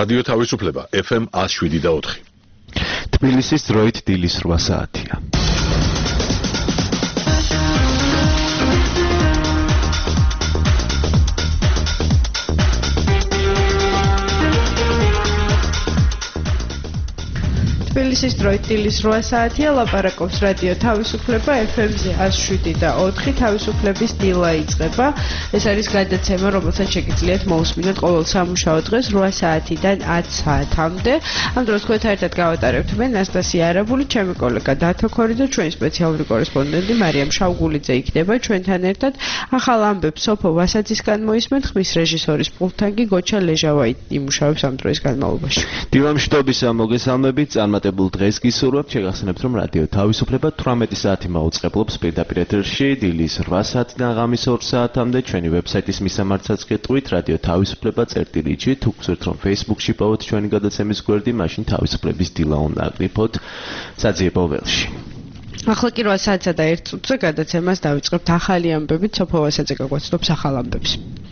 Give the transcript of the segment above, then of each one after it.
რადიო თავისუფლება FM 107.4. თბილისის დროით დილის 8 საათია. თბილისის დროით დილის 8 საათია, ლაპარაკობს რადიო თავისუფლება FM-ზე 107.4. თავისუფლების დილა იწყება. ეს არის გადაცემა, რომელსაც შეგიძლიათ მოусმინოთ ყოველ სამუშაო დღეს 8 საათიდან 10 საათამდე. ამ დროს თქვენთან ერთად გავატარებთ მე ნასტასია არაბული, ჩემი კოლეგა დათო ქორი და ჩვენი სპეციალური კორესპონდენტი მარიამ შავგულიძე იქნება ჩვენთან ერთად. ახალ ამბებს სოფო ვასაძისგან მოისმენთ, ხმის რეჟისორის პულტთან კი გოჩა ლეჟავა იმუშავებს ამ დროის განმავლობაში. დილამშვიდობისა მოგესალმებით, წარმატებულ დღეს გისურვებთ. შეგახსენებთ, რომ რადიო თავისუფლება 18 საათი მაუწყებლობს პირდაპირ ეთერში დილის 8 საათიდან ღამის 2 საათამდე. ჩვენი ვებსაიტის მისამართსაც გეტყვით რადიო თავისუფლება.gt. თუ გსურთ რომ Facebook-ში პოვოთ ჩვენი გადაცემის გვერდი, მაშინ თავისუფლების დილა უნდა აკრიფოთ საძიებო ველში. ახლა კი 8 საათსა და 1 წუთზე გადაცემას დავიწყებთ ახალი ამბებით. სოფო ვასაძე გაგვაცნობს ახალ ამბებს.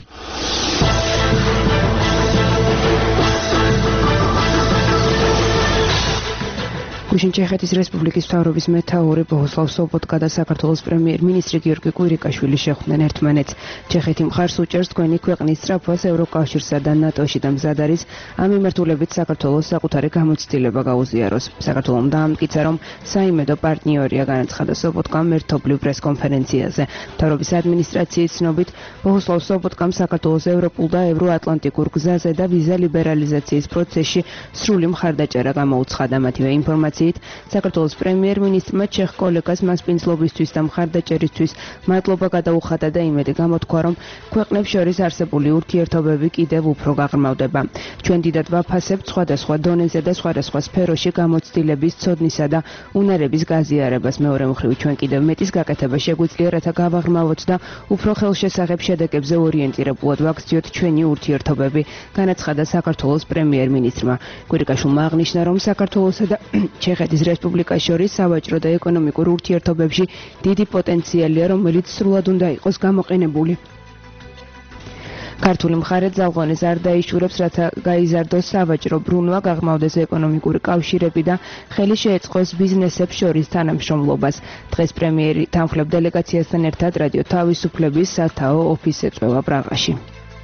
გუშინ-ჩეხეთის რესპუბლიკის მთავრობის მეთაური ბოჰუსლავ სობოტკა და საქართველოს პრემიერ-მინისტრი გიორგი კვირიკაშვილი შეხვდნენ ერთმანეთს. ჩეხეთი მხარს უჭერს თქვენი ქვეყნის სწრაფვას ევროკავშირსა და ნატოში და მზად არის ამ მიმართულებით საქართველოს საკუთარი გამოცდილება გაუზიაროს. საქართველომ დაამტკიცა, რომ საიმედო პარტნიორია, განაცხადა სობოტკამ ერთობლივ პრესკონფერენციაზე. მთავრობის ადმინისტრაციის ცნობით, ბოჰუსლავ სობოტკამ საქართველოს ევროპულ და ევროატლანტიკურ გზაზე და ვიზა ლიბერალიზაციის პროცესში სრული მხარდაჭერა გამოუცხადა. მათივე ინფორმაციით საქართველოს პრემიერ-მინისტრმა ჩეხ კოლეგას მასპინძლობისთვის და მხარდაჭერისთვის მადლობა გადაუხადა და იმედი გამოთქვა, რომ ქვეყნებს შორის არსებული ურთიერთობები კიდევ უფრო გაღრმავდება. ჩვენ დიდად ვაფასებთ სხვადასხვა დონეზე და სხვადასხვა სფეროში გამოცდილების, ცოდნისა და უნარების გაზიარებას. მეორე მხრივ, ჩვენ კიდევ მეტის გაკეთება შეგვიძლია, რათა გავაღრმავოთ და უფრო ხელშესახებ შედეგებზე ორიენტირებულად ვაქციოთ ჩვენი ურთიერთობები, განაცხადა საქართველოს პრემიერ-მინისტრმა. კვირიკაშვილმა აღნიშნა, რომ საქართველოსა და ჩეხეთის რესპუბლიკას შორის სავაჭრო და ეკონომიკურ ურთიერთობებში დიდი პოტენციალია, რომელიც სრულად უნდა იყოს გამოყენებული. ქართული მხარე ძალღონეს არ დაიშურებს, რათა გაიზარდოს სავაჭრო ბრუნვა, გაღრმავდეს ეკონომიკური კავშირები და ხელი შეეწყოს ბიზნესებს შორის თანამშრომლობას. დღეს პრემიერი თანხმლებ დელეგაციასთან ერთად რადიო თავისუფლების სათაო ოფისს ეწვევა პრაღაში.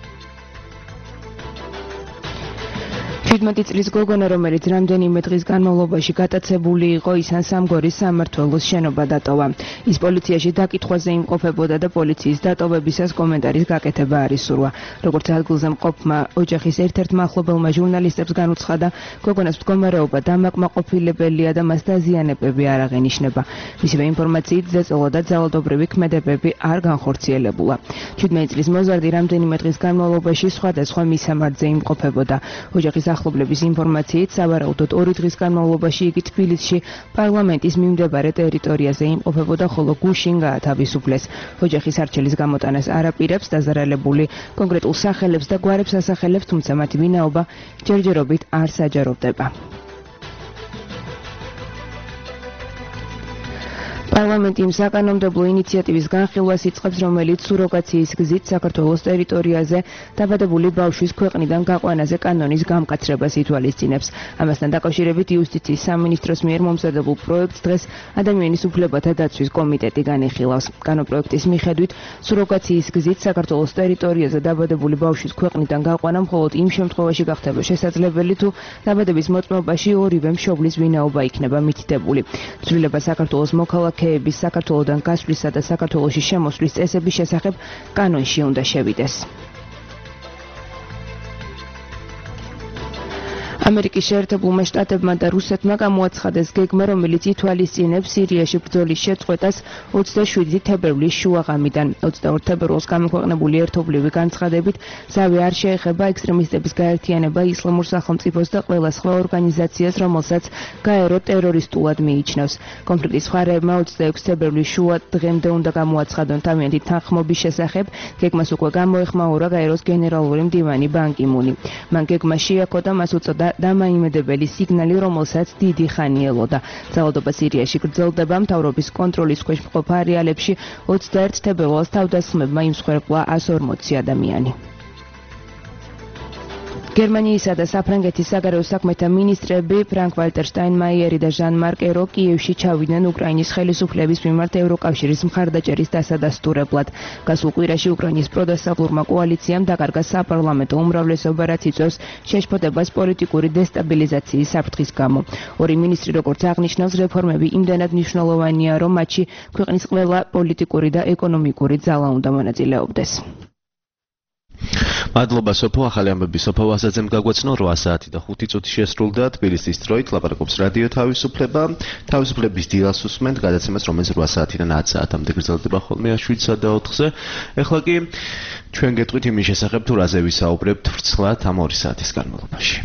17 წლის გოგონა, რომელიც რამდენიმე დღის განმავლობაში გატაცებული იყო, ისან სამგორის სამმართველოს შენობა დატოვა. ის პოლიციაში დაკითხვაზე იმყოფებოდა და პოლიციის დატოვებისას კომენტარის გაკეთება არ ისურვა. როგორც ადგილზე მყოფმა ოჯახის ერთ-ერთმა ახლობელმა ჟურნალისტებს განუცხადა, გოგონას მდგომარეობა დამაკმაყოფილებელია და მას დაზიანებები არ აღენიშნება. მისივე ინფორმაციით, ზეწოლა და ძალადობრივი ქმედებები არ განხორციელებულა. 17 წლის მოზარდი რამდენიმე დღის განმავლობაში სხვადასხვა მისამართზე იმყოფებოდა. ოჯახის ახლობლების ინფორმაციით, სავარაუდოდ 2 დღის განმავლობაში იგი თბილისში პარლამენტის მიმდებარე ტერიტორიაზე იმყოფებოდა, ხოლო გუშინ გაათავისუფლეს. ოჯახის არჩელის გამოტანას არ აპირებს, დაზარალებული კონკრეტულ სახელებს და გვარებს ასახელებს, თუმცა მათი ვინაობა ჯერჯერობით არ საჯაროვდება. პარლამენტი იმ საკანონმდებლო ინიციატივის განხილვას იწყებს, რომელიც სუროგაციის გზით საქართველოს ტერიტორიაზე დაბადებული ბავშვის ქვეყნიდან გაყვანაზე კანონის გამკაცრებას ითვალისწინებს. ამასთან დაკავშირებით იუსტიციის სამინისტროს მიერ მომზადებულ პროექტს დღეს ადამიანის უფლებათა დაცვის კომიტეტი განიხილავს. კანონპროექტის მიხედვით, სუროგაციის გზით საქართველოს ტერიტორიაზე დაბადებული ბავშვის ქვეყნიდან გაყვანა მხოლოდ იმ შემთხვევაში გახდება შესაძლებელი, თუ დაბადების მოწმობაში ორივე მშობლის ვინაობა იქნება მითითებული. ცვლილება საქართველოს მოქალაქეების საქართველოდან გასვლისა და საქართველოში შემოსვლის წესების შესახებ კანონში უნდა შევიდეს. ამერიკის შეერთებულმა შტატებმა და რუსეთმა გამოაცხადეს გეგმა, რომელიც ითვალისწინებს სირიაში ბრძოლის შეწყვეტას 27 თებერვლის შუაღამიდან. 22 თებერვალს გამოქვეყნებული ერთობლივი განცხადებით, ზავი არ შეეხება ექსტრემისტების გაერთიანება, ისლამურ სახელმწიფოს და ყველა სხვა ორგანიზაციას, რომელსაც გაერო ტერორისტულად მიიჩნევს. კონფლიქტის მხარეებმა 26 თებერვლის შუა დღემდე უნდა გამოაცხადონ თავიანთი თანხმობის შესახებ. გეგმას უკვე გამოეხმაურა გაეროს გენერალური მდივანი ბან კი მუნი. მან გეგმა შეაქო და მას უწოდა დამაიმედებელი სიგნალი, რომელსაც დიდი ხანი ელოდა. ძალადობა სირიაში გრძელდება, მთავრობის კონტროლის ქვეშ მყოფ არეალებში 21 თებერვალს თავდასხმებმა იმსხვერპლა 140 ადამიანი. გერმანიისა და საფრანგეთის საგარეო საქმეთა მინისტრები ფრანკ-ვალტერ შტაინმაიერი და ჟან-მარკ ერო კიევში ჩავიდნენ უკრაინის ხელისუფლების მიმართ ევროკავშირის მხარდაჭერის დასადასტურებლად. გასულ კვირაში უკრაინის პროდასავლურმა კოალიციამ დაკარგა საპარლამენტო უმრავლესობა, რაც იწვევს შეშფოთებას პოლიტიკური დესტაბილიზაციის საფრთხის გამო. ორი მინისტრი, როგორც აღნიშნავს, რეფორმები იმდენად მნიშვნელოვანია, რომ მათში ქვეყნის ყველა პოლიტიკური და ეკონომიკური ძალა უნდა მონაწილეობდეს. მადლობა სოფო, ახალი ამბები სოფო ვასაძემ გაგვაცნო 8 საათი და 5 წუთი შესრულდა თბილისის დროით ლაპარაკობს რადიო თავისუფლება. თავისუფლების დილას უსმენთ გადაცემას, რომელიც 8 საათიდან 10 საათამდე გრძელდება ხოლმე 7-ზე და 4-ზე. ეხლა კი ჩვენ გეტყვით იმის შესახებ, თუ რაზე ვისაუბრებთ ვრცლად ამ 2 საათის განმავლობაში.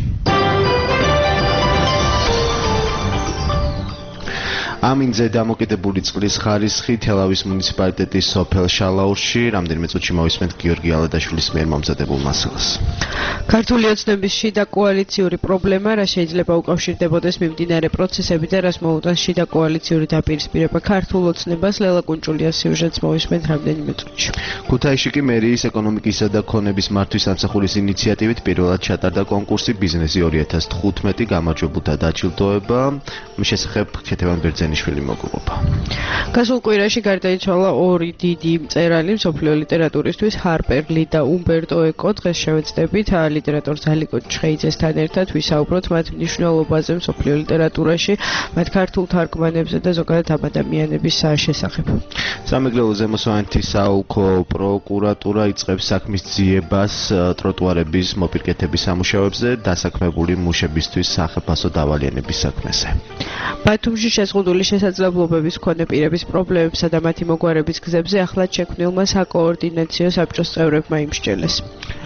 ამინზე დამოკიდებული წყლის ხარისხი თელავის მუნიციპალიტეტის სოფელ შალაურში რამდენიმე წუთში მოვისმენთ გიორგი ალადაშვილის მიერ მომზადებულ მასალას. ქართული ოცნების შიდა კოალიციური პრობლემა, რა შეიძლება უკავშირდებოდეს მიმდინარე პროცესები და რას მოუტანს შიდა კოალიციური დაპირისპირება ქართულ ოცნებას, ლელა კუნჭულიას სიუჟეტს მოვისმენთ რამდენიმე წუთში. ქუთაისში კი მერიის ეკონომიკისა და ქონების მართვის სამსახურის ინიციატივით პირველად ჩატარდა კონკურსი ბიზნესი 2015 გამარჯვებულთა დაჯილდოება. მის შესახებ ქეთევან ბერძენიშვილი მოგუყობა. გასულ კვირაში გარდაიცვალა ორი დიდი მწერალი მსოფლიო ლიტერატურისთვის, ჰარპერ ლი და უმბერტო ეკო. დღეს შევეცდებით ლიტერატორ ზალიკო ჩხეიძესთან ერთად ვისაუბროთ მათ მნიშვნელობაზე მსოფლიო ლიტერატურაში, მათ ქართულ თარგმანებზე და ზოგადად ამ ადამიანების შესახებ. სამეგრელო ზემოსვანეთის საოლქო პროკურატურა იწყებს საქმის ძიებას ტროტუარების მოპირკეთების სამუშაოებზე დასაქმებული მუშებისთვის სახიფასო დავალიანების საქმეზე. ბათუმში შეზღუდული შესაძლებლობების მქონე პირების პრობლემებსა და მათი მოგვარების გზებზე ახლად შექმნილმა საკოორდინაციო საბჭოს წევრებმა იმსჯელეს.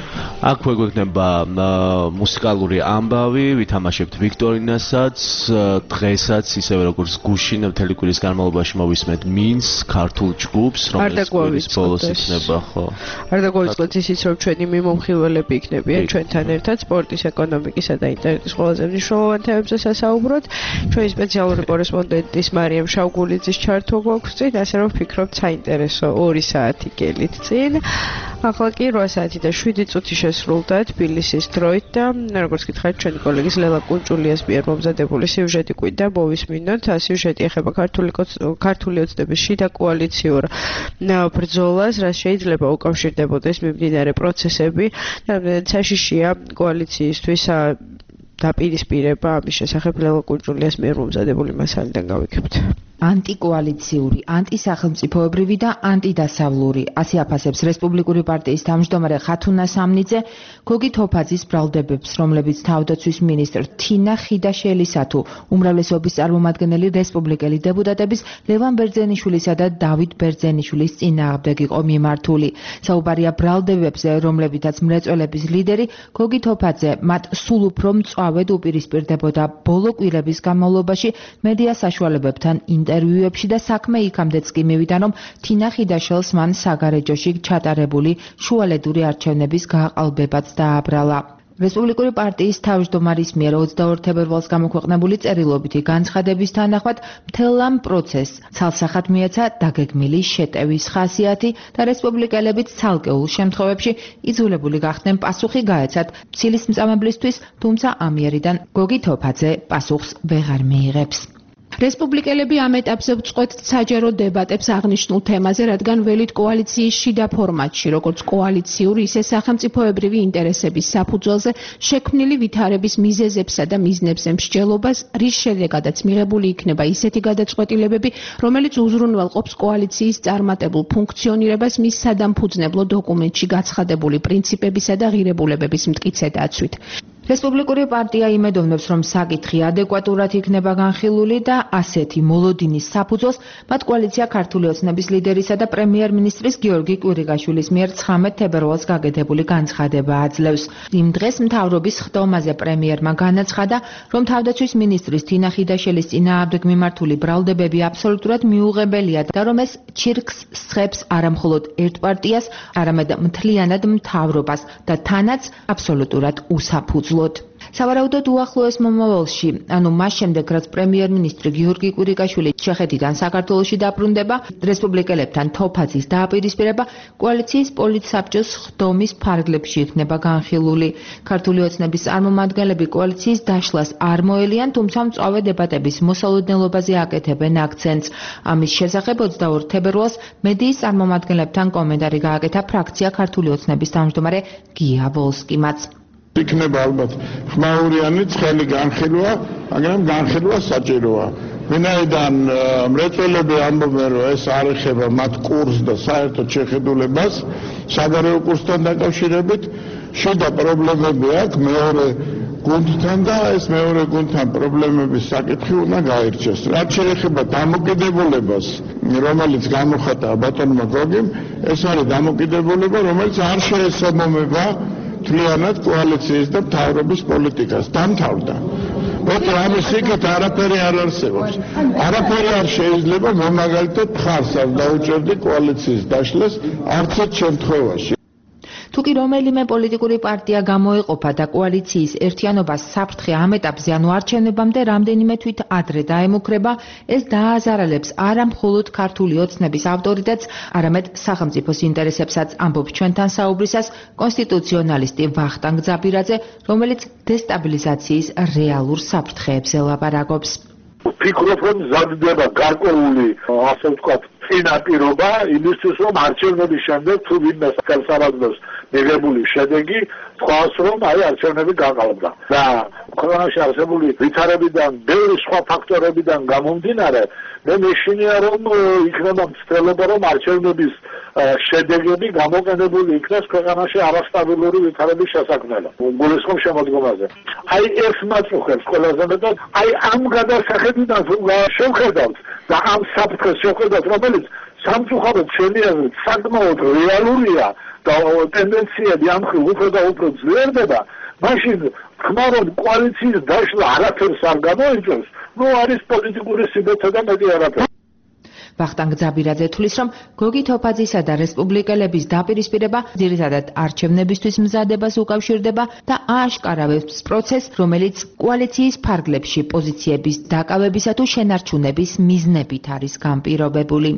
აქვე გვექნება მუსიკალური ამბავი, ვითამაშებთ ვიქტორინასაც, დღესაც ისევე როგორც გუშინ მთელი კვირის განმავლობაში მოვისმენთ მინს ქართულ ჯგუფს, რომელიც ბოლოს იქნება, ხო? არ დაგვაიწყოთ ისიც, რომ ჩვენი მიმომხილველები იქნებიან ჩვენთან ერთად სპორტის, ეკონომიკისა და ინტერნეტის ყველაზე მნიშვნელოვან თემებზე სასაუბროთ. ჩვენი სპეციალური კორესპონდენტის მარიამ შავგულიძის ჩართვა გვაქვს წინ, ასე რომ ვფიქრობთ საინტერესო 2 საათი გელით წინ. ახლა კი 8 საათი და 7 წუთი შესრულდა თბილისის დროით და როგორც გითხარით ჩვენი კოლეგის ლელა კუნჭულიას მიერ მომზადებული სიუჟეტი კვირდა მოვისმინოთ. სიუჟეტი ეხება ქართული ოცნების შიდა კოალიციურ ბრძოლას, რაც შეიძლება უკავშირდებოდეს მიმდინარე პროცესები. საშიშია კოალიციისთვის დაპირისპირება, ამის შესახებ ლელა კუნჭულიას მიერ მომზადებული მასალიდან გავიგებთ. ანტიკოალიციური, ანტისახელმწიფოებრივი და ანტიდასავლური. ასე აფასებს რესპუბლიკური პარტიის თავმჯდომარე ხათუნა სამნიძე გოგი თოფაძის ბრალდებებს, რომლებიც თავდაცვის მინისტრ თინა ხიდაშელისა თუ უმრავლესობის წარმომადგენელი რესპუბლიკელი დეპუტატების ლევან ბერძენიშვილისა და დავით ბერძენიშვილის წინააღმდეგ იყო მიმართული. საუბარია ბრალდებებზე, რომლებითაც მრეწველების ლიდერი გოგი თოფაძე მათ სულ უფრო მწვავედ უპირისპირდებოდა ბოლო კვირების განმავლობაში მედია საშუალებებთან ინტერვიუებში და საქმე იქამდეც კი მივიდა, რომ თინა ხიდაშელს მან საგარეჯოში ჩატარებული შუალედური არჩევნების გააყალბებაც დააბრალა. რესპუბლიკური პარტიის თავმჯდომარის მიერ 22 თებერვალს გამოქვეყნებული წერილობითი განცხადების თანახმად მთელ ამ პროცესს ცალსახად მიეცა დაგეგმილი შეტევის ხასიათი და რესპუბლიკელებიც ცალკეულ შემთხვევებში იძულებული გახდნენ პასუხი გაეცათ ცილის მწამებლისთვის, თუმცა ამიერიდან გოგი თოფაძე პასუხს ვეღარ მიიღებს. რესპუბლიკელები ამ ეტაპზე ვწყვეტთ საჯარო დებატებს აღნიშნულ თემაზე, რადგან ველით კოალიციის შიდა ფორმატში, როგორც კოალიციური, ისე სახელმწიფოებრივი ინტერესების საფუძველზე შექმნილი ვითარების მიზეზებსა და მიზნებზე მსჯელობას, რის შედეგადაც მიღებული იქნება ისეთი გადაწყვეტილებები, რომელიც უზრუნველყოფს კოალიციის წარმატებულ ფუნქციონირებას მის სადამფუძნებლო დოკუმენტში გაცხადებული პრინციპებისა და ღირებულებების მტკიცე დაცვით. რესპუბლიკური პარტია იმედოვნებს, რომ საკითხი ადეკვატურად იქნება განხილული და ასეთი მოლოდინის საფუძველს მათ კოალიცია ქართული ოცნების ლიდერისა და პრემიერ-მინისტრის გიორგი კვირიკაშვილის მიერ 19 თებერვალს გაგედებული განცხადება აძლევს. იმ დღეს მთავრობის ხდომაზე პრემიერმა განაცხადა, რომ თავდაცვის მინისტრის თინა ხიდაშელის წინააღმდეგ მიმართული ბრალდებები აბსოლუტურად მიუღებელია და რომ ეს ჩირკს სხებს არა მხოლოდ ერთ პარტიას, არამედ მთლიანად მთავრობას და თანაც აბსოლუტურად უსაფუძვლოდ. სავარაუდოდ უახლოეს მომავალში, ანუ მას შემდეგ, რაც პრემიერ-მინისტრი გიორგი კვირიკაშვილი ჩეხეთიდან საქართველოში დაბრუნდება, რესპუბლიკელებთან თოფაძის დააპირისპირება კოალიციის პოლიტსაბჭოს ხდომის ფარგლებში იქნება განხილული. ქართული ოცნების წარმომადგენლები კოალიციის დაშლას არ მოელიან, თუმცა მწვავე დებატების მოსალოდნელობაზე აკეთებენ აქცენტს. ამის შესახებ 22 თებერვალს მედიის წარმომადგენლებთან კომენტარი გააკეთა ფრაქცია ქართული ოცნების თავმჯდომარე გია ვოლსკიმაც. იქნება ალბათ ხმაურიანი ცხელი განხილვა, მაგრამ განხილვა საჭიროა. ვინაიდან მრეწველები ამბობენ, რომ ეს არ ეხება მათ კურსს და საერთოდ შეხედულებას, საგარეო კურსთან დაკავშირებით, შიდა პრობლემები აქვს მეორე გუნდთან და ეს მეორე გუნდთან პრობლემების საკითხი უნდა გაირჩეს. რაც შეეხება დამოკიდებულებას, რომელიც გამოხატა ბატონმა გოგიმ, ეს არის დამოკიდებულება, რომელიც არ შეესაბამება მთლიანად კოალიციის და მთავრობის პოლიტიკას. დამთავრდა. მოკლედ ამის იქით არაფერი არ არსებობს. არაფერი არ შეიძლება მომაგალითად მხარს არ დაუჭერდი კოალიციის დაშლას არც ერთ შემთხვევაში. თუკი რომელიმე პოლიტიკური პარტია გამოეყოფა და კოალიციის ერთიანობას საფრთხე ამ ეტაპზე, ანუ არჩევნებამდე რამდენიმე თვით ადრე დაემუქრება, ეს დააზარალებს არა მხოლოდ ქართული ოცნების ავტორიტეტს, არამედ სახელმწიფოს ინტერესებსაც, ამბობს ჩვენთან საუბრისას კონსტიტუციონალისტი ვახტანგ ძაბირაძე, რომელიც დესტაბილიზაციის რეალურ საფრთხეებს ელაპარაკობს. ვფიქრობ, რომ მზადდება გარკვეული, ასე ვთქვათ, წინაპირობა იმისთვის, რომ არჩევნების შემდეგ თუ ვინმე ხელსაბაძოს მიღებული შედეგი თქვას, რომ აი არჩევნები გაყალბდა. და ქვეყანაში არსებული ვითარებიდან, ბევრი სხვა ფაქტორებიდან გამომდინარე, მე მეშინია, რომ იქნება მცდელობა, რომ არჩევნების შედეგები გამოყენებული იქნას ქვეყანაში არასტაბილური ვითარების შესაქმნელად. გულისხმობ შემოდგომაზე. აი ეს მაწუხებს ყველაზე მეტად, აი ამ გადასახედიდან შევხედავთ და ამ საფრთხეს შევხედავთ, რომელიც სამწუხაროდ შემიძლია საკმაოდ რეალურია და ტენდენციები ამ ხილ უფრო და უფრო ძლიერდება, მაშინ თქმა რომ კოალიციის დაშლა არაფერს არ გამოიწვევს, ნუ არის პოლიტიკური სიბეცე და მეტი არაფერი. ვახტანგ ძაბირაძე თვლის, რომ გოგი თოფაძისა და რესპუბლიკელების დაპირისპირება ძირითადად არჩევნებისთვის მზადებას უკავშირდება და ააშკარავებს პროცესს, რომელიც კოალიციის ფარგლებში პოზიციების დაკავებისა თუ შენარჩუნების მიზნებით არის განპირობებული.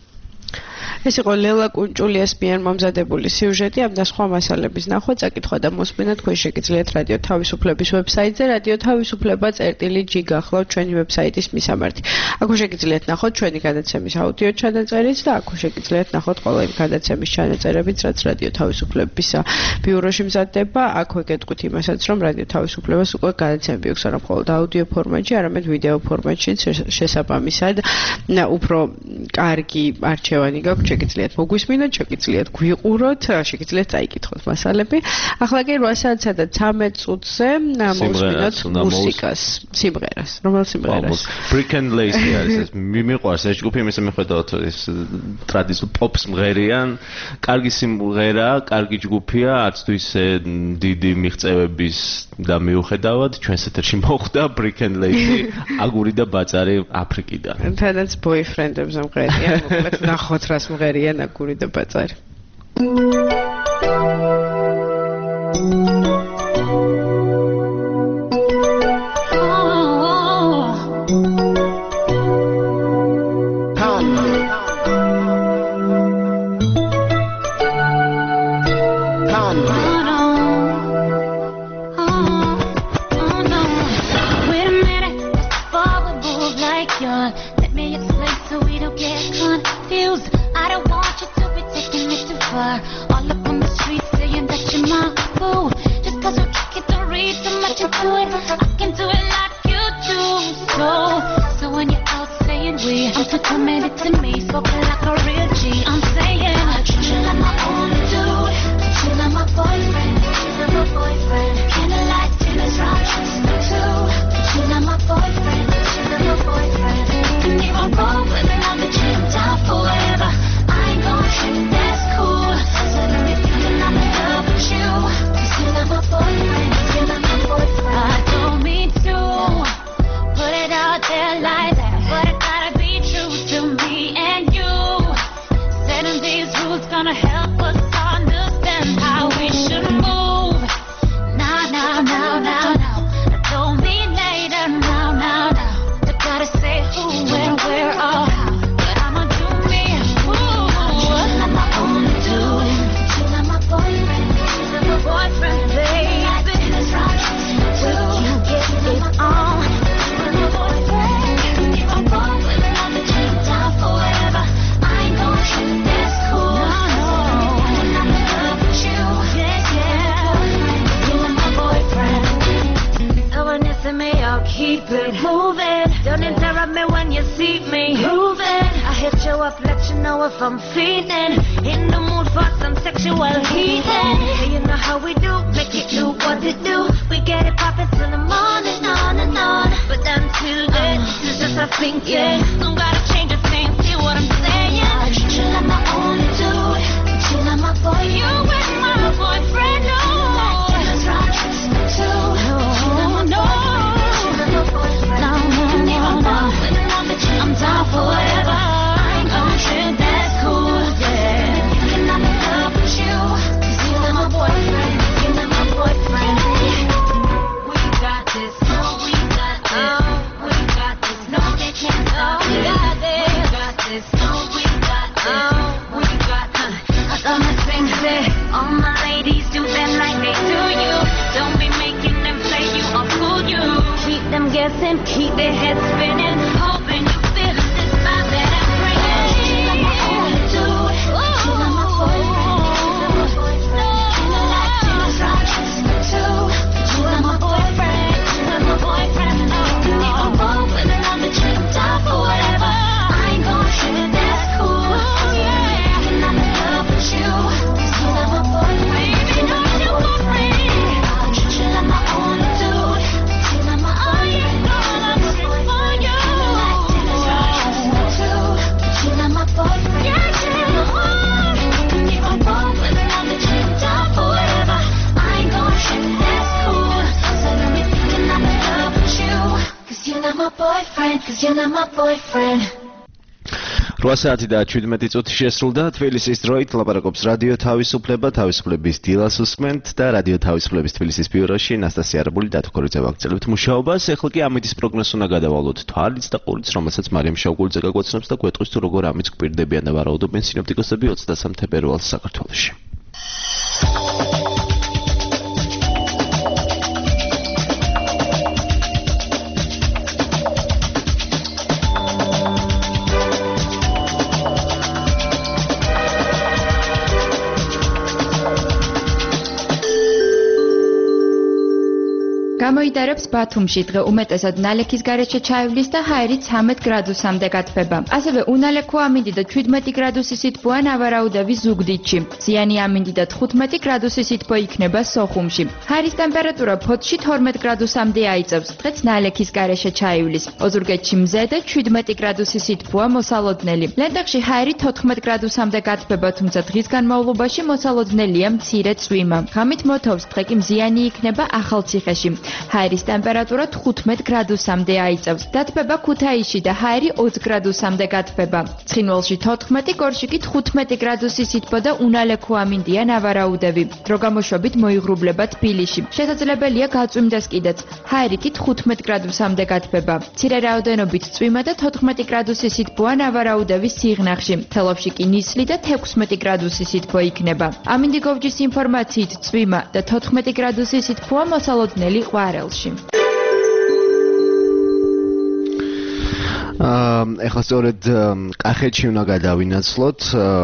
ეს იყო ლელა კუნჭულიას მიერ მომზადებული სიუჟეტი, ამ და სხვა მასალების ნახვა, წაკითხვა და მოსმენა თქვენ შეგიძლიათ რადიო თავისუფლების ვებსაიტზე, რადიო თავისუფლება.g გახლავთ ჩვენი ვებსაიტის მისამართი. აქვე შეგიძლიათ ნახოთ ჩვენი გადაცემის აუდიო ჩანაწერიც და აქვე შეგიძლიათ ნახოთ ყველა იმ გადაცემის ჩანაწერებიც, რაც რადიო თავისუფლების ბიუროში მზადდება. აქვე გეტყვით იმასაც, რომ რადიო თავისუფლებას უკვე გადაცემები აქვს არა მხოლოდ აუდიო ფორმატში, არამედ ვიდეო ფორმატშიც შესაბამისად უფრო კარგი არჩევანი გაქვთ. შეგიძლიათ მოგვისმინოთ, შეგიძლიათ გვიყუროთ, შეგიძლიათ წაიკითხოთ მასალები. ახლა კი 8 საათსა და 13 წუთზე მოვისმინოთ მუსიკას, სიმღერას. რომელ სიმღერას? Brick and Lacy არის ეს. მიყვარს ეს ჯგუფი, იმის მიხედავთ ეს ტრადიციულ პოპს მღერიან. კარგი სიმღერა, კარგი ჯგუფია, არც თუ ისე დიდი მიღწევების და მიუხედავად ჩვენს ეთერში მოხვდა Brick and Lacy, აგური და ბაწარი აფრიკიდან. თანაც boyfriend-ებზე მღერიან, მოკლედ ნახოთ რას მღერიან აგური და ბაწარი. All up on the streets saying that you're my boo. Just cause you kick it, don't read too much into it. I can do it like you do. So when you're out saying we, I'm too committed to me, spoken like a real G. I'm saying I treat you like my own dude. Treat you like my boyfriend. Treat you like my boyfriend. Candlelight dinners, round trips for two. Treat you like my boyfriend. Treat you like my boyfriend. And if I'm wrong, but then I'll be chained down forever. I ain't gonna treat that's cool. So let me feel that I'm in love with you. Cause you're like my boyfriend. You're like my boyfriend. I don't mean to put it out there like that, but it gotta be true to me and you. Setting these rules gonna help us understand how we should move. Now. up, let you know if I'm feeling in the mood for some sexual healing. Hey, you know how we do, make it do what it do. We get it poppin' till the morning, on and on. But until then, this is just a thinking. Don't gotta change a thing, see what I'm saying? You like my only dude, you like my boy. You with my boyfriend, no. I'm down for whatever. I ain't gon' trip, that's cool, yeah. Thinking I'm in love with you, 'cause you're not my boyfriend, you're not my boyfriend. We got this, no, we got this. We got this, no, they can't stop it. We got this, no, we got this. We got this. I thought my thing said, all my ladies do them like they do you. Don't be making them play you or fool you. Keep them guessing, keep their heads spinning, hoping you feel this vibe that I'm bringing. You like my only dude, you like my boyfriend. You know like James Rodgers too. You like my boyfriend, you like my boyfriend. You need a rope and a love that you're down for whatever. I ain't gon' trip, that's cool. Thinking I'm in love with you, 'cause you like my boyfriend. You know you boyfriend. You like my only dude, you like my only dude. Cause you're not my boyfriend. 8 საათი და 17 წუთი შესრულდა თბილისის დროით ლაპარაკობს რადიო თავისუფლება თავისუფლების დილას უსმენთ და რადიო თავისუფლების თბილისის ბიუროში ნასტასია არაბული დათქორიძე ვაგრძელებთ მუშაობას. ეხლა კი ამიტის პროგნოზს უნდა გადავალოთ თვალიც და ყურიც, რომელსაც მარიამ შავგულიძე გაგვაცნობს და გვეტყვის თუ როგორ ამიც გვპირდებიან და ვარაუდობენ სინოპტიკოსები 23 თებერვალს საქართველოში. გამოიდარებს ბათუმში დღე უმეტესად ნალექის გარეშე ჩაივლის და ჰაერი 13 გრადუსამდე გათბება. ასევე უნალექო ამინდი და 17 გრადუსი სითბოა ნავარაუდების ზუგდიდში. ზიანი ამინდი და 15 გრადუსი სითბო იქნება სოხუმში. ჰაერის ტემპერატურა ფოთში 12 გრადუსამდე აიწევს. დღეც ნალექის გარეშე ჩაივლის. ოზურგეთში მზე და 17 გრადუსი სითბოა მოსალოდნელი. ლენტახში ჰაერი 14 გრადუსამდე გათბება, თუმცა დღის განმავლობაში მოსალოდნელია მცირე წვიმა. ღამით მოთოვს, დღე კი მზიანი იქნება ახალციხეში. ჰაერის ტემპერატურა 15 გრადუსამდე აიწევს. დათბება ქუთაისში და ჰაერი 20 გრადუსამდე გათბება. ცხინვალში 14, გორში კი 15 გრადუსი სითბო და უნალექო ამინდია ნავარაუდები. დრო გამოშვებით მოიღრუბლება თბილისში. შესაძლებელია გაწვიმდეს კიდეც. ჰაერი კი 15 გრადუსამდე გათბება. მცირე რაოდენობით წვიმა და 14 გრადუსი სითბოა ნავარაუდების სიღნაღში. თელავში კი ნისლი და 16 გრადუსი სითბო იქნება. ამინდი გოვჯის ინფორმაციით წვიმა და 14 გრადუსი სითბოა მოსალოდნელი ყვარელში. ეხლა სწორედ კახეთში უნდა გადავინაცვლოთ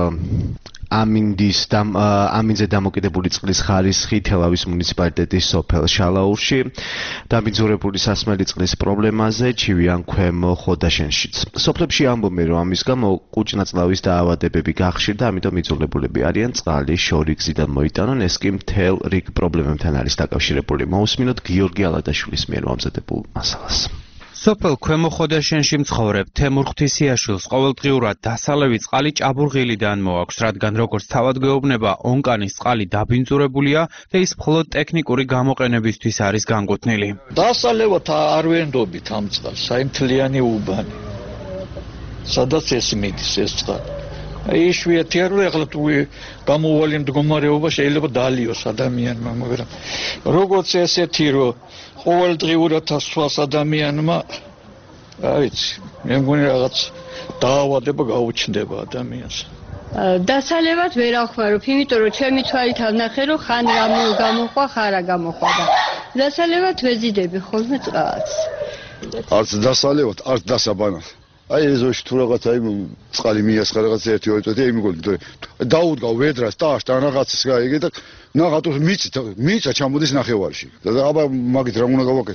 ამინდზე დამოკიდებული წყლის ხარისხი თელავის მუნიციპალიტეტის სოფელ შალაურში დაბინძურებული სასმელი წყლის პრობლემაზე ჩივიან ქვემო ხოდაშენშიც. სოფლებში ამბობენ, რომ ამის გამო კუჭნაწლავის დაავადებები გახშირდა, ამიტომ იძულებულები არიან წყალი შორი გზიდან მოიტანონ. ეს კი მთელ რიგ პრობლემებთან არის დაკავშირებული. მოусმინოთ გიორგი ალადაშვილის მიერ მომზადებულ მასალას. სოფელ ქვემო ხოდაშენში მცხოვრებ თემურ ღვთისიაშვილს ყოველდღიურად დასალევი წყალი ჭაბურღილიდან მოაქვს, რადგან როგორც თავად გვეუბნება, ონკანის წყალი დაბინძურებულია და ის მხოლოდ ტექნიკური გამოყენებისთვის არის განკუთვნილი. დასალევად არ ვენდობით ამ წყალს, საიმთლიანი უბანი. სადაც ეს მიდის ეს წყალი. იშვიათია, რომ ეხლა თუ გამოუვალი მდგომარეობა შეიძლება დალიოს ადამიანმა, მაგრამ როგორც ესეთი რომ ყოველდღიურად ასვას ადამიანმა, რა ვიცი, მე მგონი რაღაც დაავადება გაუჩნდება ადამიანს. დასალევად ვერ ახმარობ, იმიტომ რომ ჩემი თვალით ავნახე, რომ ხან გამოხვა, ხარა გამოხვა და დასალევად ვეზიდები ხოლმე წყალს. არც დასალევად, არც დასაბანად. აი ეზოში თუ რაღაც აი წყალი მიასხა რაღაც 1-2 წუთი იმგონი დაუდგა ვედრას ტაშ და რაღაცას გაიგე და ნაღატოს მიცა ჩამოდის ნახევარში და აბა მაგით რა უნდა გავაკეთო.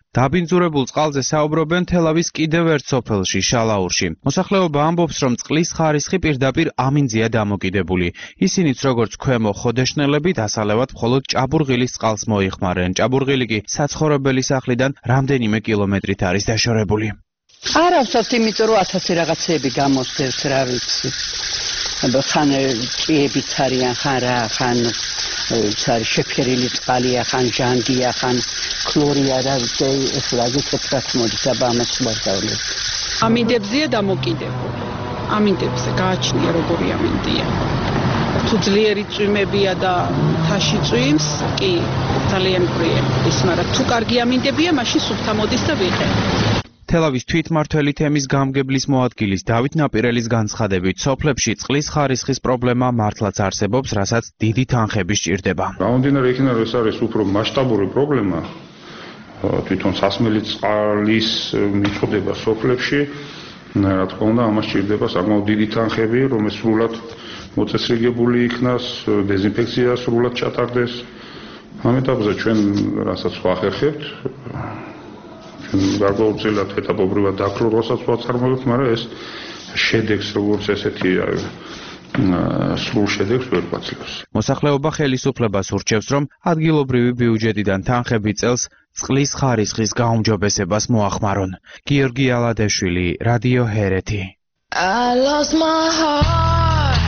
დაბინძურებულ წყალზე საუბრობენ თელავის კიდევ ერთ სოფელში, შალაურში. მოსახლეობა ამბობს, რომ წყლის ხარისხი პირდაპირ ამინძია დამოკიდებული. ისინიც როგორც ქვემო ხოდეშნელები დასალევად მხოლოდ ჭაბურღილის წყალს მოიხმარენ. ჭაბურღილი კი საცხოვრებელი სახლიდან რამდენიმე კილომეტრით არის დაშორებული. არ ავსოთ, იმიტომ რომ 1000 რაღაცეები გამოსდევს, რა ვიცი. ხან ჭიებიც არიან, ხან რა, ხან შეფერილი წყალია, ხან ჟანგია, ხან ქლორია, რა ვიცი, ეს რაგიცაც რაც მოდის აბა ამას ვარდავლებ. ამინდებზეა დამოკიდებული. ამინდებზე გააჩნია როგორი ამინდია. თუ ძლიერი წვიმებია და თაში წვიმს, კი ძალიან ბრიე ის, მაგრამ თუ კარგი ამინდებია, მაშინ სუფთა მოდის და ვიყენ. თელავის თვითმმართველი თემის გამგებლის მოადგილის დავით ნაპირელის განცხადებით, სოფლებში წყლის ხარისხის პრობლემა მართლაც არსებობს, რასაც დიდი თანხები სჭირდება. გამომდინარე იქიდან, რომ ეს არის უფრო მასშტაბური პრობლემა, თვითონ სასმელი წყლის მიწოდება სოფლებში, რა თქმა უნდა, ამას სჭირდება საკმაოდ დიდი თანხები, რომელიც სრულად მოწესრიგებული იქნას, დეზინფექცია სრულად ჩატარდეს. ამ ეტაპზე ჩვენ რასაც ვახერხებთ, გარკვეულწილად ეტაპობრივად დაქრო როსაც ვაწარმოებთ, მაგრამ ეს შედეგს როგორც ესეთი სრულ შედეგს ვერ გვაძლევს. მოსახლეობა ხელისუფლებას ურჩევს, რომ ადგილობრივი ბიუჯეტიდან თანხები წელს წყლის ხარისხის გაუმჯობესებას მოახმარონ. გიორგი ალადეშვილი, რადიო ჰერეთი. I lost my heart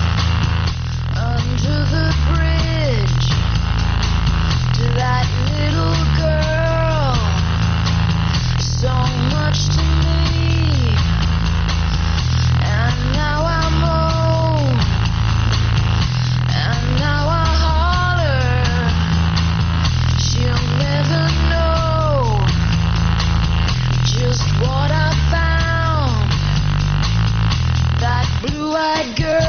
under the bridge to that little girl, so much to me, and now I'm home, and now I holler, she'll never know just what I found, that blue-eyed girl.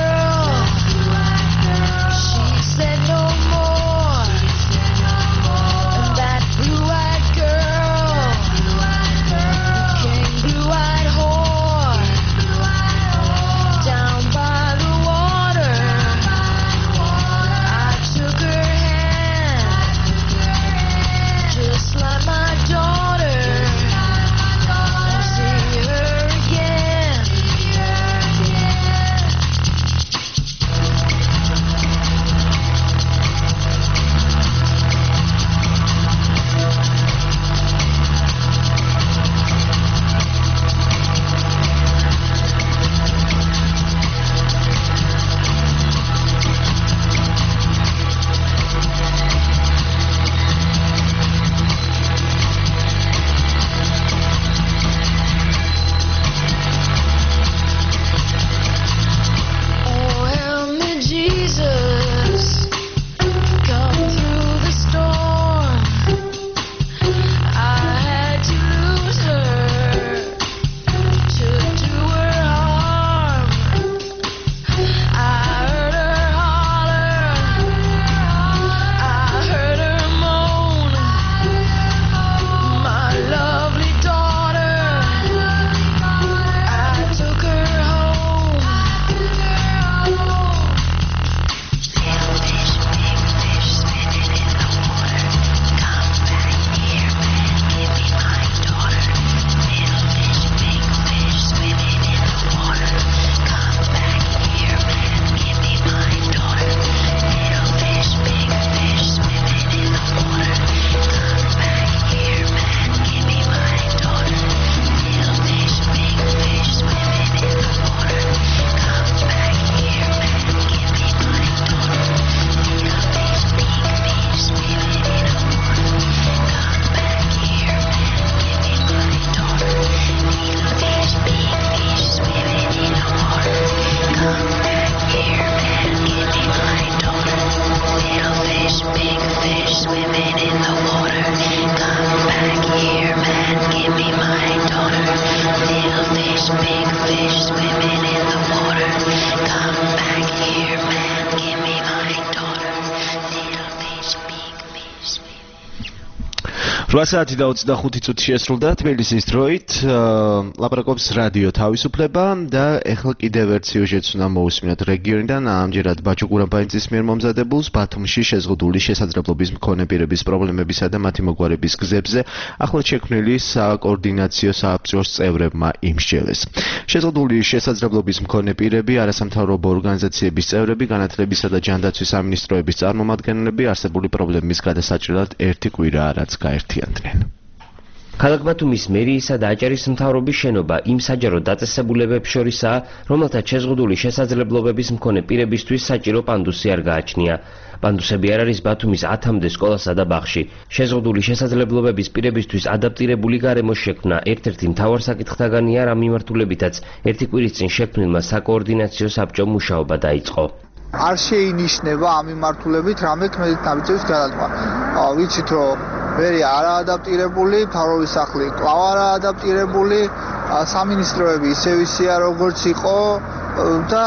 8 საათი და 25 წუთი შესრულდა თბილისის დროით. ლაპარაკობს რადიო თავისუფლება და ეხლა კიდევ ერთ სიუჟეტს უნდა მოусმინოთ რეგიონიდან, ამჯერად ბაჩო კურამბაინძის მიერ მომზადებულს ბათუმში შეზღუდული შესაძლებლობის მქონე პირების პრობლემებისა და მათი მოგვარების გზებზე ახლად შექმნილი საკოორდინაციო საბჭოს წევრებმა იმსჯელეს. შეზღუდული შესაძლებლობის მქონე პირები, არასამთავრობო ორგანიზაციების წევრები, განათლებისა და ჯანდაცვის სამინისტროების წარმომადგენლები არსებული პრობლემის გადასაჭრელად ერთი კვირაა რაც გაერთიანდნენ. ქალაქ ბათუმის მერიისა და აჭარის მთავრობის შენობა იმ საჯარო დაწესებულებებს შორისაა, რომელთაც შეზღუდული შესაძლებლობების მქონე პირებისთვის საჭირო პანდუსი არ გააჩნია. პანდუსები არ არის ბათუმის 10-მდე სკოლასა და ბაღში. შეზღუდული შესაძლებლობების პირებისთვის ადაპტირებული გარემოს შექმნა ერთ-ერთი მთავარ საკითხთაგანია, რა მიმართულებითაც ერთი კვირის წინ შექმნილმა საკოორდინაციო საბჭომ მუშაობა დაიწყო. არ შეინიშნება ამ მიმართულებით რამე ქმედით ნაბიჯების გადადგმა. ვიცით რომ ვერი არაადაპტირებული, მთავრობის სახლი კვლავ არაადაპტირებული, სამინისტროები ისევ ისეა როგორც იყო და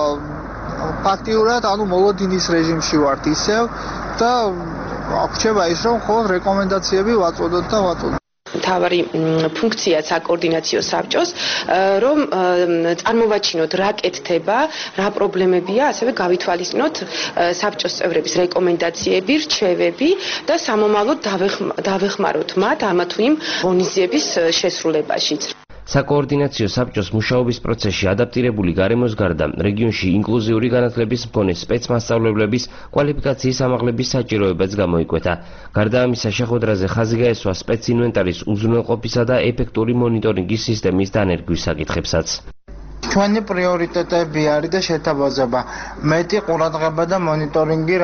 ფაქტიურად მოლოდინის რეჟიმში ვართ ისევ და აღრჩება ის რომ მხოლოდ რეკომენდაციები ვაწოდოთ და ვაწოდოთ. მთავარი ფუნქცია საკოორდინაციო საბჭოს, რომ წარმოვაჩინოთ რა კეთდება, რა პრობლემებია, ასევე გავითვალისწინოთ საბჭოს წევრების რეკომენდაციები, რჩევები და სამომავლოდ დავეხმაროთ მათ ამა თუ იმ ღონისძიების შესრულებაშიც. საკოორდინაციო საბჭოს მუშაობის პროცესში ადაპტირებული გარემოს გარდა რეგიონში ინკლუზიური განათლების მქონე სპეცმასწავლებლების კვალიფიკაციის ამაღლების საჭიროებაც გამოიკვეთა. გარდა ამისა, შეხვედრაზე ხაზი გაესვა სპეცინვენტარის უზრუნველყოფისა და ეფექტური მონიტორინგის სისტემის დანერგვის საკითხებსაც. ჩვენი პრიორიტეტები არის და შეთავაზება მეტი ყურადღება და მონიტორინგი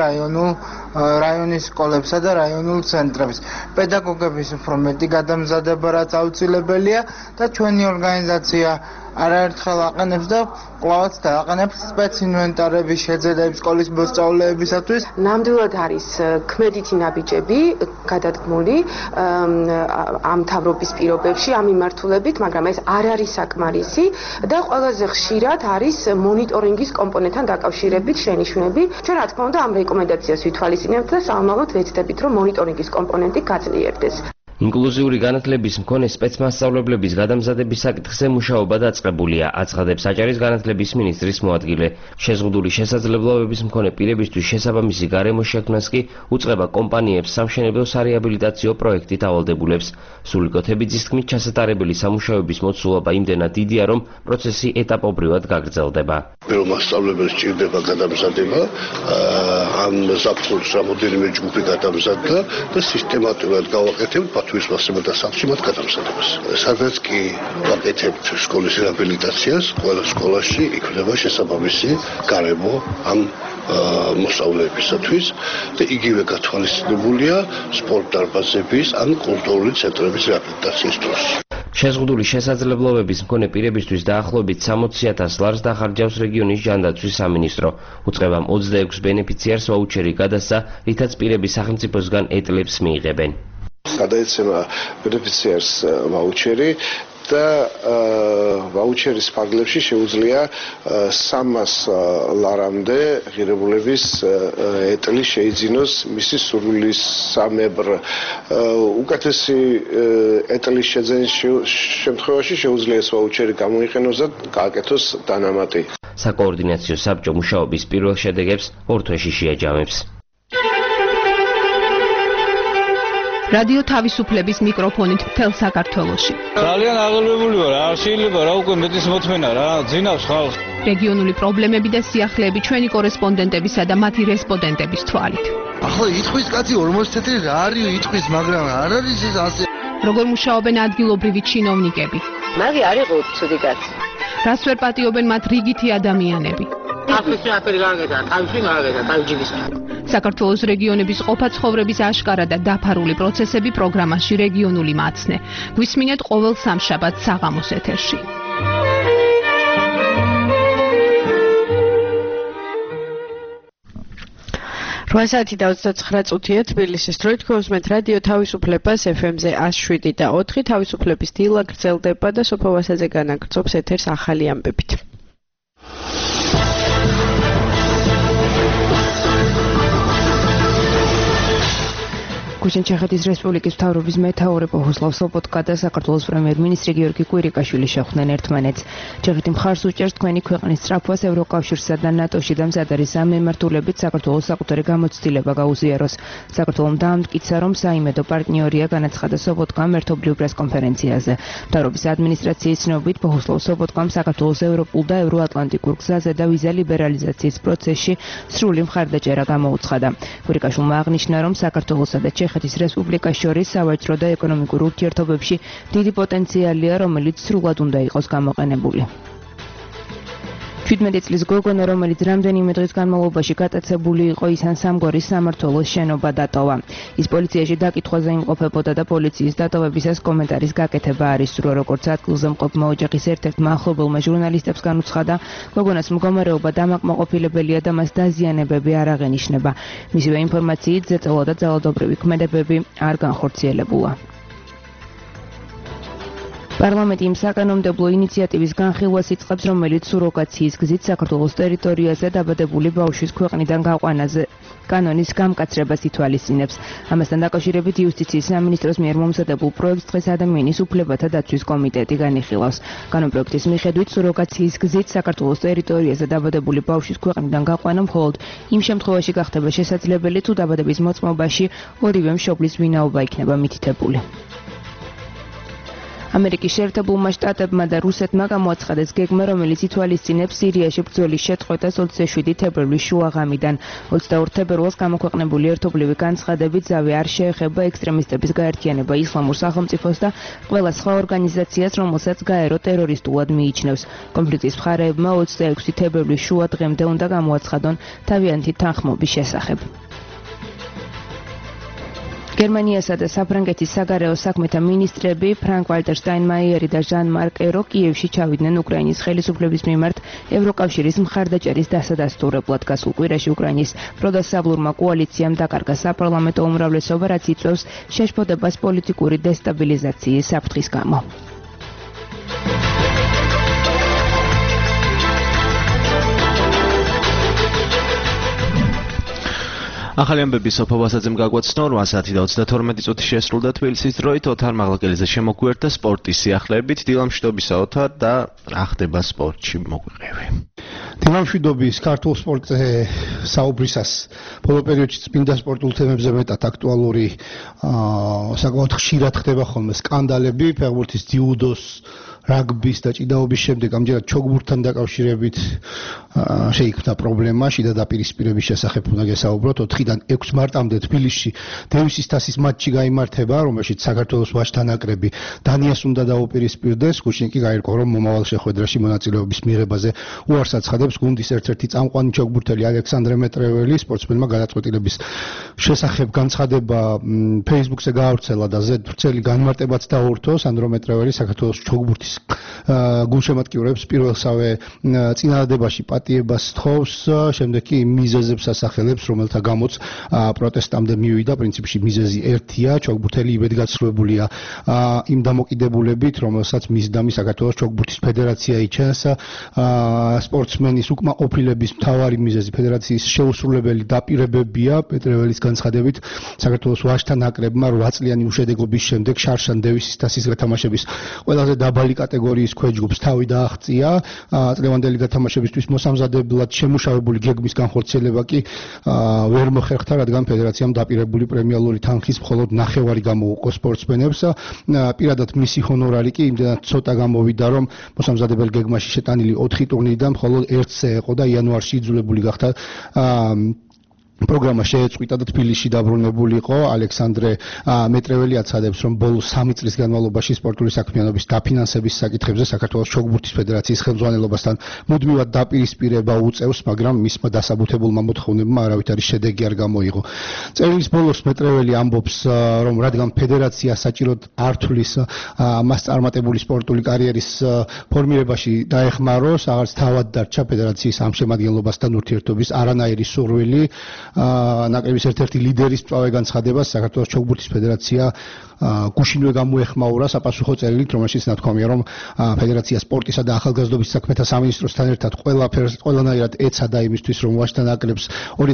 რაიონის სკოლებსა და რაიონულ ცენტრებს. პედაგოგების უფრო მეტი გადამზადება რაც აუცილებელია და ჩვენი ორგანიზაცია არაერთხელ აყენებს და კვლავაც დააყენებს სპეცინვენტარების შეძენებს სკოლის მოსწავლეებისათვის. ნამდვილად არის ქმედითი ნაბიჯები გადადგმული ამ მთავრობის პირობებში, ამ მიმართულებით, მაგრამ ეს არ არის საკმარისი და ყველაზე ხშირად არის მონიტორინგის კომპონენტთან დაკავშირებით შენიშვნები. ჩვენ რა თქმა უნდა ამ რეკომენდაციას ვითვალისწინებთ და სამომავლოდ ვეცდებით, რომ მონიტორინგის კომპონენტი გაძლიერდეს. ინკლუზიური განათლების მქონე სპეცმასწავლებლების გადამზადების საკითხზე მუშაობა დაწყებულია, აცხადებს აჭარის განათლების მინისტრის მოადგილე. შეზღუდული შესაძლებლობების მქონე პირებისთვის შესაბამისი გარემოს შექმნას კი უწყება კომპანიებს სამშენებლო სარეაბილიტაციო პროექტით ავალდებულებს. სულიკოთებიძის თქმით, ჩასატარებელი სამუშაოების მოცულობა იმდენად დიდია, რომ პროცესი ეტაპობრივად გაგრძელდება. პირველ მასწავლებელს ჭირდება გადამზადება, ამ ზაფხულს რამოდენიმე ჯგუფი გადამზადდა და სისტემატურად გავაკეთებთ ბათუმის მასწავლებელთა სახლში მათ გადამზადებას. სადაც კი ვაკეთებთ სკოლის რეაბილიტაციას, ყველა სკოლაში იქნება შესაბამისი გარემო ამ მოსწავლეებისათვის და იგივე გათვალისწინებულია სპორტ დარბაზების ან კულტურული ცენტრების რეაბილიტაციის დროს. შეზღუდული შესაძლებლობების მქონე პირებისთვის დაახლოებით 60,000 ლარს დახარჯავს რეგიონის ჯანდაცვის სამინისტრო. უწყებამ 26 ბენეფიციარს ვაუჩერი გადასცა, რითაც პირები სახელმწიფოსგან ეტლებს მიიღებენ. გადაეცემა ბენეფიციარს ვაუჩერი და ვაუჩერის ფარგლებში შეუძლია 300 ლარამდე ღირებულების ეტლი შეიძინოს მისი სურვილისამებრ. უკეთესი ეტლის შეძენის შემთხვევაში შეუძლია ეს ვაუჩერი გამოიყენოს და გააკეთოს დანამატი. საკოორდინაციო საბჭო მუშაობის პირველ შედეგებს ორ თვეში შეაჯამებს. რადიო თავისუფლების მიკროფონით მთელ საქართველოში. ძალიან აღელვებული ვარ, არ შეიძლება რა უკვე მეტის მოთმენა რა, ძინავს ხალხს. რეგიონული პრობლემები და სიახლეები ჩვენი კორესპონდენტებისა და მათი რესპონდენტების თვალით. ახლა იტყვის კაცი 40 წელი რა არის იტყვის, მაგრამ არ არის ეს ასე. როგორ მუშაობენ ადგილობრივი ჩინოვნიკები? მაგი არ იყო ცუდი კაცი. რას ვერ პატიობენ მათ რიგითი ადამიანები? თავისი აფერი გააკეთა, თავისი გააკეთა, თავჯიბის. საქართველოს რეგიონების ყოფა ცხოვრების აშკარა და დაფარული პროცესები პროგრამაში რეგიონული მაცნე. გვისმინეთ ყოველ სამშაბათს საღამოს ეთერში. 8 საათი და 29 წუთია თბილისის დროით გოსმეთ რადიო თავისუფლებას FM-ზე 107 და 4 თავისუფლების დილა გრძელდება და სოფო ვასაძე განაგრძობს ეთერს ახალი ამბებით. გამოჩენ ჩეხეთის რესპუბლიკის მთავრობის მეთაური ბოჰუსლავ სობოტკა და საქართველოს პრემიერ-მინისტრი გიორგი კვირიკაშვილი შეხვდნენ ერთმანეთს. ჩეხეთი მხარს უჭერს თქვენი ქვეყნის სწრაფვას ევროკავშირსა და ნატოში და მზად არის ამ მიმართულებით საქართველოს საკუთარი გამოცდილება გაუზიაროს. საქართველომ დაამტკიცა, რომ საიმედო პარტნიორია, განაცხადა სობოტკამ ერთობლივ პრესკონფერენციაზე. მთავრობის ადმინისტრაციის ცნობით ბოჰუსლავ სობოტკამ საქართველოს ევროპულ და ევროატლანტიკურ გზაზე და ვიზა ლიბერალიზაციის პროცესში სრული მხარდაჭერა გამოუცხადა. კვირიკაშვილმა აღნიშნა, რომ საქართველოსა და ჩეხეთის რესპუბლიკას შორის სავაჭრო და ეკონომიკურ ურთიერთობებში დიდი პოტენციალია, რომელიც სრულად უნდა იყოს გამოყენებული. 17 წლის გოგონა, რომელიც რამდენიმე დღის განმავლობაში გატაცებული იყო, ისან სამგორის სამმართველოს შენობა დატოვა. ის პოლიციაში დაკითხვაზე იმყოფებოდა და პოლიციის დატოვებისას კომენტარის გაკეთება არ ისურვა, როგორც ადგილზე მყოფმა ოჯახის ერთ-ერთმა ახლობელმა ჟურნალისტებს განუცხადა, გოგონას მდგომარეობა დამაკმაყოფილებელია და მას დაზიანებები არ აღენიშნება. მისივე ინფორმაციით ზეწოლა და ძალადობრივი ქმედებები არ განხორციელებულა. პარლამენტი იმ საკანონმდებლო ინიციატივის განხილვას იწყებს, რომელიც სუროგაციის გზით საქართველოს ტერიტორიაზე დაბადებული ბავშვის ქვეყნიდან გაყვანაზე კანონის გამკაცრებას ითვალისწინებს. ამასთან დაკავშირებით იუსტიციის სამინისტროს მიერ მომზადებულ პროექტს დღეს ადამიანის უფლებათა დაცვის კომიტეტი განიხილავს. კანონპროექტის მიხედვით სუროგაციის გზით საქართველოს ტერიტორიაზე დაბადებული ბავშვის ქვეყნიდან გაყვანა მხოლოდ იმ შემთხვევაში გახდება შესაძლებელი, თუ დაბადების მოწმობაში ორივე მშობლის ვინაობა იქნება მითითებული. ამერიკის შეერთებულმა შტატებმა და რუსეთმა გამოაცხადეს გეგმა, რომელიც ითვალისწინებს სირიაში ბრძოლის შეწყვეტას 27 თებერვლის შუაღამიდან. 22 თებერვალს გამოქვეყნებული ერთობლივი განცხადებით ზავი არ შეეხება ექსტრემისტების გაერთიანება ისლამურ სახელმწიფოს და ყველა სხვა ორგანიზაციას, რომელსაც გაერო ტერორისტულად მიიჩნევს. კონფლიქტის მხარეებმა 26 თებერვლის შუა დღემდე უნდა გამოაცხადონ თავიანთი თანხმობის შესახებ. გერმანიასა და საფრანგეთის საგარეო საქმეთა მინისტრები ფრანკ ვალტერ შტაინმაიერი და ჟან მარკ ერო კიევში ჩავიდნენ უკრაინის ხელისუფლების მიმართ ევროკავშირის მხარდაჭერის დასადასტურებლად. გასულ კვირაში უკრაინის პროდასავლურმა კოალიციამ დაკარგა საპარლამენტო უმრავლესობა, რაც იწვევს შეშფოთებას პოლიტიკური დესტაბილიზაციის საფრთხის გამო. ახალი ამბები სოფო ვასაძემ გაგვაცნო 8 საათი და 32 წუთი შესრულდა თბილისის დროით. ოთარ მაღლაკელიძე შემოგვიერთდა სპორტის სიახლეებით. დილამშვიდობისა ოთარ და რა ხდება სპორტში მოგვიყევი. დილამშვიდობის ქართულ სპორტზე საუბრისას ბოლო პერიოდში წმინდა სპორტულ თემებზე მეტად აქტუალური საკმაოდ ხშირად ხდება ხოლმე სკანდალები ფეხბურთის, ძიუდოს, რაგბის და ჭიდაობის შემდეგ ამჯერად ჩოგბურთთან დაკავშირებით შეიქმნა პრობლემა. შიდა დაპირისპირების შესახებ უნდა გესაუბროთ. 4-დან 6 მარტამდე თბილისში დევისის თასის მატჩი გაიმართება, რომელშიც საქართველოს ვაჟთა ნაკრები დანიას უნდა დაუპირისპირდეს. გუშინ კი გაირკვა, რომ მომავალ შეხვედრაში მონაწილეობის მიღებაზე უარს აცხადებს გუნდის ერთ-ერთი წამყვანი ჩოგბურთელი ალექსანდრე მეტრეველი. სპორტსმენმა გადაწყვეტილების შესახებ განცხადება Facebook-ზე გაავრცელა და ზედვრცელი განმარტებაც დაურთო. სანდრო მეტრეველი საქართველოს ჩოგბურთის გულშემატკივრებს პირველსავე წინადადებაში პატიებას თხოვს, შემდეგ კი მიზეზებს ასახელებს, რომელთა გამოც პროტესტამდე მივიდა. პრინციპში მიზეზი ერთია, ჩოგბურთელი იბედგაცლუებულია იმ დამოკიდებულებით, რომელსაც მისდამი საქართველოს ჩოგბურთის ფედერაცია იჩენს. სპორტსმენის უკმაყოფილების მთავარი მიზეზი ფედერაციის შეუსრულებელი დაპირებებია. პეტრეველის განცხადებით, საქართველოს ვაჟთა ნაკრებმა 8 წლიანი უშედეგობის შემდეგ შარშან დევისის თასის გათამაშების ყველაზე დაბალი კატეგორიის ქვეჯგუფს თავი დააღწია. წლევანდელი გათამაშებისთვის მოსამზადებლად შემუშავებული გეგმის განხორციელება კი ვერ მოხერხდა, რადგან ფედერაციამ დაპირებული პრემიალური თანხის მხოლოდ 9 გამოუყო სპორტსმენებს. პირადად მისი ჰონორარი კი იმდენად ცოტა გამოვიდა, რომ მოსამზადებელ გეგმაში შეტანილი 4 ტურნირიდან მხოლოდ 1-ზე ეყო და იანვარში იძულებული გახდა პროგრამა შეეწყვიტა და თბილისში დაბრუნებულიყო. ალექსანდრე მეტრეველი აცხადებს, რომ ბოლო 3 წლის განმავლობაში სპორტული საქმიანობის დაფინანსების საკითხებზე საქართველოს ჩოგბურთის ფედერაციის ხელმძღვანელობასთან მუდმივად დაპირისპირება უწევს, მაგრამ მისმა დასაბუთებულმა მოთხოვნებმა არავითარი შედეგი არ გამოიღო. წერილის ბოლოს მეტრეველი ამბობს, რომ რადგან ფედერაცია საჭიროდ არ თვლის მას წარმატებული სპორტული კარიერის ფორმირებაში დაეხმაროს, აღარც თავად დარჩა ფედერაციის ამ შემადგენლობასთან ურთიერთობის არანაირი სურვილი. ნაკრების ერთ-ერთი ლიდერის მწვავე განცხადებას საქართველოს ჩოგბურთის ფედერაცია გუშინვე გამოეხმაურა საპასუხო წერილით, რომელშიც ნათქვამია, რომ ფედერაცია სპორტისა და ახალგაზრდობის საქმეთა სამინისტროსთან ერთად ყველანაირად ეცადა იმისთვის, რომ ვაჟთა ნაკრებს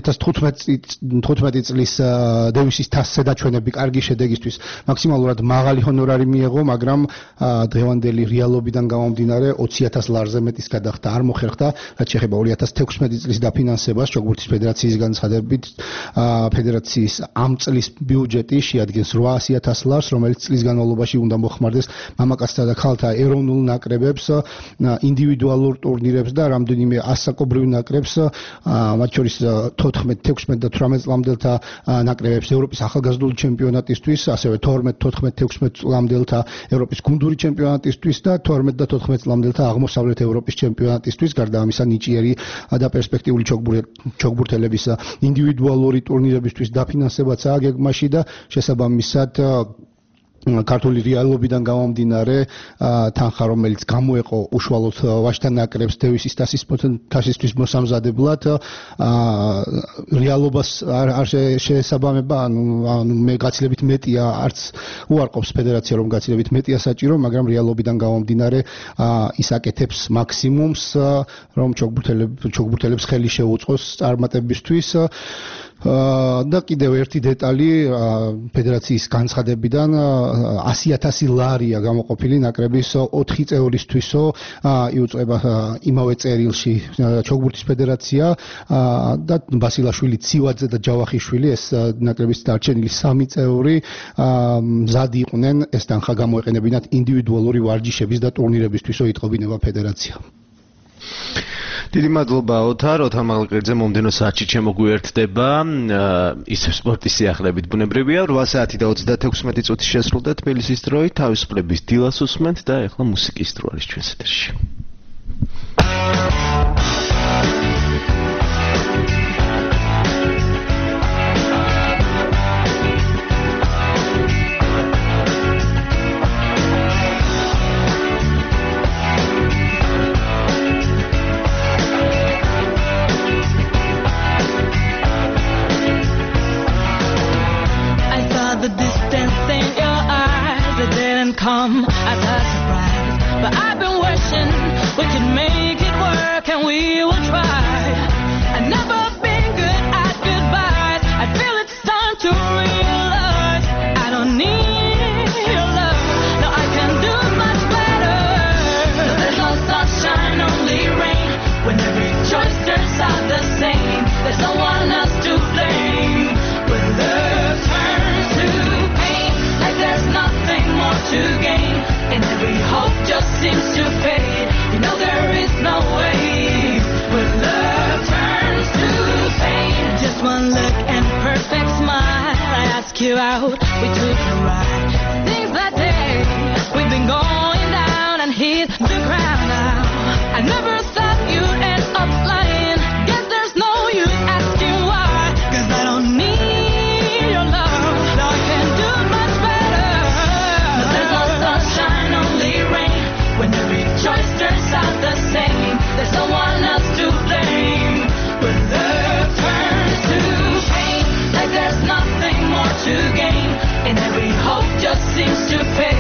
2015 წლის დევისის თასზე დაჩვენები კარგი შედეგისთვის მაქსიმალურად მაღალი ჰონორარი მიეღო, მაგრამ დღევანდელი რეალობიდან გამომდინარე 20,000 ლარზე მეტის გადახდა არ მოხერხდა, რაც შეეხება 2016 წლის დაფინანსებას. ჩოგბურთის ფედერაციის განცხადებით, ფედერაციის ამ წლის ბიუჯეტი შეადგენს 800,000 ლარს, რომელიც წლის განმავლობაში უნდა მოხმარდეს მამაკაცთა და ქალთა ეროვნულ ნაკრებებს, ინდივიდუალურ ტურნირებს და რამდენიმე ასაკობრივ ნაკრებს, მათ შორის 14, 16 და 18 წლამდელთა ნაკრებებს ევროპის ახალგაზრდული ჩემპიონატისთვის, ასევე 12, 14, 16 წლამდელთა ევროპის გუნდური ჩემპიონატისთვის და 12 და 14 წლამდელთა აღმოსავლეთ ევროპის ჩემპიონატისთვის. გარდა ამისა, ნიჭიერი და პერსპექტიული ჩოგბურთელების ინდივიდუალური ტურნირებისთვის დაფინანსებაცაა გეგმაში და შესაბამისად ქართული რეალობიდან გამომდინარე თანხა, რომელიც გამოეყო უშუალოდ ვაჟთა ნაკრებს დევისის თასისთვის მოსამზადებლად, რეალობას არ შეესაბამება, ანუ მე გაცილებით მეტია, არც უარყოფს ფედერაცია, რომ გაცილებით მეტია საჭირო, მაგრამ რეალობიდან გამომდინარე ის აკეთებს მაქსიმუმს, რომ ჩოგბურთელებს ხელი შეუწყოს წარმატებისთვის. და კიდევ ერთი დეტალი ფედერაციის განცხადებიდან 100,000 ლარია გამოყოფილი ნაკრების 4 წევრისთვისო იუწყება იმავე წერილში ჩოგბურთის ფედერაცია და ბასილაშვილი, ცივაძე და ჯავახიშვილი, ეს ნაკრების დარჩენილი 3 წევრი მზად იყვნენ ეს თანხა გამოეყენებინათ ინდივიდუალური ვარჯიშების და ტურნირებისთვისო იტყობინება ფედერაცია. დიდი მადლობა ოთარ მაღალყირძე, მომდენო საათში შემოგვიერთდება ისევ სპორტის სიახლეებით ბუნებრივია. 8 საათი და 36 წუთი შესრულდა თბილისის დროით, თავისუფლების დილას უსმენთ და ეხლა მუსიკის დრო არის ჩვენს ეთერში. Come as a surprise, but I've been wishing we could make it work and we will try. I've never been good at goodbyes. I feel it's time to realize I don't need your love. No, I can do much better. No, there's no sunshine, only rain. When every choice turns out the same, there's no one else to blame. When love turns to pain, like there's nothing more to gain, and every hope just seems to fade. You know there is no way. When love turns to pain, just one look and perfect smile. I ask you out, we took a ride. Things that day, we've been going down and hit the ground now. I never thought you'd end up lying. Guess there's no use asking why, 'cause I don't need your love. No, I can do much better. No, there's no sunshine, only rain. When every choice turns out the same, there's no one else to blame. When love turns to pain, like there's nothing more to gain, and every hope just seems to fade.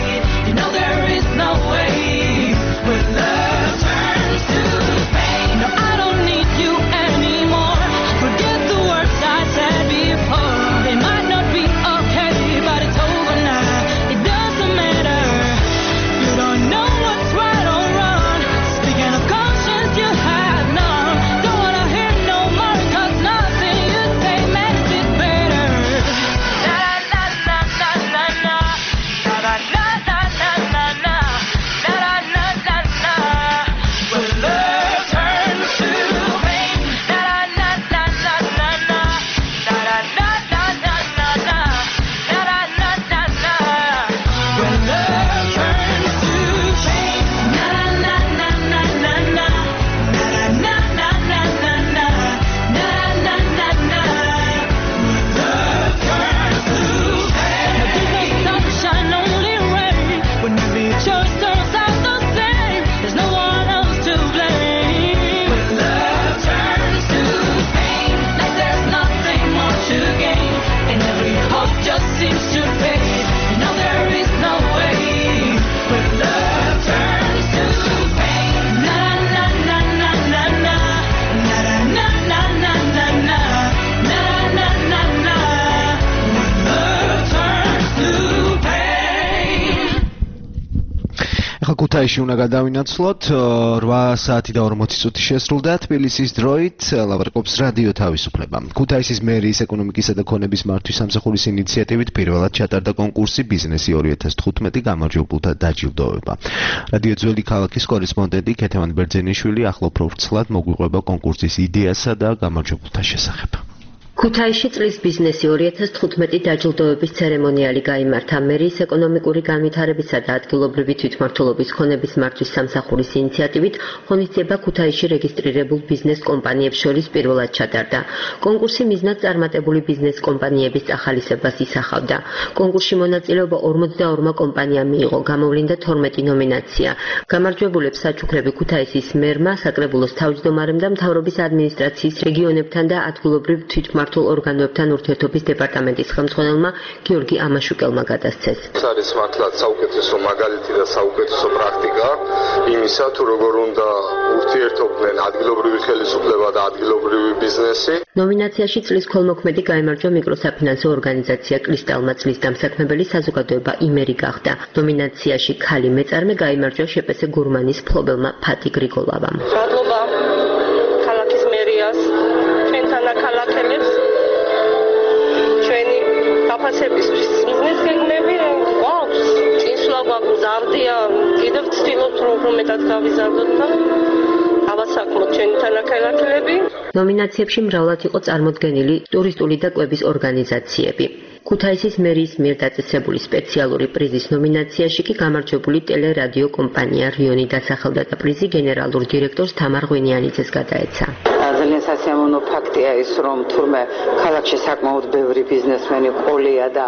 ქუთაისში უნდა გადავინაცვლოთ 8 საათი და 40 წუთი შესრულდა თბილისის დროით ლავრაკობს რადიო თავისუფლება. ქუთაისის მერიის ეკონომიკისა და ქონების მართვის სამსახურის ინიციატივით პირველად ჩატარდა კონკურსი ბიზნესი 2015 გამარჯვებულთა დაჯილდოება. რადიო ძველი ქალაქის კორესპონდენტი ქეთევან ბერძენიშვილი ახლა უფრო ვრცლად მოგვიყვება კონკურსის იდეასა და გამარჯვებულთა შესახებ. ქუთაისში წლის ბიზნესი 2015 დაჯილდოების ცერემონიალი გაიმართა მერიის ეკონომიკური განვითარებისა და ადგილობრივი თვითმმართველობის ქონების მართვის სამსახურის ინიციატივით ღონისძიება ქუთაისში რეგისტრირებულ ბიზნეს კომპანიებს შორის პირველად ჩატარდა. კონკურსი მიზნად წარმატებული ბიზნეს კომპანიების ახალისებას ისახავდა. კონკურსში მონაწილეობა 42 კომპანიამ მიიღო, გამოვლინდა 12 ნომინაცია. გამარჯვებულებს საჩუქრები ქუთაისის მერმა, საკრებულოს თავმჯდომარემ და მთავრობის ადმინისტრაციის რეგიონებთან და ადგილობრივ თვითმმართველ ორგანოებთან ურთიერთობის დეპარტამენტის ხელმძღვანელმა გიორგი ამაშუკელმა გადასცეს. ეს არის მართლაც საუკეთესო მაგალითი და საუკეთესო პრაქტიკა იმისა, თუ როგორ უნდა ურთიერთობდნენ ადგილობრივი ხელისუფლება და ადგილობრივი ბიზნესი. ნომინაციაში წლის ქოლმოქმედი გაიმარჯვა მიკროსაფინანსო ორგანიზაცია კრისტალმა, წლის დამსაქმებელი საზოგადოება იმერი გახდა. ნომინაციაში ქალი მეწარმე გაიმარჯვა შეპესე გურმანის ფლობელმა ფატი გრიგოლავამ. მადლობა ქალაქის მერიას, ჩვენთან ქალაქელებს, ჩვენი დაფასებისთვის ბიზნეს გეგმები გვაქვს, წინსვლა გვაქვს, მზარდია, კიდევ ვცდილობთ რომ მეტად გავიზარდოთ და ავასაქმოთ ჩვენი თანაქალაქელები. ნომინაციებში მრავლად იყო წარმოდგენილი ტურისტული და კვების ორგანიზაციები. ქუთაისის მერიის მიერ დაწესებული სპეციალური პრიზის ნომინაციაში კი გამარჯვებული ტელერადიო კომპანია რიონი დასახელდა და პრიზი გენერალურ დირექტორს თამარ ღვინიანიძეს გადაეცა. ძალიან სასიამოვნო ფაქტია ის, რომ თურმე ქალაქში საკმაოდ ბევრი ბიზნესმენი ყოლია და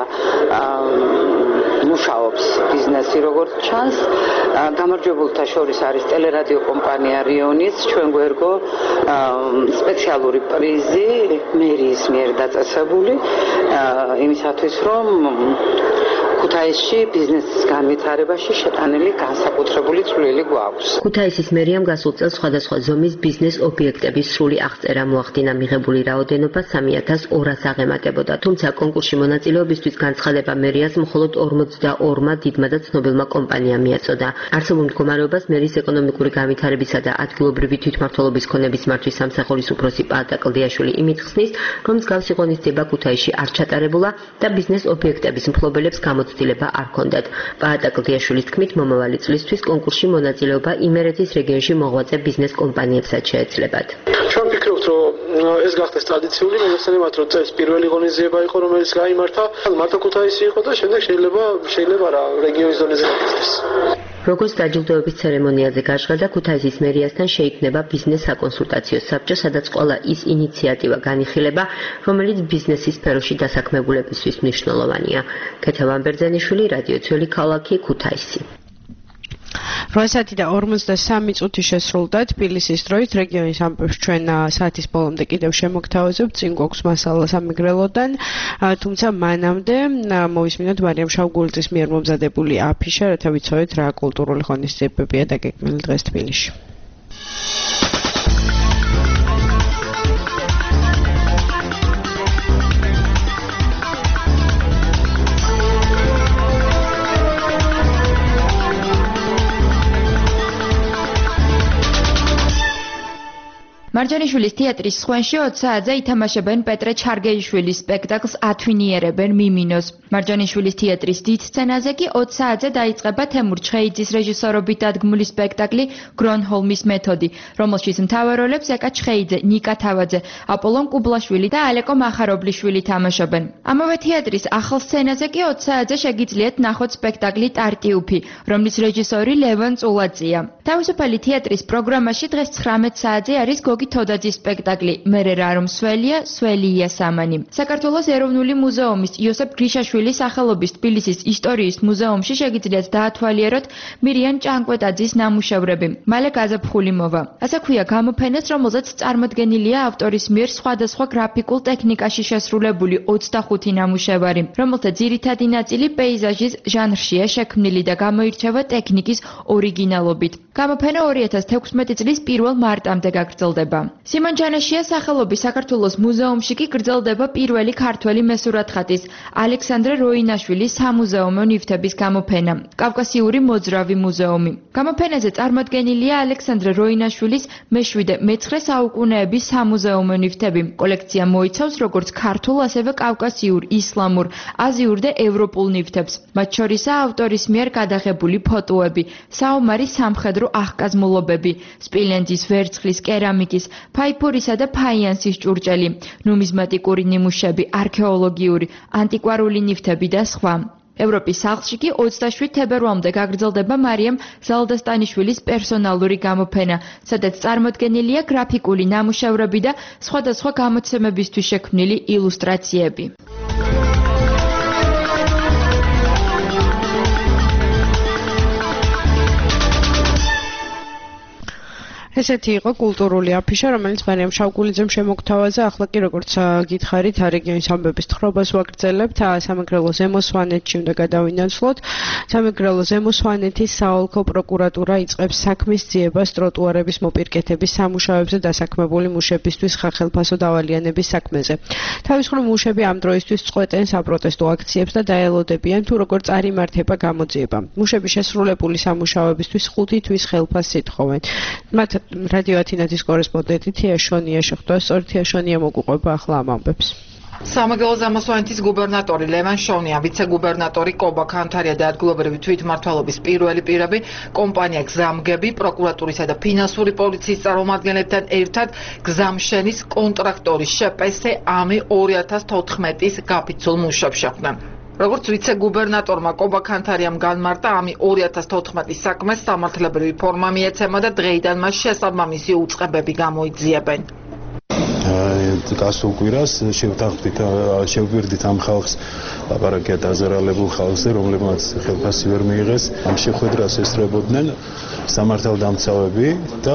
მუშაობს ბიზნესი როგორც ჩანს. გამარჯვებულთა შორის არის ტელერადიო კომპანია რიონის, ჩვენ გვერგო სპეციალური პრიზი მერიის მიერ დაწესებული იმისათვის, რომ ქუთაისში ბიზნესის განვითარებაში შეტანილი განსაკუთრებული წვლილი გვაქვს. ქუთაისის მერიამ გასულ წელს სხვადასხვა ზომის ბიზნეს ობიექტების სრული აღწერა მოახდინა. მიღებული რაოდენობა 3200-ს აღემატებოდა, თუმცა კონკურსში მონაწილეობისთვის განცხადება მერიას მხოლოდ 42 დიდმა და ცნობილმა კომპანიამ მიაწოდა. არსებულ მდგომარეობას მერიის ეკონომიკური განვითარებისა და ადგილობრივი თვითმმართველობის ქონების მართვის სამსახურის უფროსი პაატა კლდიაშვილი იმით ხსნის, რომ მსგავსი ღონისძიება ქუთაისში არ ჩატარებულა და ბიზნეს ობიექტების მფლობელებს გამოცდილება არ ჰქონდათ. პაატა კლდიაშვილის თქმით, მომავალი წლისთვის კონკურსში მონაწილეობა იმერეთის რეგიონში მოღვაწე ბიზნეს კომპანიებსაც შეეძლებათ. ჩვენ ვფიქრობთ, რომ ეს გახდეს ტრადიციული, მოგესალმებით, რომ წელს პირველი ღონისძიება იყო, რომელიც გაიმართა. მარტო ქუთაისი იყო და შემდეგ შეიძლება რა რეგიონის ზონაზე გახდეს. როგორც დაჯილდოების ცერემონიაზე გაჟღერდა, ქუთაისის მერიასთან შეიქმნება ბიზნეს საკონსულტაციო საბჭო, სადაც ყველა ის ინიციატივა განიხილება, რომელიც ბიზნესის სფეროში დასაქმებულებისთვის მნიშვნელოვანია. ქეთევან ბერძენიშვილი, რადიო ძველი ქალაქი, ქუთაისი. 8 საათი და 53 წუთი შესრულდა თბილისის დროით. რეგიონის ამბებს ჩვენ საათის ბოლომდე კიდევ შემოგთავაზებთ, წინ გვაქვს მასალა სამეგრელოდან, თუმცა მანამდე მოვისმინოთ მარიამ შავგულიძის მიერ მომზადებული აფიშა, რათა ვიცოდეთ რა კულტურული ღონისძიებებია დაგეგმილი დღეს თბილისში. მარჯანიშვილის თეატრის სხვენში 20 საათზე ითამაშებენ პეტრე ჩარგეიშვილის სპექტაკლს ათვინიერებენ მიმინოს. მარჯანიშვილის თეატრის დიდ სცენაზე კი 20 საათზე დაიწყება თემურ ჩხეიძის რეჟისორობით დადგმული სპექტაკლი გრონჰოლმის მეთოდი, რომელშიც მთავარ როლებს ეკა ჩხეიძე, ნიკა თავაძე, აპოლონ კუბლაშვილი და ალეკო მახარობლიშვილი თამაშობენ. ამავე თეატრის ახალ სცენაზე კი 20 საათზე შეგიძლიათ ნახოთ სპექტაკლი ტარტიუფი, რომლის რეჟისორი ლევან წულაძია. თავისუფალი თეატრის პროგრამაში დღეს 19 საათზე არის გოგი თოდაძის სპექტაკლი მერე რა რომ სველია, სველია სამანი. საქართველოს ეროვნული მუზეუმის იოსებ გრიშაშვილის სახელობის თბილისის ისტორიის მუზეუმში შეგიძლიათ დაათვალიეროთ მირიან ჭანკვეტაძის ნამუშევრები. მალე გაზაფხული მოვა. ასე ქვია გამოფენას, რომელზეც წარმოდგენილია ავტორის მიერ სხვადასხვა გრაფიკულ ტექნიკაში შესრულებული 25 ნამუშევარი, რომელთა ძირითადი ნაწილი პეიზაჟის ჟანრშია შექმნილი და გამოირჩევა ტექნიკის ორიგინალობით. გამოფენა 2016 წლის 1 მარტამდე გაგრძელდება. სიმონ ჯანაშია სახელობის საქართველოს მუზეუმში კი გრძელდება პირველი ქართველი მესურათხატის ალექსანდრე როინაშვილის სამუზეუმო ნივთების გამოფენა კავკასიური მოძრავი მუზეუმი. გამოფენაზე წარმოდგენილია ალექსანდრე როინაშვილის მე-7-მე-9 საუკუნეების სამუზეუმო ნივთები. კოლექცია მოიცავს როგორც ქართულ, ასევე კავკასიურ, ისლამურ, აზიურ და ევროპულ ნივთებს. მათ შორისაა ავტორის მიერ გადაღებული ფოტოები, საომარი სამხედრო აღკაზმულობები, სპილენძის, ვერცხლის, კერამიკის, ფაიფურისა და ფაიანსის ჭურჭელი, ნუმიზმატიკური ნიმუშები, არქეოლოგიური, ანტიკვარული ნივთები და სხვა. ევროპის სახლში კი 27 თებერვალამდე გაგრძელდება მარიამ ზალდასტანიშვილის პერსონალური გამოფენა, სადაც წარმოდგენილია გრაფიკული ნამუშევრები და სხვადასხვა გამოცემებისთვის შექმნილი ილუსტრაციები. ესეთი იყო კულტურული აფიშა, რომელიც მარიამ შავგულიძემ შემოგთავაზა. ახლა კი როგორც გითხარით, რეგიონის ამბების თხრობას ვაგრძელებთ. სამეგრელო ზემო სვანეთში უნდა გადავინაცვლოთ. სამეგრელო ზემო სვანეთის საოლქო პროკურატურა იწყებს საქმის ძიებას ტროტუარების მოპირკეთების სამუშაოებზე დასაქმებული მუშებისთვის ხახელფასო დავალიანების საქმეზე. თავის მხრივ მუშები ამ დროისთვის წყვეტენ საპროტესტო აქციებს და დაელოდებიან თუ როგორ წარიმართება გამოძიება. მუშები შესრულებული სამუშაოებისთვის 5 თვის ხელფასს ითხოვენ. მათ რადიო ათინათის კორესპონდენტი თია შონია შეხვდა. სწორედ თია შონია მოგუყვება ახლა ამ ამბებს. სამეგრელო ზემო სვანეთის გუბერნატორი ლევან შონია, ვიცე-გუბერნატორი კობა ქანთარია და ადგილობრივი თვითმმართველობის პირველი პირები, კომპანია გზამგები, პროკურატურისა და ფინანსური პოლიციის წარმომადგენლებთან ერთად გზამშენის კონტრაქტორის შეპესე ამი 2014-ის გაფიცულ მუშებს შეხვდნენ. როგორც ვიცე-გუბერნატორმა კობა ქანთარიამ განმარტა, ამი 2014-ის საქმეს სამართლებრივი ფორმა მიეცემა და დღეიდან მას შესაბამისი უწყებები გამოიძიებენ. გასულ კვირას შევგვირდით ამ ხალხს, ლაპარაკია დაზარალებულ ხალხზე, რომლებმაც ხელფასი ვერ მიიღეს. ამ შეხვედრას ესწრებოდნენ სამართალდამცავები და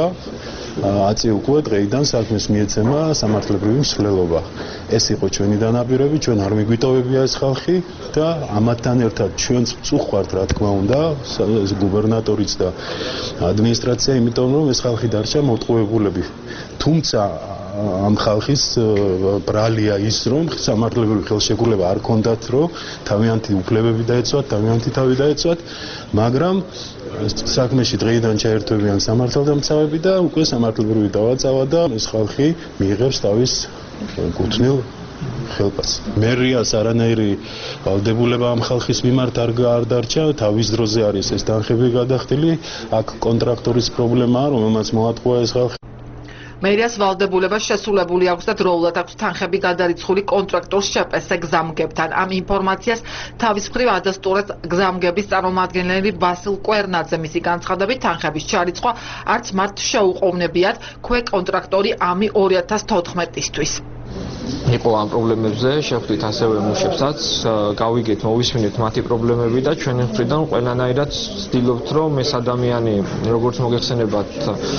აწიუკლო დღეიდან საქმეს მიეცემა სამართლებრივი მსვლელობა. ეს იყო ჩვენი დანაპირები, ჩვენ არ მიგვიტოვებია ეს ხალხი და ამათთან ერთად ჩვენც წუხართ, რა თქმა უნდა, გუბერნატორიც და ადმინისტრაცია, იმიტომ რომ ეს ხალხი დარჩა მოტყუებულები. თუმცა ამ ხალხის ბრალია ის, რომ სამართლებრივი ხელშეკრულება არ ქონდათ, რომ თავიანთი უფლებები დაეცვათ, თავიანთი თავი დაეცვათ, მაგრამ საქმეში დღეიდან ჩაერთვებიან სამართალდამცავები და უკვე სამართლებრივი დავაწავა და ეს ხალხი მიიღებს თავის კუთვნილ ხელფასს. მერიას არანაირი ვალდებულება ამ ხალხის მიმართ არ დარჩა, თავის დროზე არის ეს თანხები გადახდილი, აქ კონტრაქტორის პრობლემაა, რომელმაც მოატყუა ეს ხალხი. მერიას ვალდებულება შესრულებული აქვს და დროულად აქვს თანხები გადარიცხული კონტრაქტორს შეპესე გზამგებთან. ამ ინფორმაციას თავის მხრივ ადასტურებს გზამგების წარმომადგენელი ვასილ კვერნაძე. მისი განცხადებით, თანხების ჩარიცხვა არც მათ შეუყოვნებიათ ქვე კონტრაქტორი ამი 2014-ისთვის. იყო ამ პრობლემებზე, შეხვდით ასევე მუშებსაც, გავიგეთ, მოვისმინეთ მათი პრობლემები და ჩვენი მხრიდან ყველანაირად ვცდილობთ, რომ ეს ადამიანი, როგორც მოგეხსენებათ,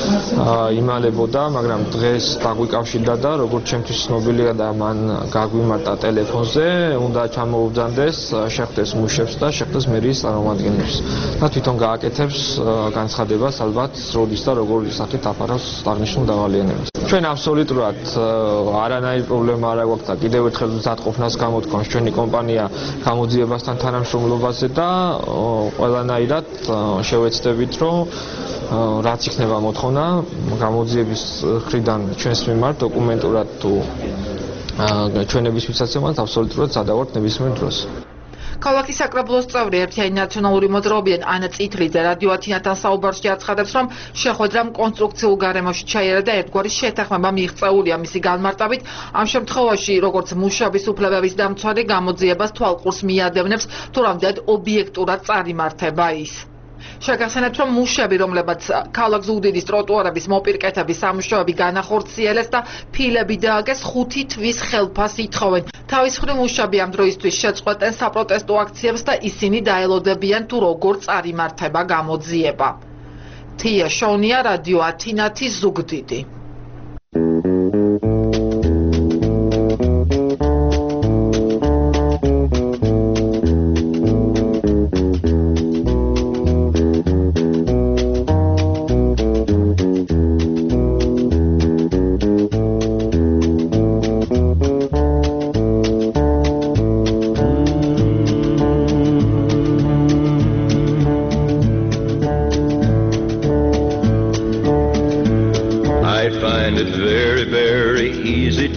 იმალებოდა, მაგრამ დღეს დაგვიკავშირდა და როგორც ჩემთვის ცნობილია და მან გაგვიმარტა ტელეფონზე, უნდა ჩამოუგზავნდეს, შეხვდეს მუშებს და შეხვდეს მერიის წარმომადგენლებს. და თვითონ გააკეთებს განცხადებას ალბათ, როდის და როგორი სახით აფარავს აღნიშნულ დავალიანებას. ჩვენ აბსოლუტურად არანაირი პრობლემა არ აქვს და კიდევ ერთხელ მზადყოფნას გამოთქვამს ჩვენი კომპანია გამოძიებასთან თანამშრომლობაზე და ყველანაირად შევეცდებით, რომ რაც იქნება მოთხოვნა გამოძიების მხრიდან ჩვენს მიმართ დოკუმენტურად თუ ჩვენების მისაცემად აბსოლუტურად სადავართ ნებისმიერ დროს. ქალაქის საკრებულოს წევრი ერთიანი ნაციონალური მოძრაობიდან ანა წითლიძე რადიო ათინათთან საუბარში აცხადებს, რომ შეხვედრამ კონსტრუქციულ გარემოში ჩაიერა და ერთგვარი შეთანხმება მიიღწეულია. მისი განმარტებით, ამ შემთხვევაში, როგორც მუშების უფლებების დამცველი გამოძიებას თვალყურს მიადევნებს, თუ რამდენად ობიექტურად წარიმართება ის. შეგახსენებთ, რომ მუშები, რომლებაც ქალაქ ზუგდიდის ტროტუარების მოპირკეთების სამუშაოები განახორციელეს და ფილები დააგეს 5 თვის ხელფასს ითხოვენ. თავის მხრივ მუშები ამ დროისთვის შეწყვეტენ საპროტესტო აქციებს და ისინი დაელოდებიან თუ როგორ წარიმართება გამოძიება. თია შონია, რადიო ათინათი, ზუგდიდი.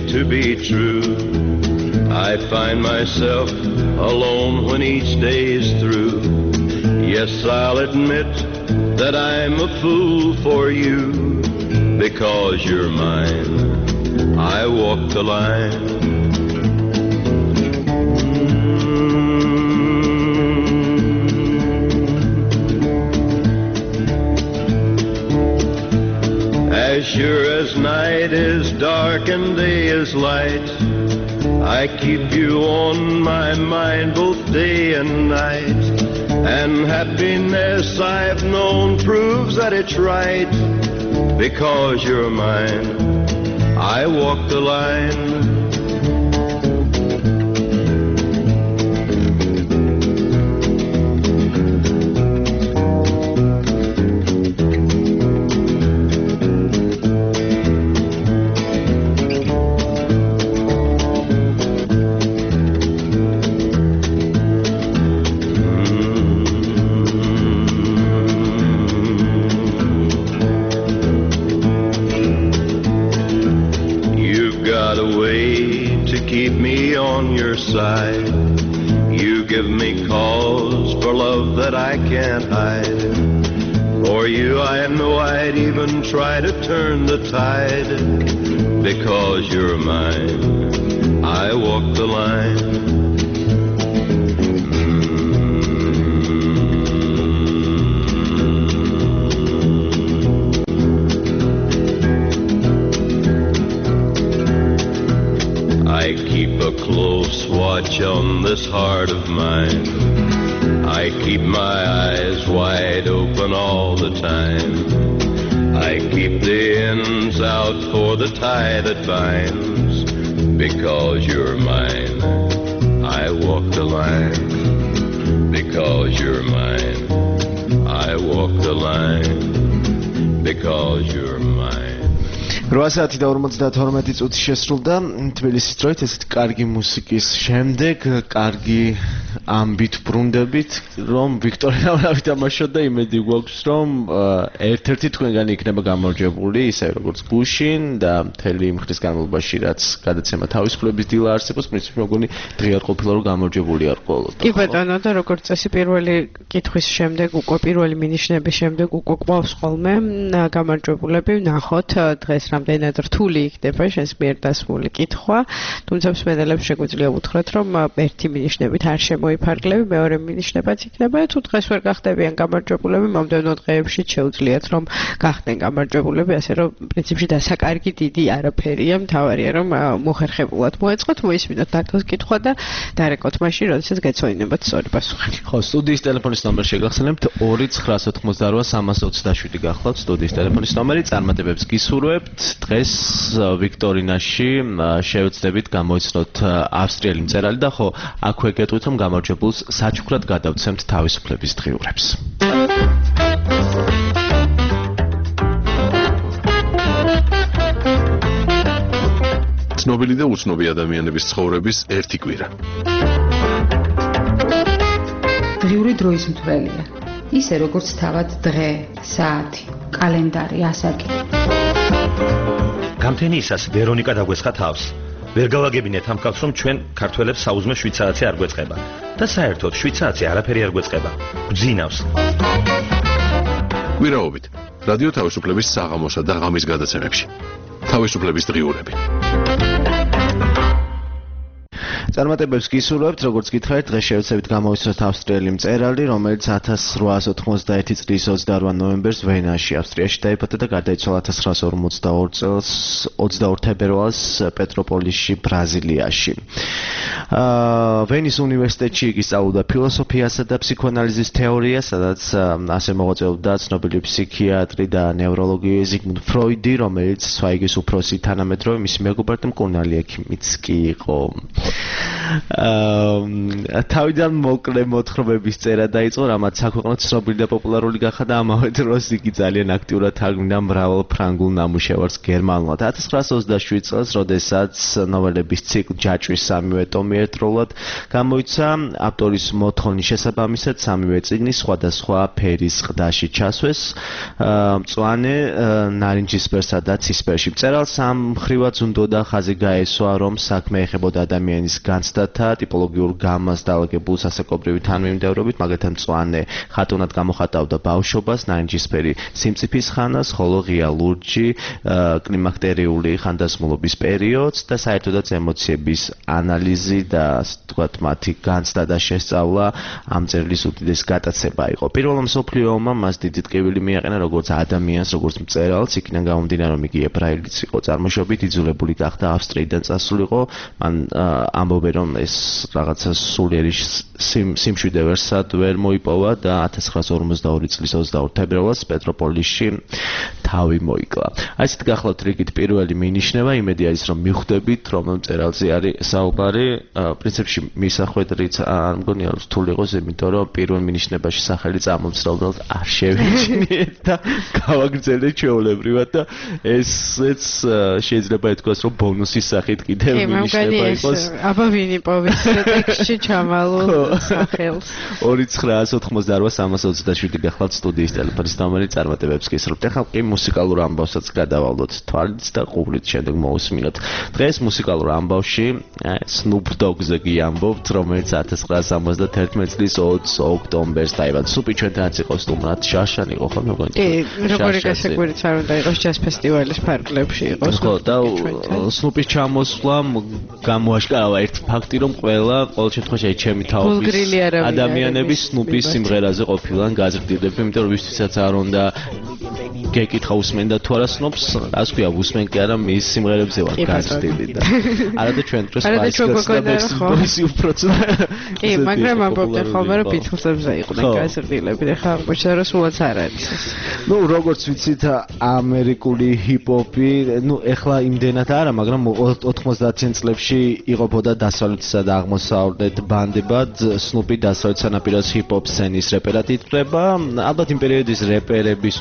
to be true. I find myself alone when each day is through. Yes, I'll admit that I'm a fool for you. Because you're mine, I walk the line. As sure as night is dark and day is light, I keep you on my mind both day and night. And happiness I've known proves that it's right. Because you're mine, I walk the line. Side. You give me cause for love that I can't hide. For you I know I'd even try to turn the tide. Because you're mine, I walk the line. I keep a close watch on this heart of mine. I keep my eyes wide open all the time. I keep the ends out for the tie that binds. Because you're mine, I walk the line. Because you're mine, I walk the line. Because you're mine. 8:42 წუთი შესრულდა თბილისის დროით ესეთ კარგი მუსიკის შემდეგ კარგი ამბით ბრუნდებით რომ ვიქტორია ვითამაშოთ და იმედი გვაქვს რომ ერთ-ერთი თქვენგანი იქნება გამარჯვებული ისე როგორც გუშინ და მთელი იმ ხნის განმავლობაში რაც გადაცემა თავისუფლების დილა არსებობს პრინციპი მოგონი დღე არ ყოფილა რომ გამარჯვებული არ ყოლოთ კი ბატონო და როგორც წესი პირველი კითხვის შემდეგ უკვე პირველი მინიშნების შემდეგ უკვე გვაქვს ხოლმე გამარჯვებულები ნახოთ დღეს რამდენად რთული იქნება შენს მიერ დასმული კითხვა, თუმცა მსმენელებს შეგვიძლია უთხრათ, რომ ერთი მინიშნებით არ შემოიფარგლები, მეორე მინიშნებაც იქნება, თუ დღეს ვერ გახდებიან გამარჯვებულები, მომდევნო დღეებში შეუძლიათ, რომ გახდნენ გამარჯვებულები, ასე რომ პრინციპში დასაკარგი დიდი არაფერია, მთავარია, რომ მოხერხებულად მოეწყოთ, მოისმინოთ დაკლის კითხვა და დარეკოთ მაშინ, როდესაც გეცოდინებათ სწორი პასუხი. ხო, სტუდიის ტელეფონის ნომერი შეგახსენებთ 2988327 გახლავთ სტუდიის ტელეფონის ნომერი, წარმატებებს გისურვებთ. დღეს ვიქტორინაში შევეცდებით გამოიცნოთ ავსტრიელი მწერალი და ხო აქვე გეტყვით რომ გამარჯვებულს საჩუქრად გადავცემთ თავისუფლების დღიურებს. ცნობილი და უცნობი ადამიანების ცხოვრების ერთი კვირა. დღიური დროის მთვრელია. ისე როგორც თავად დღე, საათი, კალენდარი, ასაკი. გამთენიისას ვერონიკა დაგვესხა თავს. ვერ გავაგებინეთ ამ კაცს რომ ჩვენ ქართველებს საუზმე შვიცარიცი არ გვეწყება და საერთოდ შვიცარიცი არაფერი არ გვეწყება. გძინავს. კვირაობით რადიო თავისუფლების საღამოსა და ღამის გადაცემებში. თავისუფლების დღიურები. წარმატებებს გისურვებთ, როგორც გითხარით, დღეს შევეცდებით გამოვიცნოთ ავსტრიელი მწერალი, რომელიც 1891 წლის 28 ნოემბერს ვენაში, ავსტრიაში დაიბადა და გარდაიცვალა 1942 წელს 22 თებერვალს პეტროპოლიში, ბრაზილიაში. ვენის უნივერსიტეტში იგი სწავლობდა ფილოსოფიასა და ფსიქოანალიზის თეორიას, სადაც ასე მოღვაწეობდა ცნობილი ფსიქიატრი და ნევროლოგი ზიგმუნდ ფროიდი, რომელიც სვაიგის უფროსი თანამედროვე მისი მეგობარი და მკურნალი ექიმიც კი იყო. თავიდან მოკლე მოთხრობების წერა დაიწყო, რამაც საქვეყნოდ ცნობილი და პოპულარული გახადა, ამავე დროს იგი ძალიან აქტიურად თარგმნიდა მრავალ ფრანგულ ნამუშევარს გერმანულად. 1927 წელს, როდესაც ნოველების ციკლ ჯაჭვის სამივე ტომი ერთდროულად გამოიცა, ავტორის მოთხოვნის შესაბამისად სამივე წიგნი სხვადასხვა ფერის ყდაში ჩასვეს, მწვანე, ნარინჯისფერსა და ცისფერში. მწერალს ამ მხრივაც უნდოდა ხაზი გაესვა, რომ საქმე ეხებოდა ადამიანის განცდათა, ტიპოლოგიურ გამას დაალაგებულ სასაკობრივი თანმიმდევრობით, მაგალითად მწვანე ხატუნად გამოხატავდა ბავშვობას, ნარინჯისფერი სიმწიფის ხანას, ხოლო ღია ლურჯი კლიმაქტერიული ხანდაზმულობის პერიოდს და საერთოდაც ემოციების ანალიზი და თქვათ მათი განცდა და შესწავლა ამ წერილის უდიდესი გატაცება იყო. პირველ მსოფლიო ომმა მას დიდი ტკივილი მიაყენა როგორც ადამიანს, როგორც მწერალს, იქიდან გამომდინარე, რომ იგი ებრაელიც იყო წარმოშობით, იძულებული გახდა ავსტრიიდან წასულიყო. მან ამბობენ, რომ ეს რაღაცა სულიერი სიმშვიდე ვერ მოიპოვა და 1942 წლის 22 თებერვალს პეტროპოლისში თავი მოიკლა. აი ესეთ გახლავთ რიგით პირველი მინიშნება, იმედი არის, რომ მიხვდებით, რომ მწერალზე არის საუბარი, პრინციპში მისახვედრიც არ მგონია რომ რთული იყოს, იმიტომ რომ პირველ მინიშნებაში სახელი წამომცრალად არ შევიჩინეთ და გავაგრძელეთ ჩვეულებრივად და ესეც შეიძლება ითქვას, რომ ბონუსის სახით კიდევ მინიშნება იყოს. აბა ვინი პოვის ტექსტში ჩამალულ სახელს 2988-327 გახლავთ სტუდიის ტელეფონის ნომერი, წარმატებებს გისურვებთ. ახლა კი მუსიკალურ ამბავსაც გადავალოთ თვალით და ყურით, შემდეგ მოусმინოთ. დღეს მუსიკალურ ამბავში Snoop Dogg-ზე გიამბობთ, რომელიც 1971 წლის 20 ოქტომბერს დაიბადა. Snoop-ი ჩვენთანაც იყო სტუმრად, შაშან იყო ხო მეგონი? კი, როგორი გასაკვირიც არ უნდა იყოს ჯაზ ფესტივალის ფარგლებში იყოს. ხო, და Snoop-ის ჩამოსვლა გამოაშკარავა ერთ ფაქტი, რომ ყველა შემთხვევაში ჩემი თაობის ადამიანები Snoop-ის სიმღერაზე ყოფილან გაზრდილები, იმიტომ რომ ვისთვისაც არ უნდა გეკითხა უსმენდა თუ არა Snoop-ს, რას ქვია, უსმენ კი არა მის სიმღერებზე ვარ გაზრდილი და არა და ჩვენ დროს პაისკაცი უბრალოდ კი, მაგრამ ამბობდნენ ხოლმე რომ Beatles-ებზე იყვნენ გაზრდილები და ხა აღმოჩნდა რომ სულაც არ არის ეს. ნუ როგორც ვიცით ამერიკული ჰიპ-ჰოპი, ნუ ეხლა იმდენად არა, მაგრამ 90-იან წლებში იყოფოდა დასავლეთისა და აღმოსავლეთ ბანდებად. Snoop-ი დასავლეთ სანაპიროს ჰიპ-ჰოპ სცენის რეპერად ითვლება. ალბათ იმ პერიოდის რეპერების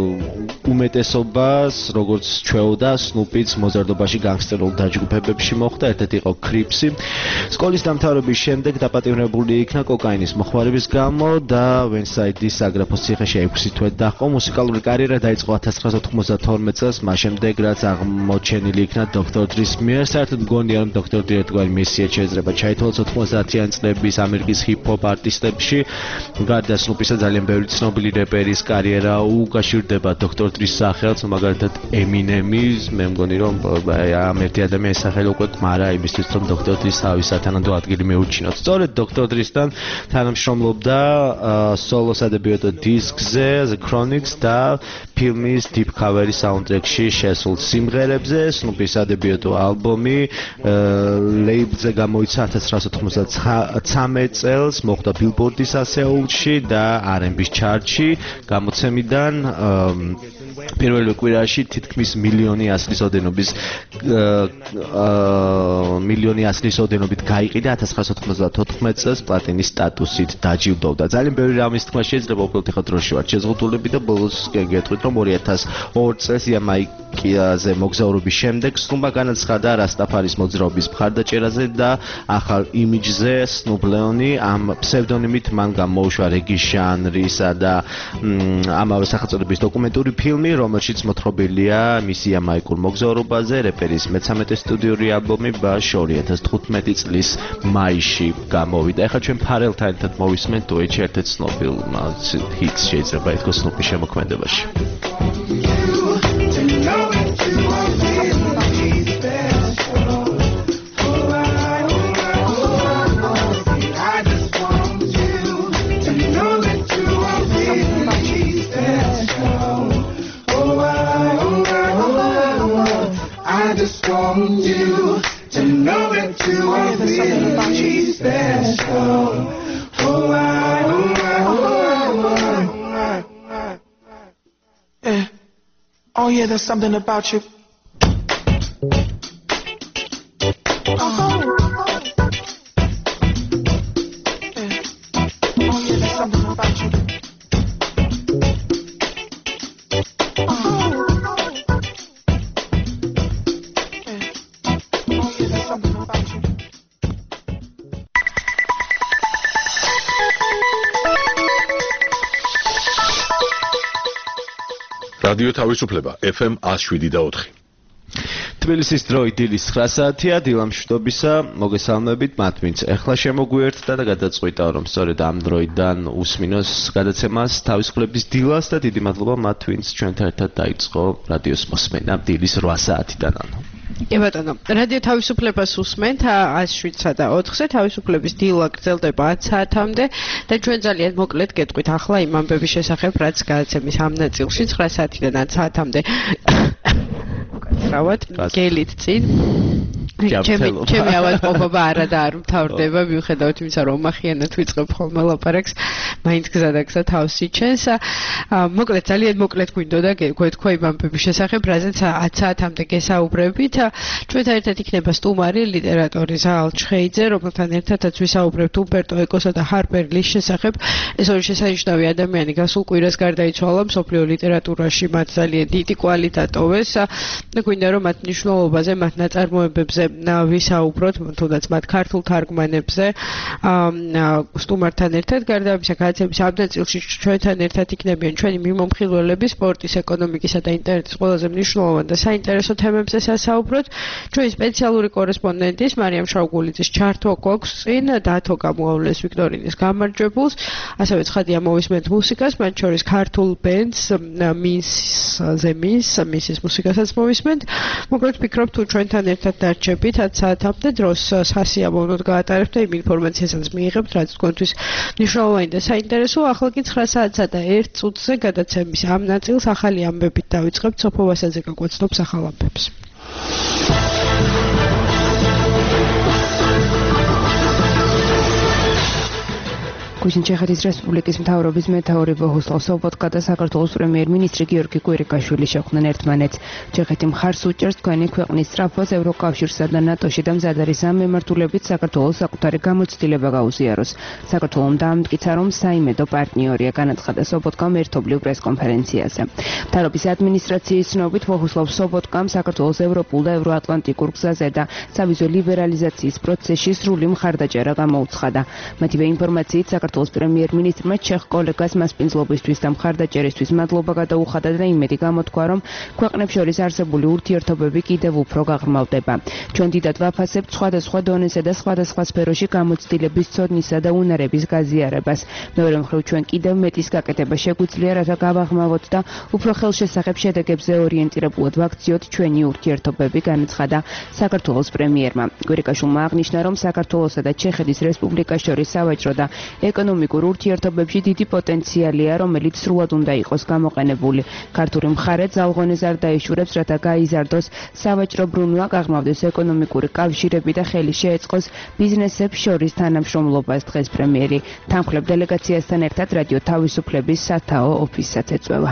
უმეტესობას, როგორც ჩვეუდა, Snoop-იც მოზარდობაში განგსტერულ დაჯგუფებებში მოხვდა, ერთ-ერთი იყო Crips-ი. სკოლის დამთავრების შემდეგ დაპატიმრებული იქნა კოკაინის მოხმარების გამო და Westside-ის საგრაფოს ციხეში 6 თვე დაჰყო. მუსიკალური კარიერა დაიწყო 1992 წელს, მას შემდეგ რაც აღმოჩენილი იქნა Dr. Dre-ის მიერ. საერთოდ მგონია, რომ Dr. Dre ერთგვარი მესია შეიძლება ჩაითვალოს 90-იან წლების ამერიკის ჰიპ-ჰოპ არტისტებში. გარდა Snoop-ისა ძალიან ბევრი ცნობილი რეპერის კარიერა უკავშირდება Dr. Dre-ის სახელს, მაგალითად Eminem-ის, მე მგონი რომ ამ ერთი ადამიანის სახელი უკვე კმარა იმისთვის, რომ Dr. Dre-ის თავის სათანადო ადგილი მეუჩინოთ. სწორედ Dr. Dre-სთან თანამშრომლობდა სოლო სადებიუტო დისკზე The Chronics და ფილმის Deep Cover-ის საუნდტრეკში შესულ სიმღერებზე. Snoop-ის სადებიუტო ალბომი ლეიბლზე გამოიცა 1993 წელს, მოხვდა Billboard-ის ასეულში და R&B-ის ჩარტში. გამოცემიდან პირველ კვირაში თითქმის მილიონი ასლის ოდენობით გაიყიდა 1994 წელს პლატინის სტატუსით დაჯილდოვდა. ძალიან ბევრი რამის თქმა შეიძლება, უბრალოდ ეხლა დროში ვარ შეზღუდულები და ბოლოს გეტყვით, რომ 2002 წელს იამაიკაზე მოგზაურობის შემდეგ Snoop-მა განაცხადა რასტაფარის მოძრაობის მხარდაჭერაზე და ახალ იმიჯზე Snoop Leon-ი ამ ფსევდონიმით მან გამოუშვა რეგის ჟანრისა და ამავე სახელწოდების დოკუმენტური ფილმი, რომელშიც მოთხრობილია მისი იამაიკურ მოგზაურობაზე. რეპერის მე-13 სტუდიური ალბომი Bash 2015 წლის მაისში გამოვიდა. ახლა ჩვენ ფარელთან ერთად მოვისმენთ დუეტში ერთ-ერთ ცნობილ ჰიტს, შეიძლება ითქვას Snoop-ის შემოქმედებაში. Oh yeah, there's something about you. რადიო თავისუფლება FM 107.4. თბილისის დრო დილის 9 საათია, დილამ მშვიდობისა, მოგესალმებით მათ, ვინც ეხლა შემოგვიერთდა და გადაწყვიტა, რომ სწორედ ამ დროიდან უსმინოს გადაცემას თავისუფლების დილას და დიდი მადლობა მათ, ვინც ჩვენთან ერთად დაიწყო რადიოს მოსმენა დილის 8 საათიდან. კი ბატონო, რადიო თავისუფლებას უსმენთ 107-სა და 4-ზე, თავისუფლების დილა გრძელდება 10 საათამდე და ჩვენ ძალიან მოკლედ გეტყვით ახლა იმ ამბების შესახებ, რაც გადაცემის ამ ნაწილში 9 საათიდან 10 საათამდე უკაცრავად გელით წინ ჩემი ავადმყოფობა არა და არ მთავრდება, მიუხედავად იმისა, რომ მახიანად ვიწყებ ხოლმე ლაპარაკს, მაინც გზადაგზა თავს იჩენს. მოკლედ, ძალიან მოკლედ გვინდოდა გვეთქვა იმ ამბების შესახებ, რაზეც 10 საათამდე გესაუბრებით. ჩვენთან ერთად იქნება სტუმარი, ლიტერატორი ზაალ ჩხეიძე, რომელთან ერთადაც ვისაუბრებთ უმბერტო ეკოსა და ჰარპერ ლის შესახებ. ეს ორი შესანიშნავი ადამიანი გასულ კვირას გარდაიცვალა მსოფლიო ლიტერატურაში, მათ ძალიან დიდი კვალი დატოვეს და გვინდა რომ მათ მნიშვნელობაზე, მათ ნაწარმოებებზე ვისაუბროთ, თუნდაც მათ ქართულ თარგმანებზე სტუმართან ერთად. გარდა ამისა, გადაცემის ამ ნაწილში ჩვენთან ერთად იქნებიან ჩვენი მიმომხილველები სპორტის, ეკონომიკისა და ინტერნეტის ყველაზე მნიშვნელოვან და საინტერესო თემებზე სასაუბროთ. ჩვენი სპეციალური კორესპონდენტის მარიამ შავგულიძის ჩართვა გვაქვს წინ, დათო გამოავლეს ვიქტორინის გამარჯვებულს, ასევე ცხადია მოვისმენთ მუსიკას, მათ შორის ქართულ ბენდს მისის მუსიკასაც მოვისმენთ. მოკლედ ვფიქრობ, თუ ჩვენთან ერთად დარჩებით 10 საათამდე დროს სასიამოვნოდ გაატარებთ და იმ ინფორმაციასაც მიიღებთ, რაც თქვენთვის მნიშვნელოვანი და საინტერესო. ახლა კი 9 საათსა და 1 წუთზე გადაცემის ამ ნაწილს ახალი ამბებით დავიწყებთ. სოფო ვასაძე გაგვაცნობს ახალ ამბებს. ჩეხეთის რესპუბლიკის მთავრობის მეთაური ბოჰუსლავ სობოტკა და საქართველოს პრემიერ-მინისტრი გიორგი კვირიკაშვილი შეხვდნენ ერთმანეთს. ჩეხეთი მხარს უჭერს თქვენი ქვეყნის სწრაფოს ევროკავშირსა და ნატოში და მზად არის ამ მიმართულებით საქართველოს საკუთარი გამოცდილება გაუზიაროს. საქართველომ დაამტკიცა, რომ საიმედო პარტნიორია, განაცხადა სობოტკამ ერთობლივ პრესკონფერენციაზე. მთავრობის ადმინისტრაციის ცნობით ბოჰუსლავ სობოტკამ საქართველოს ევროპულ და ევროატლანტიკურ გზაზე და სავიზო ლიბერალიზაციის პროცესში სრული მხარდაჭერა გამოუცხადა. მათივე ინფორმაციით საქართველოს პრემიერ-მინისტრმა ჩეხ კოლეგას მასპინძლობისთვის და მხარდაჭერისთვის მადლობა გადაუხადა და იმედი გამოთქვა, რომ ქვეყნებს შორის არსებული ურთიერთობები კიდევ უფრო გაღრმავდება. ჩვენ დიდად ვაფასებთ სხვადასხვა დონესა და სხვადასხვა სფეროში გამოცდილების ცოდნისა და უნარების გაზიარებას. მეორე მხრივ, ჩვენ კიდევ მეტის გაკეთება შეგვიძლია, რათა გავაღრმავოთ და უფრო ხელშესახებ შედეგებზე ორიენტირებულად ვაქციოთ ჩვენი ურთიერთობები, განაცხადა საქართველოს პრემიერმა. კვირიკაშვილმა აღნიშნა, რომ საქართველოსა და ჩეხეთის რესპუბლიკას შორის სავაჭრო და ეკონომიკურ ურთიერთობებში დიდი პოტენციალია, რომელიც სრულად უნდა იყოს გამოყენებული. ქართული მხარე ძალღონეს არ დაიშურებს, რათა გაიზარდოს სავაჭრო ბრუნვა, გაღრმავდეს ეკონომიკური კავშირები და ხელი შეეწყოს ბიზნესებს შორის თანამშრომლობას. დღეს პრემიერი თანმხლებ დელეგაციასთან ერთად რადიო თავისუფლების სათაო ოფისსაც ეწვევა.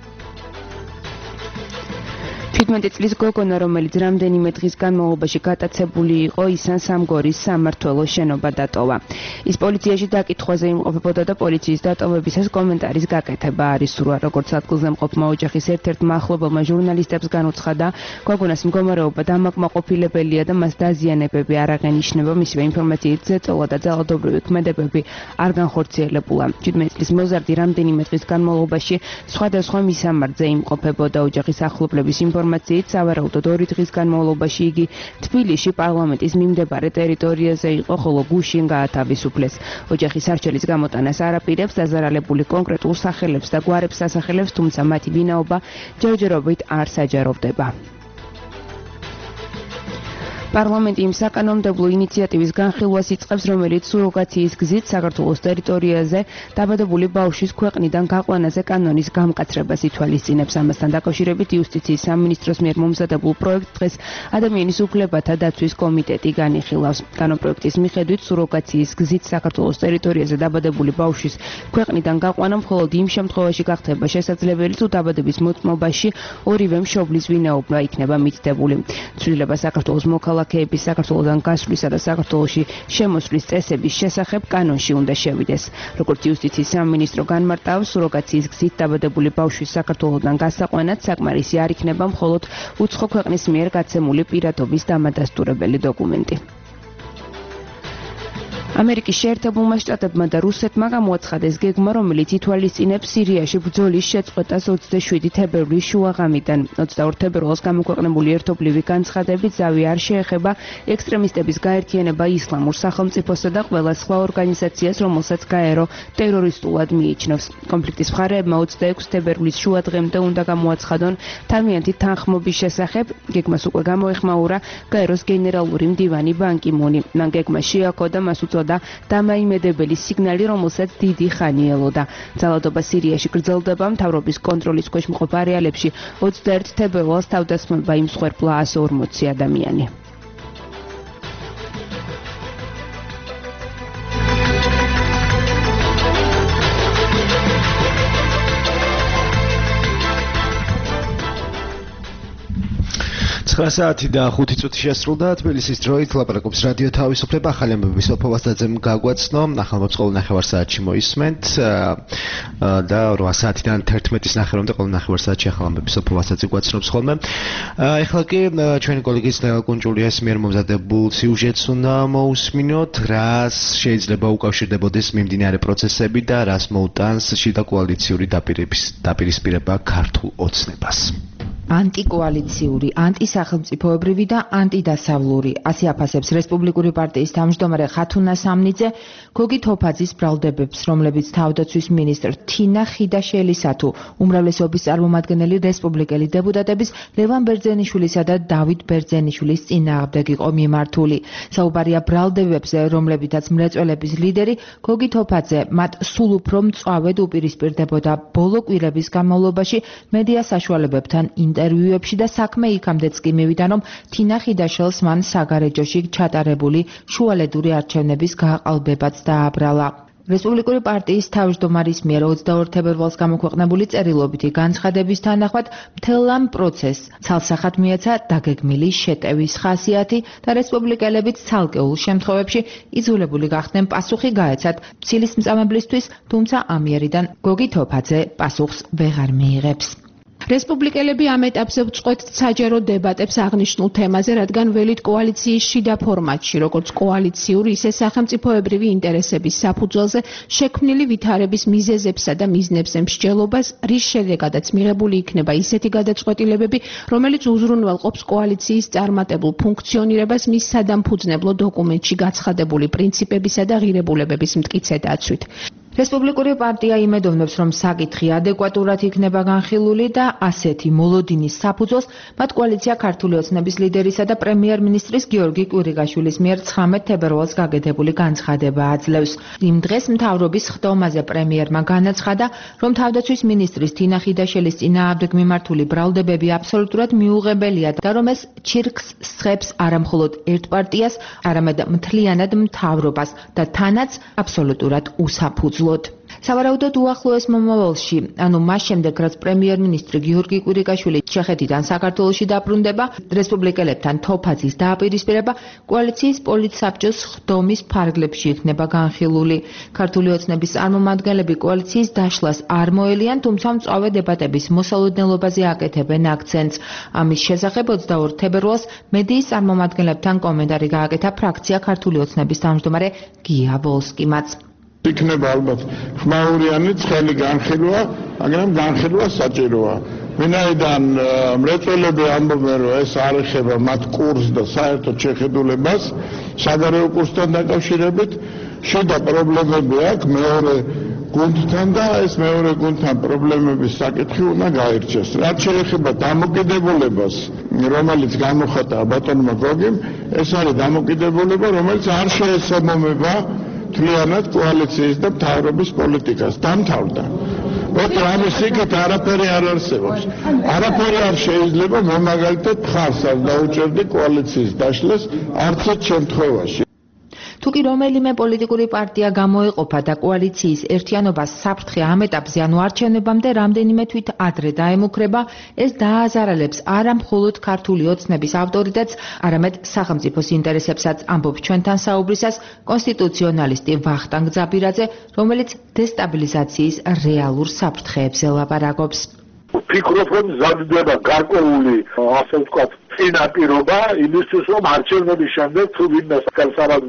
17 წლის გოგონა, რომელიც რამდენიმე დღის განმავლობაში გატაცებული იყო, ისან სამგორის სამმართველოს შენობა დატოვა. ის პოლიციაში დაკითხვაზე იმყოფებოდა და პოლიციის დატოვებისას კომენტარის გაკეთება არის სურვა. როგორც ადგილზე მყოფმა ოჯახის ერთ-ერთმა ახლობელმა ჟურნალისტებს განუცხადა, გოგონას მდგომარეობა დამაკმაყოფილებელია და მას დაზიანებები არ აღენიშნება. მისივე ინფორმაციით ზეწოლა და ძალადობრივი ქმედებები არ განხორციელებულა. 17 წლის მოზარდი რამდენიმე დღის განმავლობაში სხვადასხვა მისამართზე იმყოფებოდა. ოჯახის ახლობლების ინფორმაციით სავარაუდოდ 2 დღის განმავლობაში იგი თბილისში პარლამენტის მიმდებარე ტერიტორიაზე იყო, ხოლო გუშინ გაათავისუფლეს. ოჯახის არჩევის გამოტანას არაპირებს, დაზარალებული კონკრეტულ სახელებს და გვარებს ასახელებს, თუმცა მათი ვინაობა ჯერჯერობით არ საჯაროვდება. პარლამენტი იმ საკანონმდებლო ინიციატივის განხილვას იწყებს, რომელიც სუროგაციის გზით საქართველოს ტერიტორიაზე დაბადებული ბავშვის ქვეყნიდან გაყვანაზე კანონის გამკაცრებას ითვალისწინებს. ამასთან დაკავშირებით იუსტიციის სამინისტროს მიერ მომზადებულ პროექტს დღეს ადამიანის უფლებათა დაცვის კომიტეტი განიხილავს. კანონპროექტის მიხედვით სუროგაციის გზით საქართველოს ტერიტორიაზე დაბადებული ბავშვის ქვეყნიდან გაყვანა მხოლოდ იმ შემთხვევაში გახდება შესაძლებელი, თუ დაბადების მოწმობაში ორივე მშობლის ვინაობა იქნება მითითებული. ცვლილება საქართველოს მოქალაქეების საქართველოსთან გასვლისა და საქართველოში შემოსვლის წესების შესახებ კანონში უნდა შევიდეს. როგორც იუსტიციის სამინისტრო განმარტავს, სუროგაციის გზით დაბადებული ბავშვის საქართველოსთან გასაყვანად საკმარისი არ იქნება მხოლოდ უცხო ქვეყნის მიერ გაცემული პირადობის დამადასტურებელი დოკუმენტი. ამერიკის შეერთებულმა შტატებმა და რუსეთმა გამოაცხადეს გეგმა, რომელიც ითვალისწინებს სირიაში ბრძოლის შეწყვეტას 27 თებერვლის შუაღამიდან. 22 თებერვალს გამოქვეყნებული ერთობლივი განცხადებით ზავი არ შეეხება ექსტრემისტების გაერთიანება ისლამურ სახელმწიფოსა და ყველა სხვა ორგანიზაციას, რომელსაც გაერო ტერორისტულად მიიჩნევს. კონფლიქტის მხარეებმა 26 თებერვლის შუადღემდე უნდა გამოაცხადონ თავიანთი თანხმობის შესახებ. გეგმას უკვე გამოეხმაურა გაეროს გენერალური მდივანი ბან კი მუნი. მან გეგმა შეაქო და მას უწოდა დამაიმედებელი სიგნალი, რომელსაც დიდი ხანი ელოდა. ძალადობა სირიაში გრძელდება, მთავრობის კონტროლის ქვეშ მყოფ არეალებში 21 თებერვალს თავდასხმება იმსხვერპლა 140 ადამიანი. საათი და 5 წუთი შესრულდა თბილისის დროით ლაპარაკობს რადიო თავისუფლება ახალი ამბების ოფოვასტაძემ გაგვაცნო ახალმოწ ყოველ ნახევარსაათში მოისმენთ და 8 საათიდან 11-ის ნახევრამდე ყოველ ნახევარსაათში ახალ ამბების ოფოვასტაძე გვაცნობს ხოლმე ეხლა კი ჩვენი კოლეგის ლეო კუნჭულიას მიერ მომზადებულ სიუჟეტს უნდა მოусმინოთ რას შეიძლება უკავშირდებოდეს მიმდინარე პროცესები და რას მოუტანს შიდა კოალიციური დაპირისპირება ქართულ ოცნებას ანტიკოალიციური, ანტისახელმწიფოებრივი და ანტიდასავლური. ასე აფასებს რესპუბლიკური პარტიის თავმჯდომარე ხათუნა სამნიძე გოგი თოფაძის ბრალდებებს, რომლებიც თავდაცვის მინისტრ თინა ხიდაშელისათუ უმრავლესობის წარმომადგენელი რესპუბლიკელი დეპუტატების ლევან ბერძენიშვილისა და დავით ბერძენიშვილის წინააღმდეგ იყო მიმართული. საუბარია ბრალდებებზე, რომლებითაც მრეწველების ლიდერი გოგი თოფაძე მათ სულ უფრო მწვავედ უპირისპირდებოდა ბოლო კვირების განმავლობაში მედია საშუალებებთან ინტერვიუებში და საქმე იქამდეც კი მივიდა, რომ თინა ხიდაშელს მან საგარეჯოში ჩატარებული შუალედური არჩევნების გააყალბებაც დააბრალა. რესპუბლიკური პარტიის თავმჯდომარის მიერ 22 თებერვალს გამოქვეყნებული წერილობითი განცხადების თანახმად მთელ ამ პროცესს ცალსახად მიეცა დაგეგმილი შეტევის ხასიათი და რესპუბლიკელებიც ცალკეულ შემთხვევებში იძულებული გახდნენ პასუხი გაეცათ ცილის მწამებლისთვის, თუმცა ამიერიდან გოგი თოფაძე პასუხს ვეღარ მიიღებს. რესპუბლიკელები ამ ეტაპზე ვწყვეტთ საჯარო დებატებს აღნიშნულ თემაზე, რადგან ველით კოალიციის შიდა ფორმატში, როგორც კოალიციური, ისე სახელმწიფოებრივი ინტერესების საფუძველზე შექმნილი ვითარების მიზეზებსა და მიზნებზე მსჯელობას, რის შედეგადაც მიღებული იქნება ისეთი გადაწყვეტილებები, რომელიც უზრუნველყოფს კოალიციის წარმატებულ ფუნქციონირებას მის სადამფუძნებლო დოკუმენტში გაცხადებული პრინციპებისა და ღირებულებების მტკიცე დაცვით. რესპუბლიკური პარტია იმედოვნებს, რომ საკითხი ადეკვატურად იქნება განხილული და ასეთი მოლოდინის საფუძველს მათ კოალიცია ქართული ოცნების ლიდერისა და პრემიერ-მინისტრის გიორგი კვირიკაშვილის მიერ 19 თებერვალს გაგედებული განცხადება აძლევს. იმ დღეს მთავრობის ხდომაზე პრემიერმა განაცხადა, რომ თავდაცვის მინისტრის თინა ხიდაშელის წინააღმდეგ მიმართული ბრალდებები აბსოლუტურად მიუღებელია და რომ ეს ჩირკს სხებს არამხოლოდ ერთ პარტიას, არამედ მთლიანად მთავრობას და თანაც აბსოლუტურად უსაფუძვლოდ. სავარაუდოდ უახლოეს მომავალში, ანუ მას შემდეგ, რაც პრემიერ-მინისტრი გიორგი კვირიკაშვილი ჩეხეთიდან საქართველოში დაბრუნდება, რესპუბლიკელებთან თოფაძის დააპირისპირება კოალიციის პოლიტსაბჭოს ხდომის ფარგლებში იქნება განხილული. ქართული ოცნების წარმომადგენლები კოალიციის დაშლას არ მოელიან, თუმცა მწვავე დებატების მოსალოდნელობაზე აკეთებენ აქცენტს. ამის შესახებ 22 თებერვალს მედიის წარმომადგენლებთან კომენტარი გააკეთა ფრაქცია ქართული ოცნების თავმჯდომარე გია ვოლსკიმაც. იქნება ალბათ ხმაურიანი ცხელი განხილვა, მაგრამ განხილვა საჭიროა. ვინაიდან მრეწველები ამბობენ, რომ ეს არ ეხება მათ კურსს და საერთოდ შეხედულებას, საგარეო კურსთან დაკავშირებით, შიდა პრობლემები აქვს მეორე გუნდთან და ეს მეორე გუნდთან პრობლემების საკითხი უნდა გაირჩეს. რაც შეეხება დამოკიდებულებას, რომელიც გამოხატა ბატონმა გოგიმ, ეს არის დამოკიდებულება, რომელიც არ შეესაბამება მთლიანად კოალიციის და მთავრობის პოლიტიკას. დამთავრდა. ოღონდ ამის იქით არაფერი არ არსებობს. არაფერი არ შეიძლება მომაგალითად მხარს არ დაუჭერდი კოალიციის დაშლას არც ერთ შემთხვევაში. თუკი რომელიმე პოლიტიკური პარტია გამოეყოფა და კოალიციის ერთიანობას საფრთხე ამ ეტაპზე, ანუ არჩევნებამდე რამდენიმე თვით ადრე დაემუქრება, ეს დააზარალებს არა მხოლოდ ქართული ოცნების ავტორიტეტს, არამედ სახელმწიფოს ინტერესებსაც, ამბობს ჩვენთან საუბრისას კონსტიტუციონალისტი ვახტანგ ძაბირაძე, რომელიც დესტაბილიზაციის რეალურ საფრთხეებზე ლაპარაკობს. ვფიქრობ, რომ მზადდება გარკვეული, ასე ვთქვათ, წინაპირობა იმისთვის, რომ არჩევნების შემდეგ თუ ვინმე ხელსაბაძოს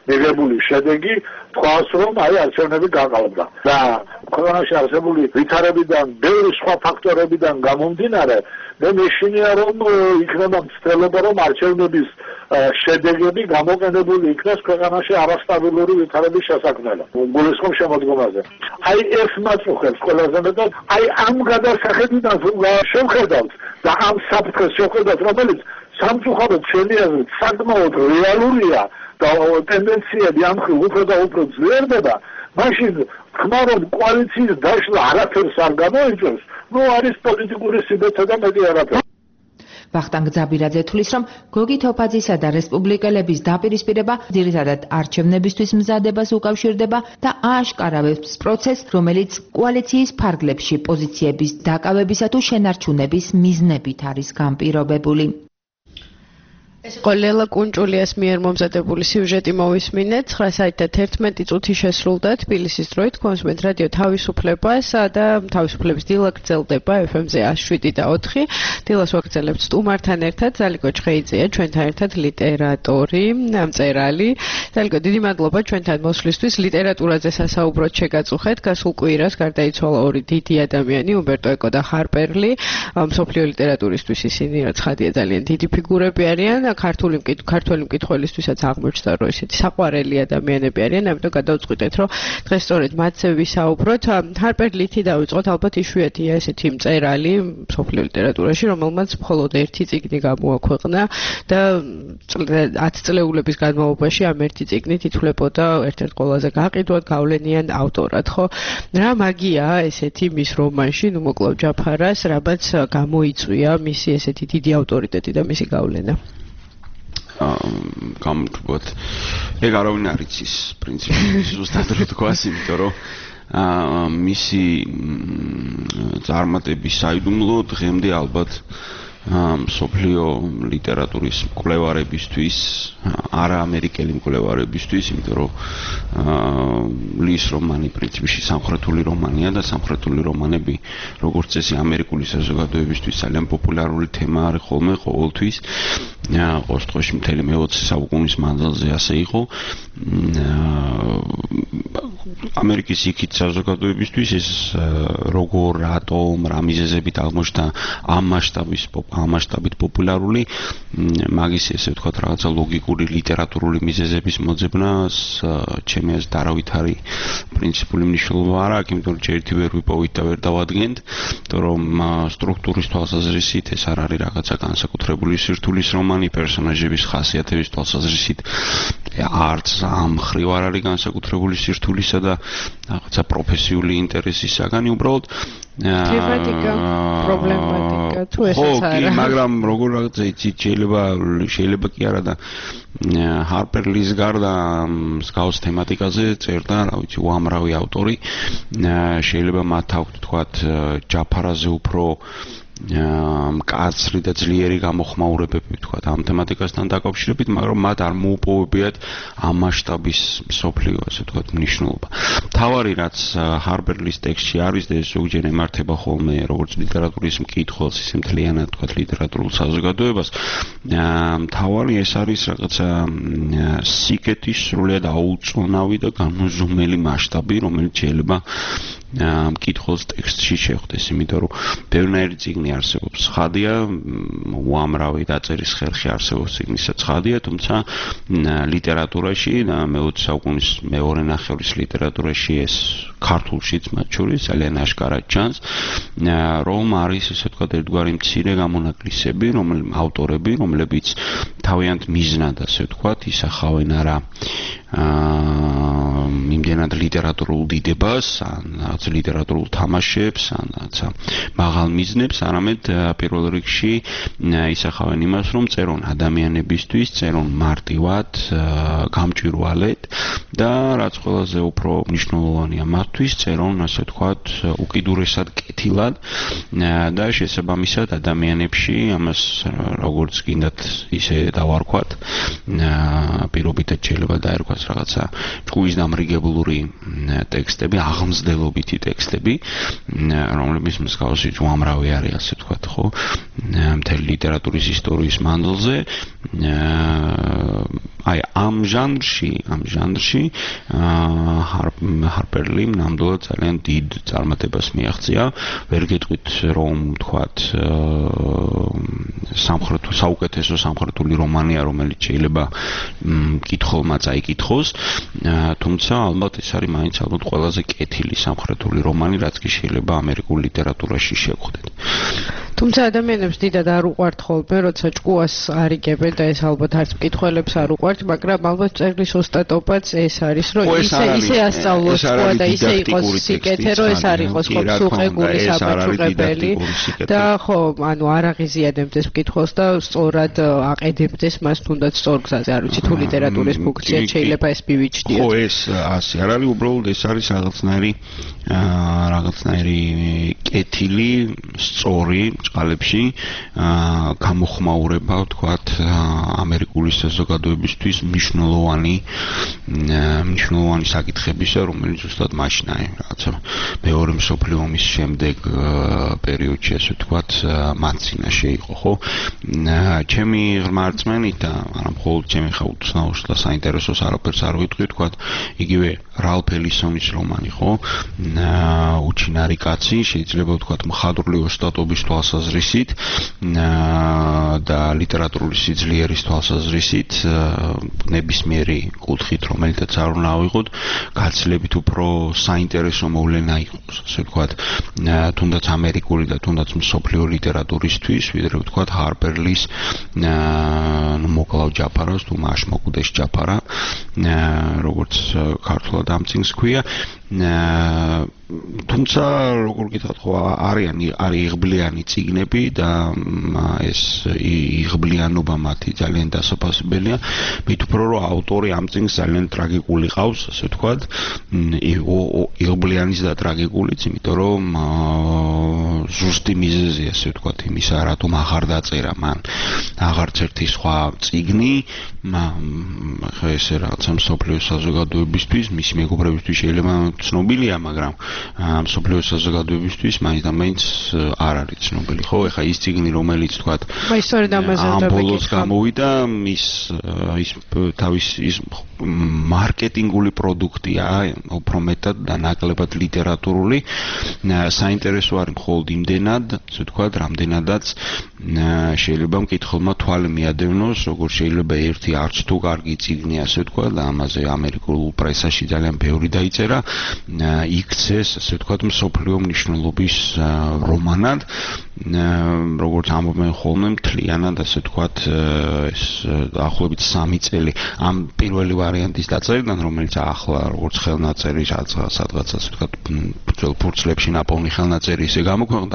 მიღებული შედეგი თქვას რომ აი არჩევნები გაყალბდა და ქვეყანაში არსებული ვითარებიდან ბევრი სხვა ფაქტორებიდან გამომდინარე მე მეშინია რომ იქნება მცდელობა რომ არჩევნების შედეგები გამოყენებული იქნას ქვეყანაში არასტაბილური ვითარების შესაქმნელად გულისხმობ შემოდგომაზე აი ეს მაწუხებს ყველაზე მეტად აი ამ გადასახედიდან შევხედავთ და ამ საფრთხეს შევხედავთ რომელიც სამწუხაროდ შეიძლება საკმაოდ რეალურია და ტენდენციები ამ ხილ უფრო და უფრო ძლიერდება მაშინ თქმა რომ კოალიციის დაშლა არაფერს არ გამოიწვევს ნუ არის პოლიტიკური სიბეცე და მეტი არაფერი ვახტანგ ძაბირაძე თვლის, რომ გოგი თოფაძისა და რესპუბლიკელების დაპირისპირება ძირითადად არჩევნებისთვის მზადებას უკავშირდება და ააშკარავებს პროცესს, რომელიც კოალიციის ფარგლებში პოზიციების დაკავებისა თუ შენარჩუნების მიზნებით არის განპირობებული. Qolela კუნჭულიას მიერ მომზადებული სიუჟეტი მოვისმინეთ 9:11 წუთი შესრულდა თბილისის დროით კონსუმენტ რადიო თავისუფლებას და თავისუფლების დილა გრძელდება FM-ზე 107.4 დილას ვაგრძელებთ სტუმართან ერთად ზალიკო ჩხეიძეა ჩვენთან ერთად ლიტერატორი მწერალი ზალიკო დიდი მადლობა ჩვენთან მოსვლისთვის ლიტერატურაზე სასაუბროდ შეგაწუხეთ გასულ კვირას გარდაიცვალა ორი დიდი ადამიანი უმბერტო ეკო და ჰარპერლი მსოფლიო ლიტერატურისთვის ისინი რაც ხადია ძალიან დიდი ფიგურები არიან ქართული მკითხველისთვისაც აღმოჩნდა რომ ისეთი საყვარელი ადამიანები არიან, ამიტომ გადავწყვიტეთ რომ დღეს სწორედ მათზე ვისაუბროთ. ჰარპერლითი დავიწყოთ, ალბათ იშვიათია ესეთი მწერალი მსოფლიო ლიტერატურაში, რომელმაც მხოლოდ ერთი წიგნი გამოაქვეყნა და 10 წლეულების განმავლობაში ამ ერთი წიგნით ითვლებოდა ერთ-ერთ ყველაზე გაყიდვად გავლენიან ავტორად, ხო? რა მაგია ესეთი მის რომანში, ნუ მოკლავ ჯაფარას, რაბაც გამოიწვია მისი ესეთი დიდი ავტორიტეტი და მისი გავლენა. გამთბოთ ეგ არავინ არ იცის პრინციპი ზუსტად რო თქვას იმიტომ რომ მისი წარმატების საიდუმლო დღემდე ალბათ მსოფლიო ლიტერატურის მკვლევარებისთვის არა ამერიკელი მკვლევარებისთვის იმიტომ რომ ლის რომანი პრინციპში სამხრეთული რომანია და სამხრეთული რომანები როგორც წესი ამერიკული საზოგადოებისთვის ძალიან პოპულარული თემა არის ხოლმე ყოველთვის ყოველთვის მთელი მე-20 საუკუნის მანძილზე ასე იყო ამერიკის იქით საზოგადოებისთვის ეს როგორ რატომ რა მიზეზებით აღმოჩნდა ამ მასშტაბით პოპულარული მაგის ესე ვთქვათ რაღაცა ლოგიკური ლიტერატურული მიზეზების მოძებნას ჩემი აზრით არავითარი პრინციპული მნიშვნელობა არ აქვს იმიტომ რომ ერთი ვერ ვიპოვით და ვერ დავადგენთ იმიტომ რომ სტრუქტურის თვალსაზრისით ეს არ არის რაღაცა განსაკუთრებული სირთულის რომანი პერსონაჟების ხასიათების თვალსაზრისით არც ამ ხრივ არ არის განსაკუთრებული სირთულისა და რაღაცა პროფესიული ინტერესის საგანი უბრალოდ თემატიკა პრობლემატიკა თუ ესაც არა კი მაგრამ როგორ რაღაცა იცით შეიძლება კი არა და ჰარპერლის გარდა მსგავს თემატიკაზე წერდა რა ვიცი უამრავი ავტორი შეიძლება მათ აქვთ თქვათ ჯაფარაზე უფრო მკაცრი და ძლიერი გამოხმაურებები თქვათ ამ თემატიკასთან დაკავშირებით, მაგრამ მათ არ მოუპოვებიათ ამ მასშტაბის მსოფლიო ასე თქვათ მნიშვნელობა. თავარი რაც ჰარპერლის ტექსტში არის და ეს ზოგჯერ ემართება ხოლმე როგორც ლიტერატურის მკითხველს, ისე მთლიანად თქვათ ლიტერატურულ საზოგადოებას. თავარი ეს არის რაღაცა სიკეთის სრულიად აუწონავი და განუზომელი მასშტაბი, რომელიც შეიძლება მკითხველს ტექსტში შეხვდეს, იმიტომ რომ ბევრნაირი წიგნი არსებობს. ცხადია, უამრავი დაწერის ხერხი არსებობს წიგნისა ცხადია, თუმცა ლიტერატურაში, მე-20 საუკუნის მეორე ნახევრის ლიტერატურაში ეს ქართულშიც მათ შორის ძალიან აშკარად ჩანს, რომ არის ესე ვთქვათ ერთგვარი მცირე გამონაკლისები, ავტორები, რომლებიც თავიანთ მიზნად ასე ვთქვათ ისახავენ არა იმდენად ლიტერატურულ დიდებას, ან რაღაც ლიტერატურულ თამაშებს, ან რაღაცა მაღალ მიზნებს, არამედ პირველ რიგში ისახავენ იმას, რომ წერონ ადამიანებისთვის, წერონ მარტივად, გამჭვირვალედ და რაც ყველაზე უფრო მნიშვნელოვანია მათთვის, წერონ ასე ვთქვათ ვთქვათ, უკიდურესად კეთილად და შესაბამისად ადამიანებში ამას როგორც გინდათ ისე დავარქვათ, პირობითად შეიძლება დაერქვას რაღაცა ჭკუის დამრიგებლური ტექსტები, აღმზრდელობითი ტექსტები, რომლებიც მსგავსი უამრავი არის, ასე ვთქვათ, ხო? მთელი ლიტერატურის ისტორიის მანძილზე, აი ამ ჟანრში Harper Lee ნამდვილად ძალიან დიდ წარმატებას მიაღწია. ვერ გეტყვით რომ ვთქვათ საუკეთესო სამხრეთული რომანია, რომელიც შეიძლება მკითხველმა წაიკითხოს, თუმცა ალბათ ეს არის მაინც ალბათ ყველაზე კეთილი სამხრეთული რომანი, რაც კი შეიძლება ამერიკულ ლიტერატურაში შევხვდეთ. თუმცა ადამიანებს დიდად არ უყვართ ხოლმე, როცა ჭკუას არიგებენ და ეს ალბათ არც მკითხველებს არ უყვართ, მაგრამ ალბათ წერლის ოსტატობაც ეს არის, რომ ისე ასწავლოს ჭკუა და ისე იყოს სიკეთე, რომ ეს არ იყოს ხო სუყეგული საბაჭუყებელი და ხო, ანუ არ აღიზიანებდეს მკითხველს და სწორად აყედებდეს მას თუნდაც სწორ გზაზე, არ ვიცი თუ ლიტერატურის ფუნქცია შეიძლება ეს მივიჩნიოთ. ხო, ეს ასე არ არის, უბრალოდ ეს არის რაღაცნაირი კეთილი, სწორი წყალებში გამოხმაურება, ვთქვათ, ამერიკული საზოგადოებისთვის მნიშვნელოვანი საკითხებისა, რომელიც ზუსტად მაშინ აი რაღაცა მეორე მსოფლიო ომის შემდეგ პერიოდში, ასე ვთქვათ, მათ წინაშე იყო, ხო? ჩემი ღრმა რწმენით და არა მხოლოდ ჩემი ხაუცნაურს და საინტერესოს არაფერს არ ვიტყვი, ვთქვათ, იგივე რალფ ელისონის რომანი, ხო? უჩინარი კაცი, შეიძლება ვთქვათ, მხატვრული ოსტატობის თვალსაზრისით და ლიტერატურული სიძლიერის თვალსაზრისით ნებისმიერი კუთხით, რომელთაც არ უნდა ავიღოთ, გაცილებით უფრო საინტერესო მოვლენა იყოს, ასე ვთქვათ, თუნდაც ამერიკული და თუნდაც მსოფლიო ლიტერატურისთვის, ვიდრე ვთქვათ Harper Lee-ს მოკლავ ჯაფარას თუ მაშ მოკვდეს ჯაფარა, როგორც ქართულად ამ წიგნს ქვია. თუმცა როგორ გითხრათ, ხო არის იღბლიანი წიგნები და ეს იღბლიანობა მათი ძალიან დასაფასებელია. მით უფრო რომ ავტორი ამ წიგნს ძალიან ტრაგიკული ყავს, ასე ვთქვათ, იღბლიანის და ტრაგიკულიც, იმიტომ რომ ზუსტი მიზეზი, ასე ვთქვათ, იმისა, რატომ აღარ დაწერა მან აღარც ერთი სხვა წიგნი, ხა ესე რაღაცა მსოფლიო საზოგადოებისთვის, მისი მეგობრებისთვის შეიძლება ცნობილია, მაგრამ მსოფლიო საზოგადოებისთვის მაინც და მაინც არ არის ცნობილი, ხო? ეხა ის წიგნი, რომელიც ვთქვათ, ამ ბოლოს გამოვიდა, ის თავის ის მარკეტინგული პროდუქტია, უფრო მეტად და ნაკლებად ლიტერატურული. საინტერესო არის მხოლოდ იმდენად, ასე ვთქვათ, რამდენადაც შეიძლება მკითხველმა თვალი მიადევნოს, როგორ შეიძლება ერთი არც თუ კარგი წიგნი, ასე ვთქვათ, და ამაზე ამერიკულ პრესაში ძალიან ბევრი დაიწერა, იქცეს, ასე ვთქვათ, მსოფლიო მნიშვნელობის რომანად, როგორც ამბობენ ხოლმე, მთლიანად, ასე ვთქვათ, ეს ახლობით 3 წელი ამ პირველი ვარიანტის დაწერიდან, რომელიც ახლა როგორც ხელნაწერი სადღაც, ასე ვთქვათ, ძველ ფურცლებში ნაპოვნი ხელნაწერი ისე გამოქვეყნდა,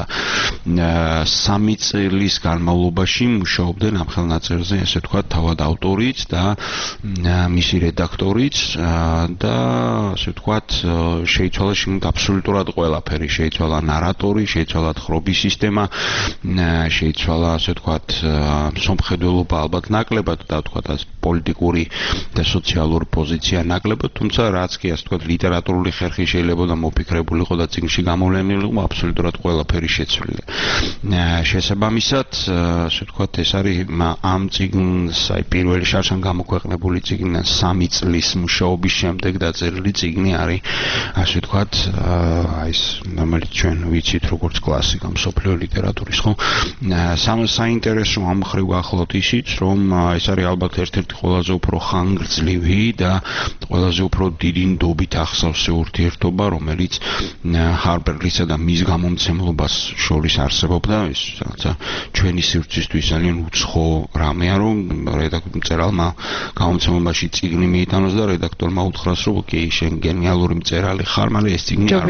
3 წელის განმავლობაში მუშაობდნენ ამ ხელნაწერზე, ასე ვთქვათ, თავად ავტორიც და მისი რედაქტორიც და ასე ვთქვათ, შეიცვალა აბსოლუტურად ყველაფერი, შეიცვალა ნარატორი, შეიცვალა თხრობის სისტემა, შეიცვალა, ასე ვთქვათ, სამხედველობა ალბათ ნაკლებად და ვთქვათ, პოლიტიკური და სოციალური პოზიცია ნაკლებად, თუმცა რაც კი, ასე ვთქვათ, ლიტერატურული ხერხი შეიძლება და მოფიქრებულიყო და წიგნში გამოვლენილიყო, აბსოლუტურად ყველაფერი შეცვლილია. შესაბამისად, ასე ვთქვათ, ეს არის ამ წიგნს, აი პირველი შარშან გამოქვეყნებული წიგნიდან 3 წლის მუშაობის შემდეგ დაწერილი წიგნი არის, ასე ვთქვათ, აი ეს რომელიც ჩვენ ვიცით როგორც კლასიკა მსოფლიო ლიტერატურის, ხო? საინტერესო ამ მხრივ ახლოთ ისიც, რომ ეს არის ალბათ ერთ-ერთი ყველაზე უფრო ხანგრძლივი და ყველაზე უფრო დიდი ნდობით ახსოვს ურთიერთობა, რომელიც Harper Lee-სა და მის გამომცემლობას შორის არსებობდა. ეს რაღაცა ჩვენი სივრცისთვის ძალიან უცხო რამეა, რომ მწერალმა გამომცემლობაში წიგნი მიიტანოს და რედაქტორმა უთხრას, რომ ოკეი, შენ გენიალური მწერალი ხარ, მაგრამ ეს წიგნი არ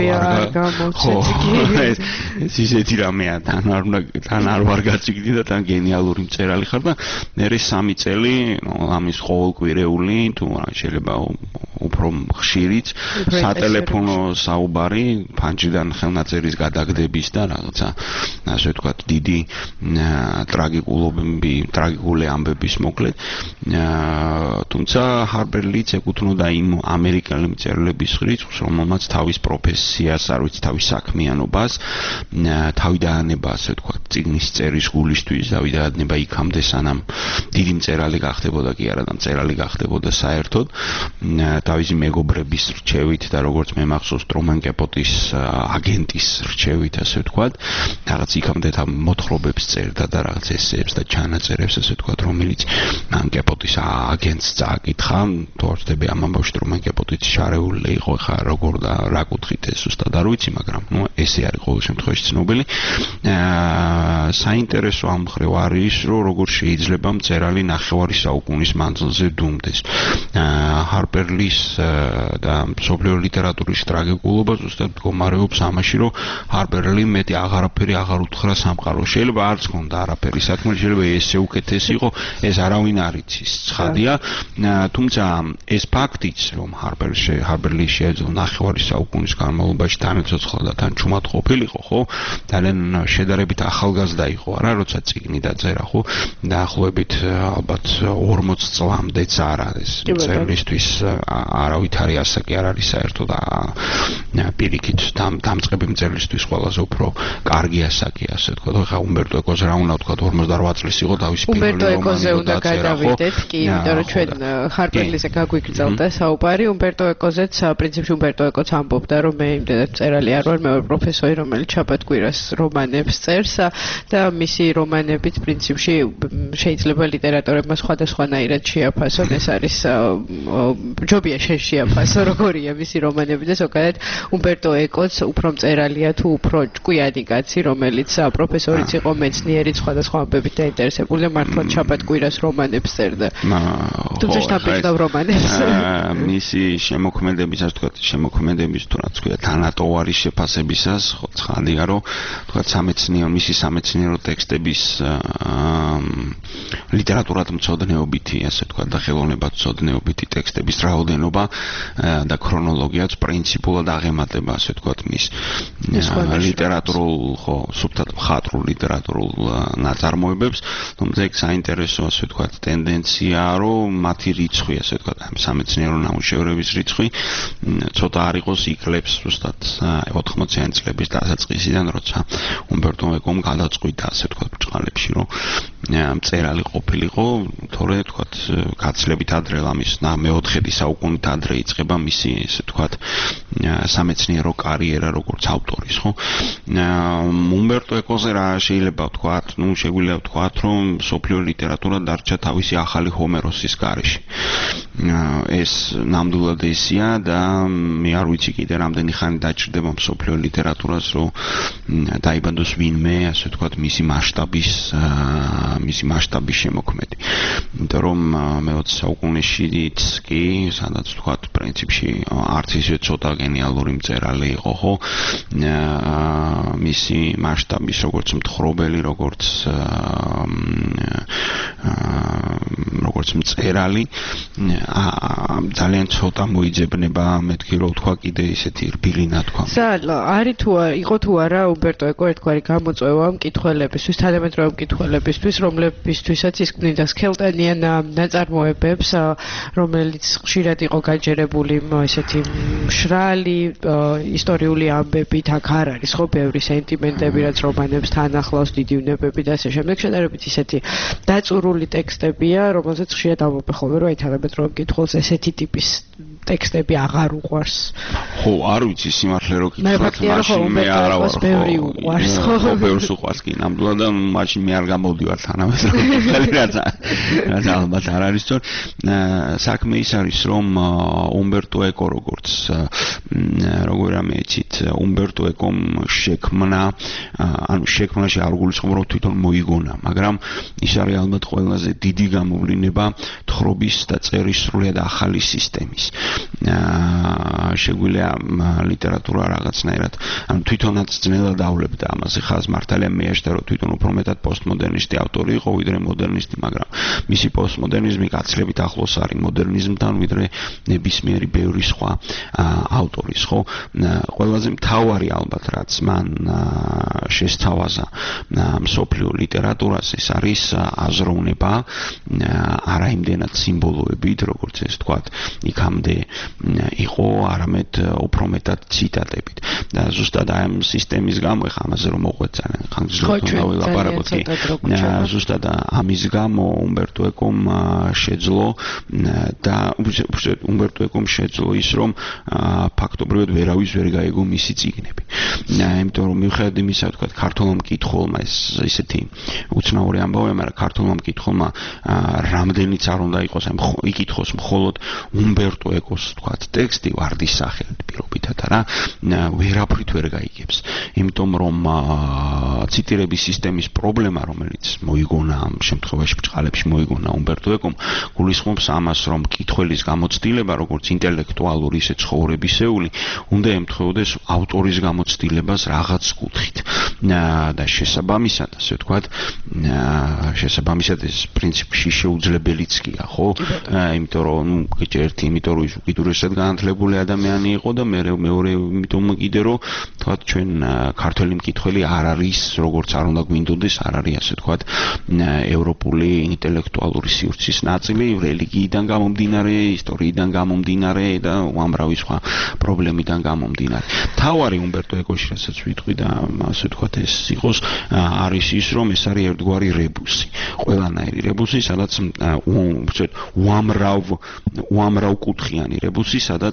ეს ისეთი რამეა, თან არ ვარ გაწიგდი და თან გენიალური მწერალი ხარ და მერე 3 წელი ამის ყოველკვირეული თუ შეიძლება უფრო ხშირიც სატელეფონო საუბარი ფანჯრიდან ხელნაწერის გადაგდების და რაღაცა ასე ვთქვათ დიდი ტრაგიკული ამბების მოკლედ თუმცა ჰარბერ ლიც ეკუთვნოდა იმ ამერიკელი მწერლების რიცხვს რომელმაც თავის პროფესიას არ ვიცი თავის საქმიანობას თავი დაანება ასე ვთქვათ წიგნის წერის გულისთვის თავი დაანება იქამდე სანამ დიდი მწერალი გახდებოდა კი არა და მწერალი გახდებოდა საერთოდ თავისი მეგობრების რჩევით და როგორც მე მახსოვს ტრუმენ კეპოტის აგენტის რჩევით ასე ვთქვათ რაღაც იქამდე თავ მოთხრობებს წერდა და რაღაც ესეებს და ჩანაწერებს ასე ვთქვათ რომელიც მან კეპოტის აგენტს წააკითხა თუ არ ვწდები ამ ამბავში ტრუმენ კეპოტიც შარეული იყო ხა როგორ და რა კუთხით ეს ზუსტად არ ვიცი მაგრამ ნუ ესე არის ყოველ შემთხვევაში ცნობილი საინტერესო ამ მხრივ არის რომ როგორ შეიძლება მწერალი ნახევარი საუკუნის მანძილზე დუმდეს ჰარპერ ლის და მსოფლიო ლიტერატურის ტრაგიკულობა ზუსტად მდგომარეობს ამაში რომ ჰარპერ ლი მეტი აღარაფერი აღარ უთხრა სამყაროს შეიძლება არც ქონდა არაფერი საქმე შეიძლება ესე უკეთესი იყო ეს არავინ არ იცის ცხადია თუმცა ეს ფაქტიც რომ ჰარპერ ლის შეეძლო ნახევარი საუკუნის განმავლობაში თან იცოცხლა და თან ჩუმად ყოფილიყო ხო ძალიან შედარებით ახალგაზრდა იყო არა როცა წიგნი დაწერა ხო დაახლოებით ალბათ 40 წლამდეც არ არის მწერლისთვის არავითარი ასაკი არ არის საერთოდ პირიქით დამწყები მწერლისთვის ყველაზე უფრო კარგი ასაკია ასე ვთქვათ ხა უმბერტო ეკოზე რა უნდა ვთქვათ 48 წლის იყო თავისი პირველი უმბერტო ეკოზე უნდა გადავიდეთ კი იმიტომ რომ ჩვენ ჰარპერ ლიზე გაგვიგრძელდა საუბარი უმბერტო ეკოზეც პრინციპში უმბერტო ეკოც ამბობდა რომ მე იმდენად მწერალი არ ვარ მე ვარ პროფესორი რომელიც შაბათ-კვირას რომანებს წერს და მისი რომანებით პრინციპში შეიძლება ლიტერატორებმა სხვადასხვანაირად შეაფასონ ეს არის ჯობია შეაფასო როგორია მისი რომანები და ზოგადად უმბერტო ეკოც უფრო მწერალია თუ უფრო ჭკვიანი კაცი რომელიც პროფესორიც იყო მეცნიერიც სხვადასხვა ამბებით დაინტერესებული და მართლაც შაბათ-კვირას რომანებს წერდა თუმცა შტაბილდავ რომანებს მისი შემოქმედების ასე ვთქვათ შემოქმედების თუ რაც ქვია თანატოვარის შეფასებისას ხო ცხადია რომ ვთქვათ მისი სამეცნიერო ტექსტების ლიტერატურად მცოდნეობითი ასე ვთქვათ და ხელოვნებად მცოდნეობითი ტექსტების რაოდენობა და ქრონოლოგიაც პრინციპულად აღემატება ასე ვთქვათ მის ლიტერატურულ ხო სუბტად მხატვრულ ლიტერატურულ ნაწარმოებებს თუმცა ეგ საინტერესო ასე ვთქვათ ტენდენციაა რომ მათი რიცხვი ასე ვთქვათ ამ სამეცნიერო ნამუშევრების რიცხვი ცოტა არ იყოს იკლებს ზუსტად 80-იანი წლების დასაწყისიდან როცა უმბერტო ეკომ გადაწყვიტა ასე ვთქვათ ბჭყალებში რომ მწერალი ყოფილიყო თორე ვთქვათ გაცილებით ადრე ამის მეოთხედი საუკუნით ადრე იწყება მისი ასე ვთქვათ სამეცნიერო კარიერა როგორც ავტორის ხო უმბერტო ეკოზე რა შეიძლება ვთქვათ ნუ შეგვიძლია ვთქვათ რომ სოფლიო ლიტერატურა დარჩა თავისი ახალი ჰომეროსის გარეშე ეს ნამდვილად ესია და მე არ ვიცი კიდე რამდენი ხანი დაჭირდება სოფლიო ლიტერატურას რომ დაიბადოს ვინმე ასე ვთქვათ მისი მასშტაბის შემოქმედი იმიტომ რომ მე-20 საუკუნეშიც კი სადაც ვთქვათ პრინციპში არც ისე ცოტა გენიალური მწერალი იყო ხო მისი მასშტაბის როგორც მთხრობელი როგორც მწერალი ძალიან ცოტა მოიძებნება მეთქი რომ თქვა კიდე ისეთი რბილი ნათქვა არის თუ იყო თუ არა უმბერტო ეკო ერთგვარი გამოწვევა მკითხველებისთვის თანამედროვე მკითხველებისთვის რომლებისთვისაც ის ქმნიდა სქელტენიან ნაწარმოებებს რომელიც ხშირად იყო გაჯერებული ესეთი მშრალი ისტორიული ამბებით აქ არ არის ხო ბევრი სენტიმენტები რაც რომანებს თან ახლავს დიდი უნებები და ასე შემდეგ შედარებით ისეთი დაწურული ტექსტებია რომელზეც ხშირად ამბობენ ხოლმე რომ აი თანამედროვე მკითხველს ესეთი ტიპის ტექსტები აღარ უყვარს ხო არ ვიცი სიმართლე რო კითხავთ მაშინ მე არა ვარ ბევრი უყვარს ხო ბევრს უყვარს კი ნამდვილად და მაშინ მე არ გამოვდივარ თანამედროვე მკითხველი რაც ალბათ არ არის თორ საქმე ის არის რომ უმბერტო ეკო როგორც როგორ ამეცით უმბერტო ეკომ შექმნაში არ გულისხმობ რომ თვითონ მოიგონა მაგრამ ის არის ალბათ ყველაზე დიდი გამოვლინება თხრობის და წერის სრულიად ახალი სისტემის შეგვიძლია ლიტერატურა რაღაცნაირად ანუ თვითონაც ძნელად ავლებდა ამაზე ხაზს მართალია მეაშთა რომ თვითონ უფრო მეტად პოსტმოდერნისტი ავტორი იყო ვიდრე მოდერნისტი მაგრამ მისი პოსტმოდერნიზმი გაცილებით ახლოს არის მოდერნიზმთან ვიდრე ნებისმიერი ბევრი სხვა ავტორის ხო ყველაზე მთავარი ალბათ რაც მან შესთავაზა მსოფლიო ლიტერატურას ეს არის აზროვნება არაიმდენად სიმბოლოებით როგორც ეს თქვა იქამდე იყო არამედ უფრო მეტად ციტატებით და ზუსტად აი ამ სისტემის გამო ეხა ამაზე რომ მოყვეთ ძალიან ხანგრძლივად ვილაპარაკოთ კი ზუსტად ამის გამო უმბერტო ეკომ შეძლო და უმბერტო ეკომ შეძლო ის რომ ფაქტობრივად ვერავის ვერ გაიგო მისი წიგნები იმიტომ რომ მიუხედავად იმისა თქვა ქართულმა მკითხველმა ეს ისეთი უცნაური ამბავია მაგრამ ქართულმა მკითხველმა რამდენიც არ უნდა იყოს აი იკითხოს მხოლოდ უმბერტო ეკოს თქვა ტექსტი ვარდის სახელით პირობითად რა ვერაფრით ვერ გაიგებს იმიტომ რომ ციტირების სისტემის პრობლემა რომელიც მოიგონა ამ შემთხვევაში ბჭყალებში მოიგონა უმბერტო ეკომ გულისხმობს ამას რომ მკითხველის გამოცდილება როგორც ინტელექტუალური ისე ცხოვრებისეული უნდა ემთხვეოდეს ავტორის გამოცდილებას რაღაც კუთხით და შესაბამისად ასე ვთქვათ შესაბამისად ეს პრინციპში შეუძლებელიც გია ხო იმიტომ რომ ერთი იმიტომ რომ ის უკიდურესად განათლებული ადამიანი იყო და მეორე იმიტომ კიდე რომ თქვათ ჩვენ ქართველი მკითხველი არ არის როგორც არ უნდა გვინდოდეს არ არის ასე ვთქვათ ევროპული ინტელექტუალური სივრცის ნაწილი რელიგიიდან გამომდინარე ისტორიიდან გამომდინარე და უამრავი სხვა პრობლემიდან გამომდინარე თავარი უმბერტო ეკოში რასაც ვიტყვი და ასე ვთქვათ ეს იყოს არის ის რომ ეს არის ერთგვარი რებუსი ყველანაირი რებუსი სადაც უამრავ კუთხიანი რებუსი სადაც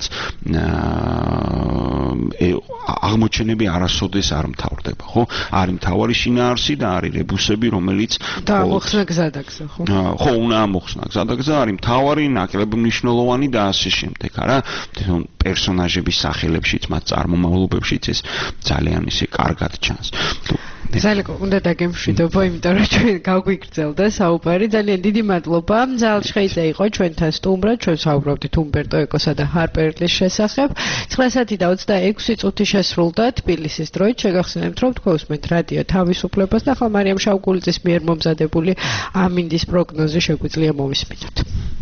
აღმოჩენები არასოდეს არ მთავრდება ხო არის მთავარი შინაარსი და არის რებუსები რომელიც და მოხსნა გზადაგზა ხო ხო უნდა მოხსნა გზადაგზა არის მთავარი ნაკლები მნიშვნელოვანი და ასე შემდეგ არა თვითონ პერსონაჟების სახელებშიც მათ წარმომავლობებშიც ეს ძალიან ისე კარგად ჩანს ზალიკო უნდა დაგემშვიდობო იმიტომ რომ ჩვენ გავგვიგრძელდა საუბარი ძალიან დიდი მადლობა ზალ შხეიძე იყო ჩვენთან სტუმრად ჩვენ საუბრობდით უმბერტო ეკოსა და ჰარპერლის შესახებ 9:26 წუთი შესრულდა თბილისის დროით შეგახსენებთ რომ თქვენ უსმენთ რადიო თავისუფლებას და ხა მარიამ შავგულიძის მიერ მომზადებული ამინდის პროგნოზი შეგვიძლია მოვისმინოთ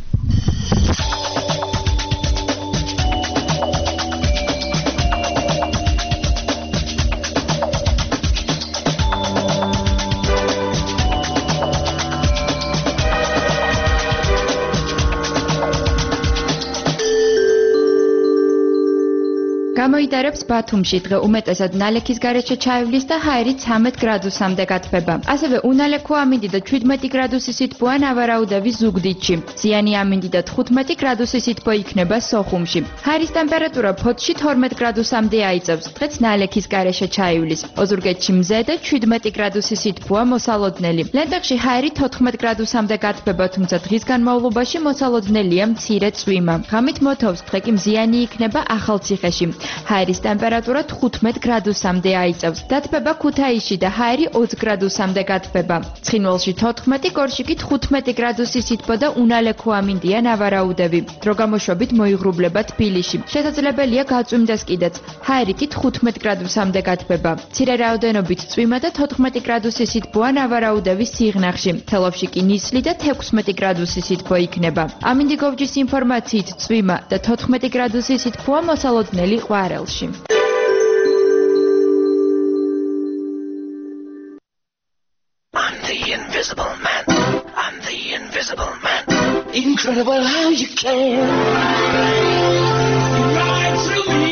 გამოიტარებს ბათუმში დღე უმეტესად ნალექის გარეშე ჩაივლის და ჰაერი 13 გრადუსამდე გათბება. ასევე უნალექო ამინდი და 17 გრადუსი სითბოა ნავარაუდების ზუგდიდში. ზიანი ამინდი და 15 გრადუსი სითბო იქნება სოხუმში. ჰაერის ტემპერატურა ფოთში 12 გრადუსამდე აიწევს. დღეც ნალექის გარეშე ჩაივლის. ოზურგეთში მზე და 17 გრადუსი სითბოა მოსალოდნელი. ლენტეხში ჰაერი 14 გრადუსამდე გათბება, თუმცა დღის განმავლობაში მოსალოდნელია მცირე წვიმა. ღამით მოთოვს, დღე კი მზიანი იქნება ახალციხეში. ჰაერის ტემპერატურა 15 გრადუსამდე აიწევს. დათბება ქუთაისში და ჰაერი 20 გრადუსამდე გათბება. ცხინვალში 14, გორში კი 15 გრადუსი სითბო და უნალექო ამინდია ნავარაუდები. დრო გამოშვებით მოიღრუბლება თბილისში. შესაძლებელია გაწვიმდეს კიდეც. ჰაერი კი 15 გრადუსამდე გათბება. მცირე რაოდენობით წვიმა და 14 გრადუსი სითბოა ნავარაუდების სიღნაღში. თელავში კი ნისლი და 16 გრადუსი სითბო იქნება. ამინდი გოვჯის ინფორმაციით წვიმა და 14 გრადუსი სითბოა მოსალოდნელი ყვარელში. I'm the invisible man. I'm the invisible man. Incredible how you can. Right through me.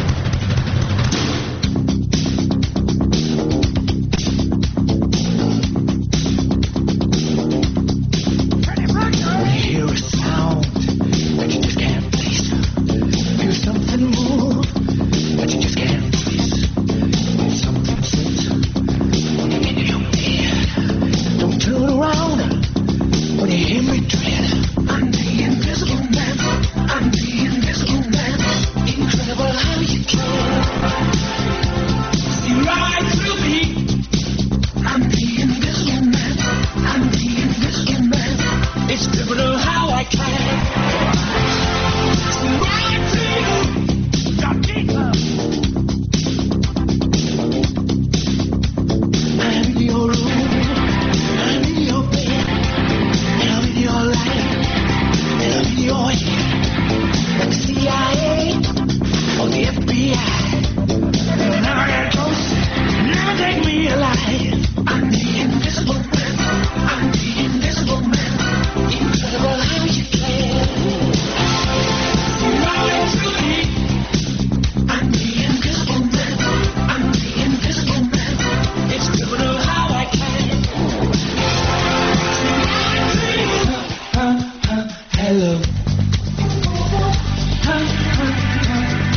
Hear a sound that you just can't place. Feel something move that you just can't place. Feel something slips in your head. Don't turn around when you hear me tread. I'm the invisible man. I'm the invisible man.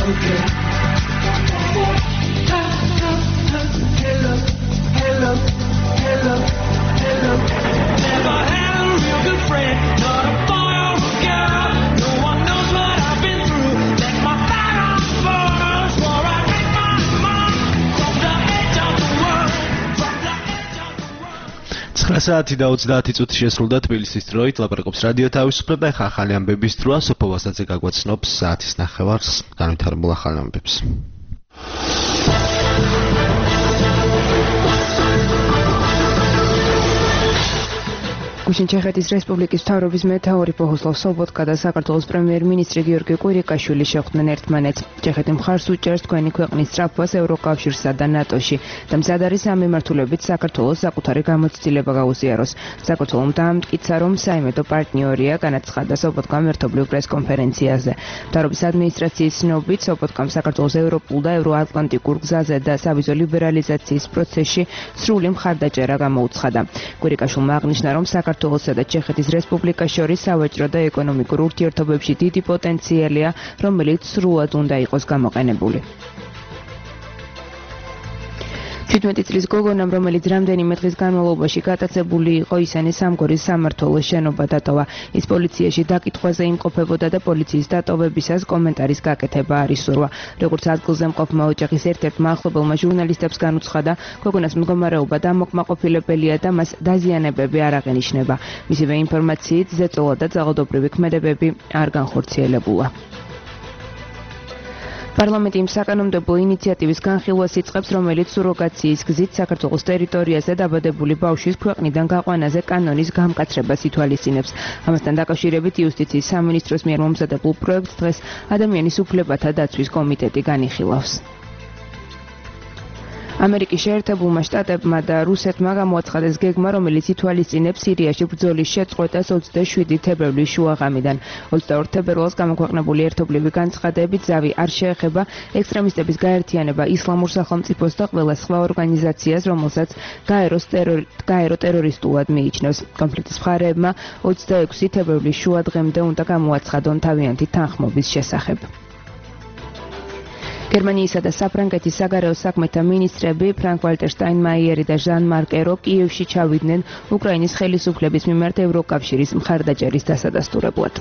საათი და 30 წუთი შესრულდა თბილისის დროით, ლაპარაკობს რადიო თავისუფლება, ხა ახალი ამბების დროა, სოფო ვასაძე გაგვაცნობს საათის 9:00-ს განვითარებულ ახალ ამბებს. გუშინ-ჩეხეთის რესპუბლიკის მთავრობის მეთაური ბოჰუსლავ სობოტკა და საქართველოს პრემიერ-მინისტრი გიორგი კვირიკაშვილი შეხვდნენ ერთმანეთს. ჩეხეთი მხარს უჭერს თქვენი ქვეყნის სწრაფვას ევროკავშირსა და ნატოში და მზად არის ამ მიმართულებით საქართველოს საკუთარი გამოცდილება გაუზიაროს. საქართველომ დაამტკიცა, რომ საიმედო პარტნიორია, განაცხადა სობოტკამ ერთობლივ პრესკონფერენციაზე. მთავრობის ადმინისტრაციის ცნობით, სობოტკამ საქართველოს ევროპულ და ევროატლანტიკურ გზაზე და სავიზო ლიბერალიზაციის პროცესში სრული მხარდაჭერა გამოუცხადა. კვირიკაშვილმა აღნიშნა, რომ საქართველოსა და ჩეხეთის რესპუბლიკას შორის სავაჭრო და ეკონომიკურ ურთიერთობებში დიდი პოტენციალია, რომელიც სრულად უნდა იყოს გამოყენებული. 17 წლის გოგონამ, რომელიც რამდენიმე დღის განმავლობაში გატაცებული იყო, ისინი სამგორის სამმართველოს შენობა დატოვა. ის პოლიციაში დაკითხვაზე იმყოფებოდა და პოლიციის დატოვებისას კომენტარის გაკეთება არ ისურვა. როგორც ადგილზე მყოფმა ოჯახის ერთ-ერთმა ახლობელმა ჟურნალისტებს განუცხადა, გოგონას მდგომარეობა დამოკმაყოფილებელია და მას დაზიანებები არ აღენიშნება. მისივე ინფორმაციით, ზეწოლა და ძალადობრივი ქმედებები არ განხორციელებულა. პარლამენტი იმ საკანონმდებლო ინიციატივის განხილვას იწყებს, რომელიც სუროგაციის გზით საქართველოს ტერიტორიაზე დაბადებული ბავშვის ქვეყნიდან გაყვანაზე კანონის გამკაცრებას ითვალისწინებს. ამასთან დაკავშირებით იუსტიციის სამინისტროს მიერ მომზადებულ პროექტს დღეს ადამიანის უფლებათა დაცვის კომიტეტი განიხილავს. ამერიკის შეერთებულმა შტატებმა და რუსეთმა გამოაცხადეს გეგმა, რომელიც ითვალისწინებს სირიაში ბრძოლის შეწყვეტას 27 თებერვლის შუაღამიდან. 22 თებერვალს გამოქვეყნებული ერთობლივი განცხადებით ზავი არ შეეხება ექსტრემისტების გაერთიანება ისლამურ სახელმწიფოს და ყველა სხვა ორგანიზაციას, რომელსაც გაერო ტერორისტულად მიიჩნევს. კონფლიქტის მხარეებმა 26 თებერვლის შუადღემდე უნდა გამოაცხადონ თავიანთი თანხმობის შესახებ. გერმანიისა და საფრანგეთის საგარეო საქმეთა მინისტრები ფრანკ-ვალტერ შტაინმაიერი და ჟან-მარკ ერო კიევში ჩავიდნენ უკრაინის ხელისუფლების მიმართ ევროკავშირის მხარდაჭერის დასადასტურებლად.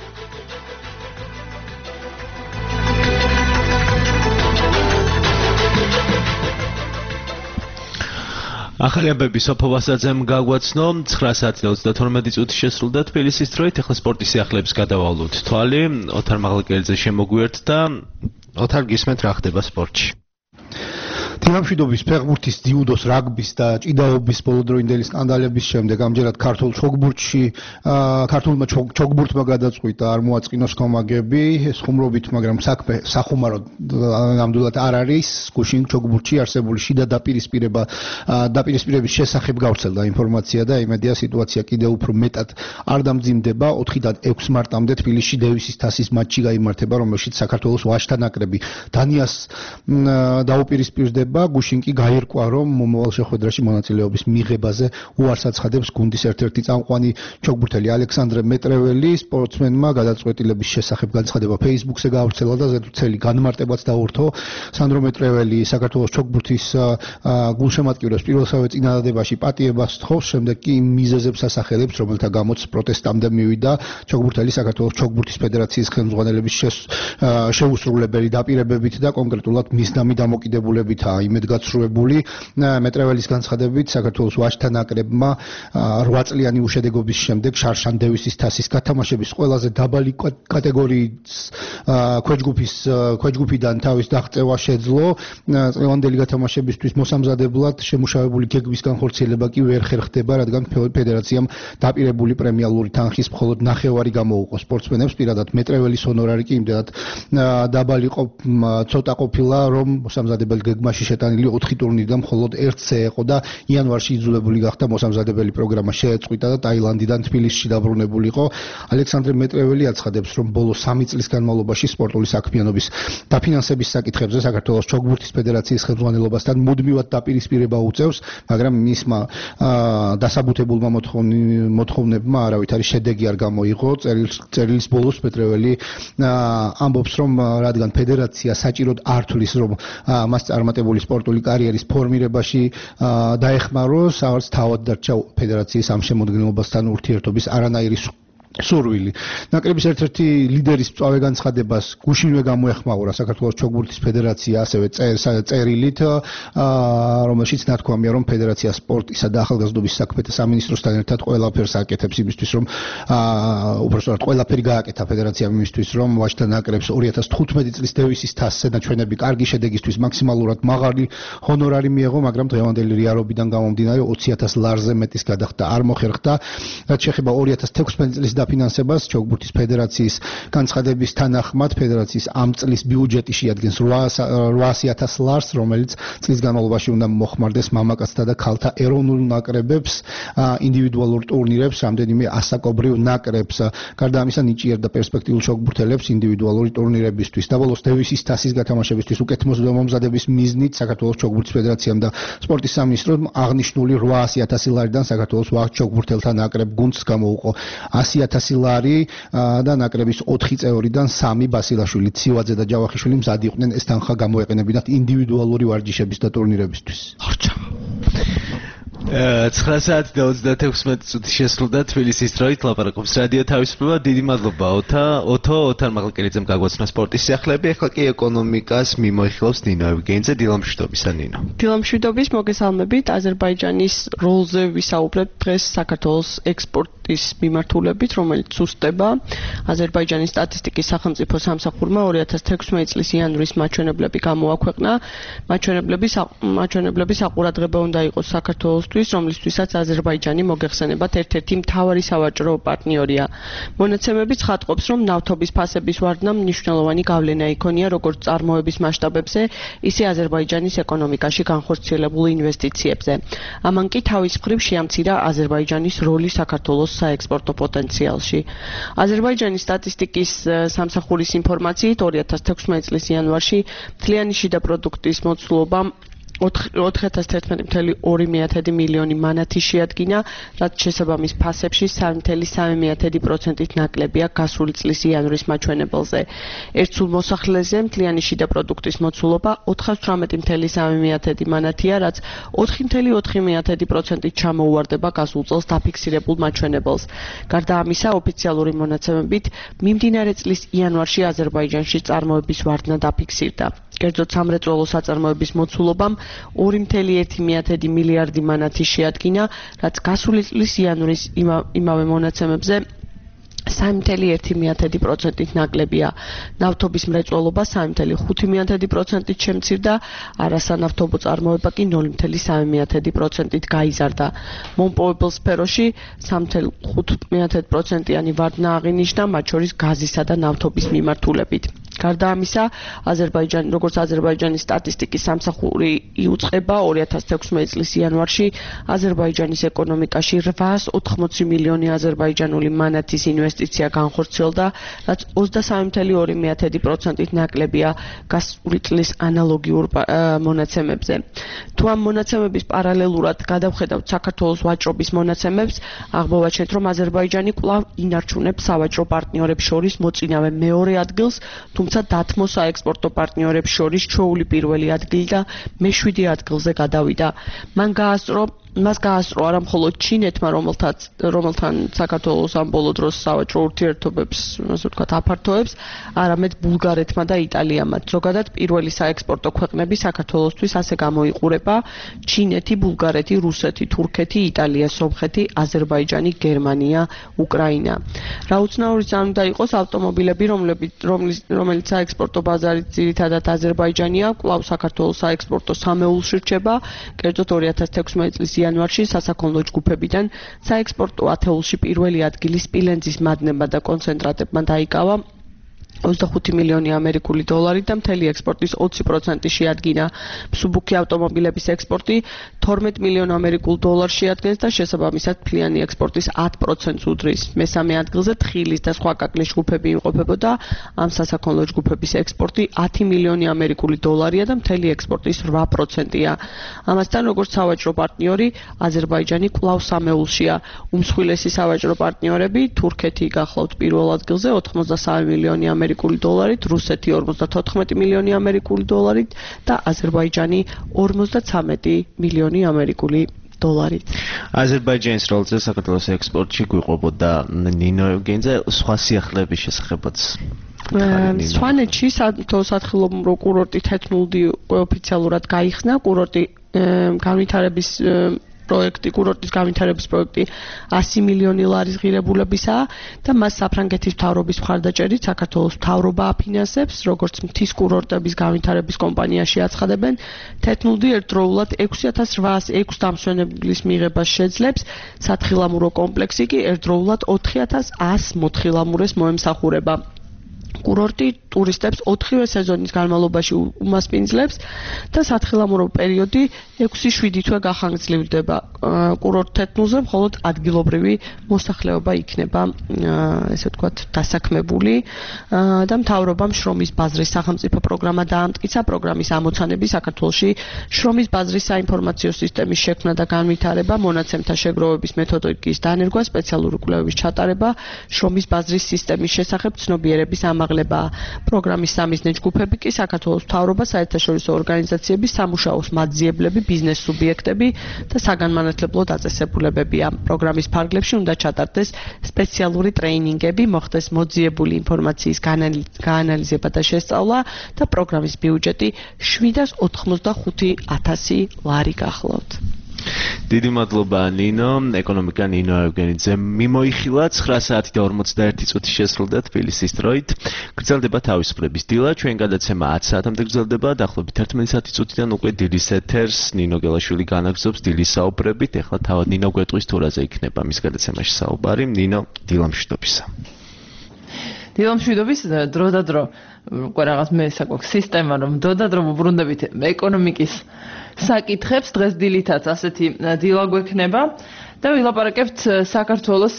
ახალი ამბები სოფო ვასაძემ გაგვაცნო 9:32 წუთი შესრულდა თბილისის დროით, ახლა სპორტის სიახლეებს გადავალოთ თვალი, ოთარ მაღლაკელიძე შემოგვიერთდა. ოთარ, გისმენთ რა ხდება სპორტში? თამამშვიდობის, ფეხბურთის, ძიუდოს, რაგბის და ჭიდაობის ბოლოდროინდელი სკანდალების შემდეგ ამჯერად ქართულ ჩოგბურთში ქართულმა ჩოგბურთმა გადაწყვიტა არ მოაწყინოს კომაგები, ხუმრობით, მაგრამ საქმე სახუმაროდ ნამდვილად არ არის. გუშინ ჩოგბურთში არსებული შიდა დაპირისპირების შესახებ გავრცელდა ინფორმაცია და იმედია სიტუაცია კიდევ უფრო მეტად არ დამძიმდება. 4-დან 6 მარტამდე თბილისში დევისის თასის მატჩი გაიმართება, რომელშიც საქართველოს ვაჟთა ნაკრები დანიას დაუპირისპირდება. გუშინ კი გაირკვა, რომ მომავალ შეხვედრაში მონაწილეობის მიღებაზე უარს აცხადებს გუნდის ერთ-ერთი წამყვანი ჩოგბურთელი ალექსანდრე მეტრეველი. სპორტსმენმა გადაწყვეტილების შესახებ განცხადება Facebook-ზე გაავრცელა და ზედმრცელი განმარტებაც დაურთო. სანდრო მეტრეველი საქართველოს ჩოგბურთის გულშემატკივრებს პირველსავე წინადადებაში პატიებას თხოვს, შემდეგ კი იმ მიზეზებს ასახელებს, რომელთა გამოც პროტესტამდე მივიდა. ჩოგბურთელი საქართველოს ჩოგბურთის ფედერაციის ხელმძღვანელების შეუსრულებელი დაპირებებით და კონკრეტულად მისდამი დამოკიდებულებით იმედგაცრუებული. მეტრეველის განცხადებით საქართველოს ვაჟთა ნაკრებმა 8 წლიანი უშედეგობის შემდეგ შარშან დევისის თასის გათამაშების ყველაზე დაბალი კატეგორიის ქვეჯგუფიდან თავის დაღწევა შეძლო. წლევანდელი გათამაშებისთვის მოსამზადებლად შემუშავებული გეგმის განხორციელება კი ვერ ხერხდება, რადგან ფედერაციამ დაპირებული პრემიალური თანხის მხოლოდ ნახევარი გამოუყო სპორტსმენებს. პირადად მეტრეველის ჰონორარი კი იმდენად დაბალი ცოტა ყოფილა, რომ მოსამზადებელ გეგმაში შეტანილი 4 ტურნირიდან მხოლოდ ერთზე ეყო და იანვარში იძულებული გახდა მოსამზადებელი პროგრამა შეეწყვიტა და ტაილანდიდან თბილისში დაბრუნებულიყო. ალექსანდრე მეტრეველი აცხადებს, რომ ბოლო 3 წლის განმავლობაში სპორტული საქმიანობის დაფინანსების საკითხებზე საქართველოს ჩოგბურთის ფედერაციის ხელმძღვანელობასთან მუდმივად დაპირისპირება უწევს, მაგრამ მისმა დასაბუთებულმა მოთხოვნებმა არავითარი შედეგი არ გამოიღო. წერილის ბოლოს მეტრეველი ამბობს, რომ რადგან ფედერაცია საჭიროდ არ თulis, რომ მას წარმატებული სპორტული კარიერის ფორმირებაში დაეხმაროს, აღარც თავად დარჩა ფედერაციის ამ შემოქმედებასთან ურთიერთობის არანაირი სურვილი. ნაკრების ერთ-ერთი ლიდერის მწვავე განცხადებას გუშინვე გამოეხმაურა საქართველოს ჩოგბურთის ფედერაცია ასევე წერილით, რომელშიც ნათქვამია, რომ ფედერაცია სპორტისა და ახალგაზრდობის საქმეთა სამინისტროსთან ერთად ყველაფერს აკეთებს იმისთვის, რომ უბრალოდ ყველაფერი გააკეთა ფედერაციამ იმისთვის, რომ ვაჟთა ნაკრებს 2015 წლის დევისის თასზე ნაჩვენები კარგი შედეგისთვის მაქსიმალურად მაღალი ჰონორარი მიეღო, მაგრამ დღევანდელი რეალობიდან გამომდინარე 20,000 ლარზე მეტის გადახდა არ მოხერხდა. რაც შეეხება 2016 წლის დაფინანსებას, ჩოგბურთის ფედერაციის განცხადების თანახმად, ფედერაციის ამ წლის ბიუჯეტი შეადგენს 800,000 ლარს, რომელიც წლის განმავლობაში უნდა მოხმარდეს მამაკაცთა და ქალთა ეროვნულ ნაკრებებს, ინდივიდუალურ ტურნირებს, რამდენიმე ასაკობრივ ნაკრებს. გარდა ამისა, ნიჭიერდა პერსპექტიულ ჩოგბურთელებს ინდივიდუალური ტურნირებისთვის. და ბოლოს დევისის თასის გათამაშებისთვის უკეთ მომზადების მიზნით საქართველოს ჩოგბურთის ფედერაციამ და სპორტის სამინისტრომ აღნიშნული 800,000 ლარიდან საქართველოს ვახტ ჩოგბურთელთა ნაკრებ გუნდს გამოუყო 100,000 ლარი და ნაკრების 4 წევრიდან 3 ბასილაშვილი, ციوادზე და ჯავახიშვილი მზად იყვნენ ეს თანხა გამოეყენებინათ ინდივიდუალური ვარჯიშების და ტურნირებისთვის. 9 საათი და 36 წუთი შესრულდა თბილისის დროით ლაპარაკობს რადიო თავისუფლება. დიდი მადლობა ოთარ მაღლაკერიძემ გაგვაცნო სპორტის სიახლეები. ახლა კი ეკონომიკას მიმოიხილავს ნინო ევგენიძე. დილამშვიდობისა ნინო. დილამშვიდობის, მოგესალმებით. აზერბაიჯანის როლზე ვისაუბრებთ დღეს საქართველოს ექსპორტის მიმართულებით, რომელიც სუსტდება. აზერბაიჯანის სტატისტიკის სახელმწიფო სამსახურმა 2016 წლის იანვრის მაჩვენებლები გამოაქვეყნა. მაჩვენებლების აყურადღება უნდა იყოს საქართველოს რომლისთვისაც აზერბაიჯანი მოგეხსენებათ ერთ-ერთი მთავარი სავაჭრო პარტნიორია. მონაცემები ცხადყოფს, რომ ნავთობის ფასების ვარდნამ მნიშვნელოვანი გავლენა იქონია როგორც წარმოების მასშტაბებზე, ისე აზერბაიჯანის ეკონომიკაში განხორციელებულ ინვესტიციებზე. ამან კი თავის მხრივ შეამცირა აზერბაიჯანის როლი საქართველოს საექსპორტო პოტენციალში. აზერბაიჯანის სტატისტიკის სამსახურის ინფორმაციით 2016 წლის იანვარში მთლიანი შიდა პროდუქტის მოცულობა 411,2 მილიონი მანათი შეადგინა, რაც შესაბამის ფასებში 3,3%-ით ნაკლებია გასული წლის იანვრის მაჩვენებელზე. ერთსულ მოსახლეზე მთლიანი შიდა პროდუქტის მოცულობა 418,3 მანათია, რაც 4,4%-ით ჩამოუვარდება გასულ წელს დაფიქსირებულ მაჩვენებელს. გარდა ამისა, ოფიციალური მონაცემებით, მიმდინარე წლის იანვარში აზერბაიჯანში წარმოების ვარდნა დაფიქსირდა. კერძოდ სამრეწველო საწარმოების მოცულობამ 2,1 მილიარდი მანათი შეადგინა, რაც გასული წლის იანვრის იმავე მონაცემებზე 3,1%-ით ნაკლებია. ნავთობის მრეწველობა 3,5%-ით შემცირდა, არასანავთობო წარმოება კი 0,3%-ით გაიზარდა. მომპოვებელ სფეროში 3,5%-იანი ვარდნა აღინიშნა, მათ შორის გაზისა და ნავთობის მიმართულებით. გარდა ამისა, როგორც აზერბაიჯანის სტატისტიკის სამსახური იუწყება 2016 წლის იანვარში აზერბაიჯანის ეკონომიკაში 880 მილიონი აზერბაიჯანული მანათის ინვესტიცია განხორციელდა, რაც 23,2%-ით ნაკლებია გასული წლის ანალოგიურ მონაცემებზე. თუ ამ მონაცემების პარალელურად გადავხედავთ საქართველოს ვაჭრობის მონაცემებს, აღმოვაჩენთ, რომ აზერბაიჯანი კვლავ ინარჩუნებს სავაჭრო პარტნიორებს შორის მოწინავე მეორე ადგილს, თუმცა დათმო საექსპორტო პარტნიორებს შორის ჩვეული პირველი ადგილი და მე-7 ადგილზე გადავიდა. მას გაასწრო არა მხოლოდ ჩინეთმა, რომელთან საქართველოს ამ ბოლო დროს სავაჭრო ურთიერთობებს, ასე ვთქვათ, აფართოებს, არამედ ბულგარეთმა და იტალიამაც. ზოგადად, პირველი საექსპორტო ქვეყნები საქართველოსთვის ასე გამოიყურება: ჩინეთი, ბულგარეთი, რუსეთი, თურქეთი, იტალია, სომხეთი, აზერბაიჯანი, გერმანია, უკრაინა. რა უცნაურის არ უნდა იყოს, ავტომობილები, რომელიც საექსპორტო ბაზარით ძირითადად აზერბაიჯანია, კვლავ საქართველოს საექსპორტო სამეულში რჩება, კერძოდ 2016 წლის იანვარში სასაქონლო ჯგუფებიდან საექსპორტო ათეულში პირველი ადგილი სპილენძის მადნებმა და კონცენტრატებმა დაიკავა 25 მილიონი ამერიკული დოლარი და მთელი ექსპორტის 20% შეადგინა. მსუბუქი ავტომობილების ექსპორტი 12 მილიონ ამერიკულ დოლარს შეადგენს და შესაბამისად მთლიანი ექსპორტის 10%-ს უდრის. მესამე ადგილზე თხილის და სხვა კაკლის ჯგუფები იმყოფებოდა. ამ სასაქონლო ჯგუფების ექსპორტი 10 მილიონი ამერიკული დოლარია და მთელი ექსპორტის 8%-ია. ამასთან, როგორც სავაჭრო პარტნიორი, აზერბაიჯანი კვლავ სამეულშია. უმსხვილესი სავაჭრო პარტნიორები თურქეთი გახლავთ პირველ ადგილზე 83 მილიონი ამერიკული დოლარით, რუსეთი 54 მილიონი ამერიკული დოლარით და აზერბაიჯანი 53 მილიონი ამერიკული დოლარით. აზერბაიჯანის როლზე საქართველოს ექსპორტში გვიყვებოდა ნინო ევგენიძე, სხვა სიახლეების შესახებაც. სვანეთში სათხილამურო კურორტი თეთნულდი ოფიციალურად გაიხსნა. კურორტი განვითარების პროექტი, კურორტის განვითარების პროექტი 100 მილიონი ლარის ღირებულებისაა და მას საფრანგეთის მთავრობის მხარდაჭერით საქართველოს მთავრობა აფინანსებს, როგორც მთის კურორტების განვითარების კომპანიაში აცხადებენ. თეთნულდი ერთდროულად 6806 დამსვენებლის მიღებას შეძლებს, სათხილამურო კომპლექსი კი ერთდროულად 4100 მოთხილამურეს მოემსახურება. კურორტი ტურისტებს 4-ვე სეზონის განმავლობაში უმასპინძლებს და სათხილამურო პერიოდი 6-7 თვე გახანგრძლივდება. კურორტ თეთნულზე მხოლოდ ადგილობრივი მოსახლეობა იქნება, ესე ვთქვათ, დასაქმებული და მთავრობამ შრომის ბაზრის სახელმწიფო პროგრამა დაამტკიცა. პროგრამის ამოცანები საქართველოში შრომის ბაზრის საინფორმაციო სისტემის შექმნა და განვითარება, მონაცემთა შეგროვების მეთოდიკის დანერგვა, სპეციალური კვლევების ჩატარება, შრომის ბაზრის სისტემის შესახებ ცნობიერების ამაღლება. პროგრამის სამიზნე ჯგუფები კი საქართველოს მთავრობა, საერთაშორისო ორგანიზაციები, სამუშაოს მაძიებლები, ბიზნეს სუბიექტები და საგანმანათლებლო დაწესებულებებია. პროგრამის ფარგლებში უნდა ჩატარდეს სპეციალური ტრეინინგები, მოხდეს მოძიებული ინფორმაციის გაანალიზება და შესწავლა და პროგრამის ბიუჯეტი 785,000 ლარი გახლავთ. დიდი მადლობა ნინო, ეკონომიკა ნინო ევგენიძე მიმოიხილა 9 საათი და 41 წუთი შესრულდა თბილისის დროით. გრძელდება თავისუფლების დილა, ჩვენ გადაცემა 10 საათამდე გრძელდება, დაახლოებით 11 საათი წუთიდან უკვე დილის ეთერს ნინო გელაშვილი განაგზობს დილის საუბრებით. ეხლა თავად ნინო გვეტყვის თურაზე იქნება მის გადაცემაში საუბარი. ნინო, დილა მშვიდობისა. დილა მშვიდობის, დრო და დრო უკვე რაღაც მე საკვაკ სისტემა რომ დრო და დრო ვუბრუნდებით ეკონომიკის საკითხებს, დღეს დილითაც ასეთი დილა გვექნება და ვილაპარაკებთ საქართველოს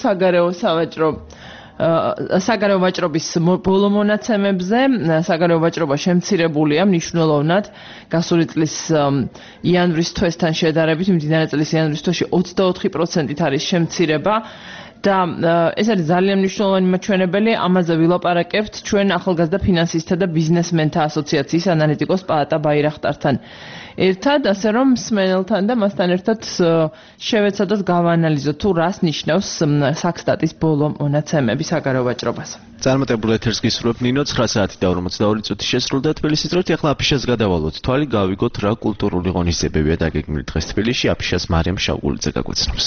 საგარეო ვაჭრობის ბოლო მონაცემებზე. საგარეო ვაჭრობა შემცირებულია მნიშვნელოვნად გასული წლის იანვრის თვესთან შედარებით, მიმდინარე წლის იანვრის თვეში 24%-ით არის შემცირება. და ეს არის ძალიან მნიშვნელოვანი მაჩვენებელი, ამაზე ვილაპარაკებთ ჩვენ ახალგაზრდა ფინანსისტთა და ბიზნესმენთა ასოციაციის ანალიტიკოს პაატა ბაირახტართან ერთად, ასე რომ მსმენელთან და მასთან ერთად შევეცადოთ გავაანალიზოთ თუ რას ნიშნავს საქსტატის ბოლო მონაცემები საგარეო ვაჭრობას. წარმატებულ ეთერს გისურვებ ნინო, 9 საათი და 42 წუთი შესრულდა თბილისის დროით. ახლა აფიშას გადავალოთ თვალი, გავიგოთ რა კულტურული ღონისძიებებია დაგეგმილი დღეს თბილისში. აფიშას მარიამ შავგულიძე გაგვეცნობს.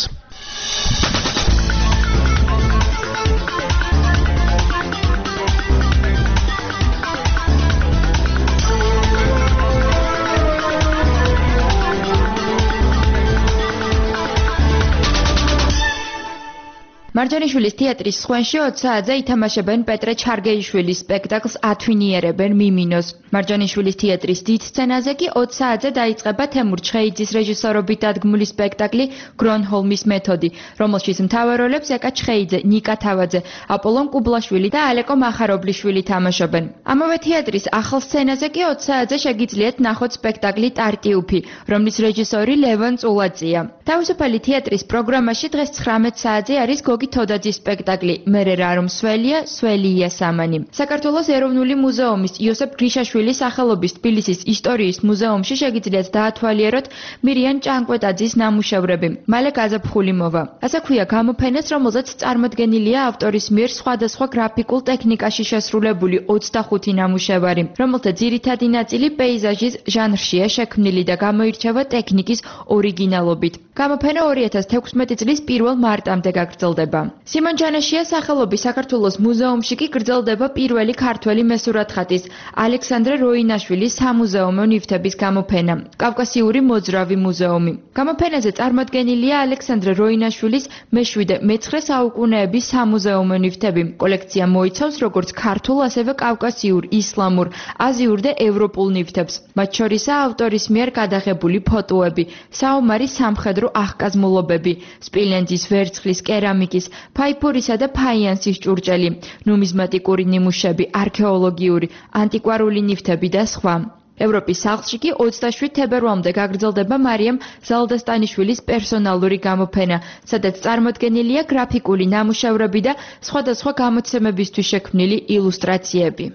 მარჯანიშვილის თეატრის სხვენში 20 საათზე ითამაშებენ პეტრე ჩარგეიშვილის სპექტაკლს ათვინიერებენ მიმინოს. მარჯანიშვილის თეატრის დიდ სცენაზე კი 20 საათზე დაიწყება თემურ ჩხეიძის რეჟისორობით დადგმული სპექტაკლი გრონჰოლმის მეთოდი, რომელშიც მთავარ როლებს ეკა ჩხეიძე, ნიკა თავაძე, აპოლონ კუბლაშვილი და ალეკო მახარობლიშვილი თამაშობენ. ამავე თეატრის ახალ სცენაზე კი 20 საათზე შეგიძლიათ ნახოთ სპექტაკლი ტარტიუფი, რომლის რეჟისორი ლევან წულაძია. თავისუფალი თეატრის პროგრამაში დღეს 19 საათზე არის თოდაძის სპექტაკლი მერე რა რომ სველია, სველია სამანი. საქართველოს ეროვნული მუზეუმის იოსებ გრიშაშვილის სახელობის თბილისის ისტორიის მუზეუმში შეგიძლიათ დაათვალიეროთ მირიან ჭანკვეტაძის ნამუშევრები. მალე გაზაფხული მოვა. ასაქვია გამოფენას, რომელზეც წარმოდგენილია ავტორის მიერ სხვადასხვა გრაფიკულ ტექნიკაში შესრულებული 25 ნამუშევარი, რომელთა ძირითადი ნაწილი პეიზაჟის ჟანრშია შექმნილი და გამოირჩევა ტექნიკის ორიგინალობით. გამოფენა 2016 წლის 1 მარტამდე გაგრძელდება. იწება. სიმონ ჯანაშიას სახელობის საქართველოს მუზეუმში კი გრძელდება პირველი ქართველი მესურათხატის ალექსანდრე როინაშვილის სამუზეუმო ნივთების გამოფენა კავკასიური მოძრავი მუზეუმი. გამოფენაზე წარმოდგენილია ალექსანდრე როინაშვილის მე-7-მე-9 საუკუნეების სამუზეუმო ნივთები. კოლექცია მოიცავს როგორც ქართულ, ასევე კავკასიურ, ისლამურ, აზიურ და ევროპულ ნივთებს. მათ შორისაა ავტორის მიერ გადაღებული ფოტოები, საომარი სამხედრო აღკაზმულობები, სპილენძის, ვერცხლის, კერამიკის, ფაიფურისა და ფაიანსის ჭურჭელი, ნუმიზმატიკური ნიმუშები, არქეოლოგიური, ანტიკვარული ნივთები და სხვა. ევროპის სახლში კი 27 თებერვალამდე გაგრძელდება მარიამ ზალდასტანიშვილის პერსონალური გამოფენა, სადაც წარმოდგენილია გრაფიკული ნამუშევრები და სხვადასხვა გამოცემებისთვის შექმნილი ილუსტრაციები.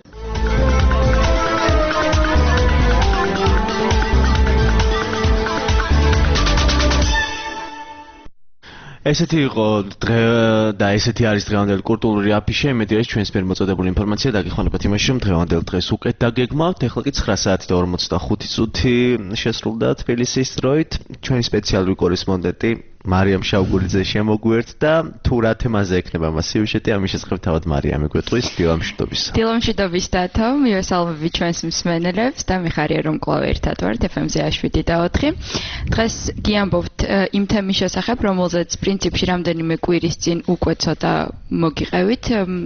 ესეთი იყო დღე და ესეთი არის დღევანდელი კულტურული აფიში. იმედი არის ჩვენს მიერ მოწოდებული ინფორმაცია დაგეხმარებათ იმაში, რომ დღევანდელ დღეს უკეთ დაგეგმავთ. ეხლა კი 9 საათი და 45 წუთი შესრულდა თბილისის დროით. ჩვენი სპეციალური კორესპონდენტი მარიამ შავგულიძე შემოგვიერთდა. თუ რა თემაზე ექნება მას სიუჟეტი, ამის შესახებ თავად მარიამი გვეტყვის. დილამშვიდობისა. დილამშვიდობის დათო, მივესალმები ჩვენს მსმენელებს და მიხარია რომ კვლავ ერთად ვართ FM-ზე 7:4. დღეს გიამბობთ იმ თემის შესახებ, რომელზეც პრინციპში რამდენიმე კვირის წინ უკვე ცოტა მოგიყევით.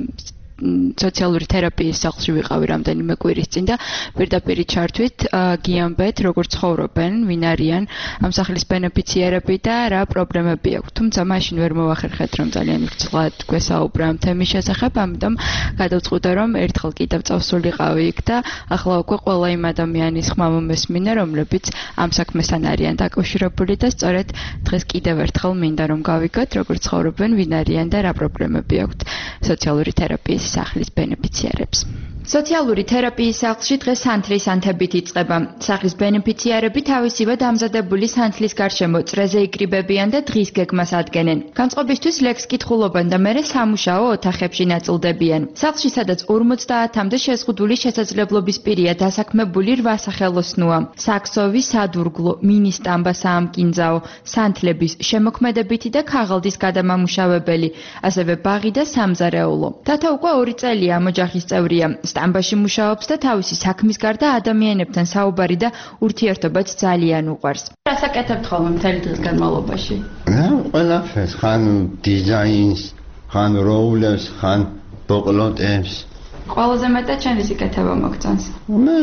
სოციალური თერაპიის სახლში ვიყავი რამდენიმე კვირის წინ და პირდაპირ ჩართვით გიამბეთ როგორ ცხოვრობენ, ვინ არიან ამ სახლის ბენეფიციარები და რა პრობლემები აქვთ. თუმცა მაშინ ვერ მოვახერხეთ რომ ძალიან ვრცლად გვესაუბრა ამ თემის შესახებ, ამიტომ გადავწყვიტე რომ ერთხელ კიდევ წავსულიყავი იქ და ახლა უკვე ყველა იმ ადამიანის ხმა მომესმინე, რომლებიც ამ საქმესთან არიან დაკავშირებული და სწორედ დღეს კიდევ ერთხელ მინდა რომ გავიგოთ როგორ ცხოვრობენ, ვინ არიან და რა პრობლემები აქვთ სოციალური თერაპიის სახლის ბენეფიციარებს. სოციალური თერაპიის სახლში დღეს სანთლის ანთებით იწყება. სახლის ბენეფიციარები თავისივე დამზადებული სანთლის გარშემო წრეზე იკრიბებიან და დღის გეგმას ადგენენ. განწყობისთვის ლექს კითხულობენ და მერე სამუშაო ოთახებში ნაწილდებიან. სახლში, სადაც 50-მდე შეზღუდული შესაძლებლობის პირია დასაქმებული 8 სახელოსნოა: საქსოვი, სადურგლო, მინისტამბა, საამკინძაო, სანთლების, შემოქმედებითი და ქაღალდის გადამამუშავებელი, ასევე ბაღი და სამზარეულო. თათა უკვე 2 წელია ამ ოჯახის წევრია. სტამბაში მუშაობს და თავისი საქმის გარდა ადამიანებთან საუბარი და ურთიერთობაც ძალიან უყვარს. რას აკეთებთ ხოლმე მთელი დღის განმავლობაში? ყველაფერს, ხან დიზაინს, ხან როულებს, ხან ბოკლოტებს. ყველაზე მეტად ჩვენი სიკეთება მოგწონს. მე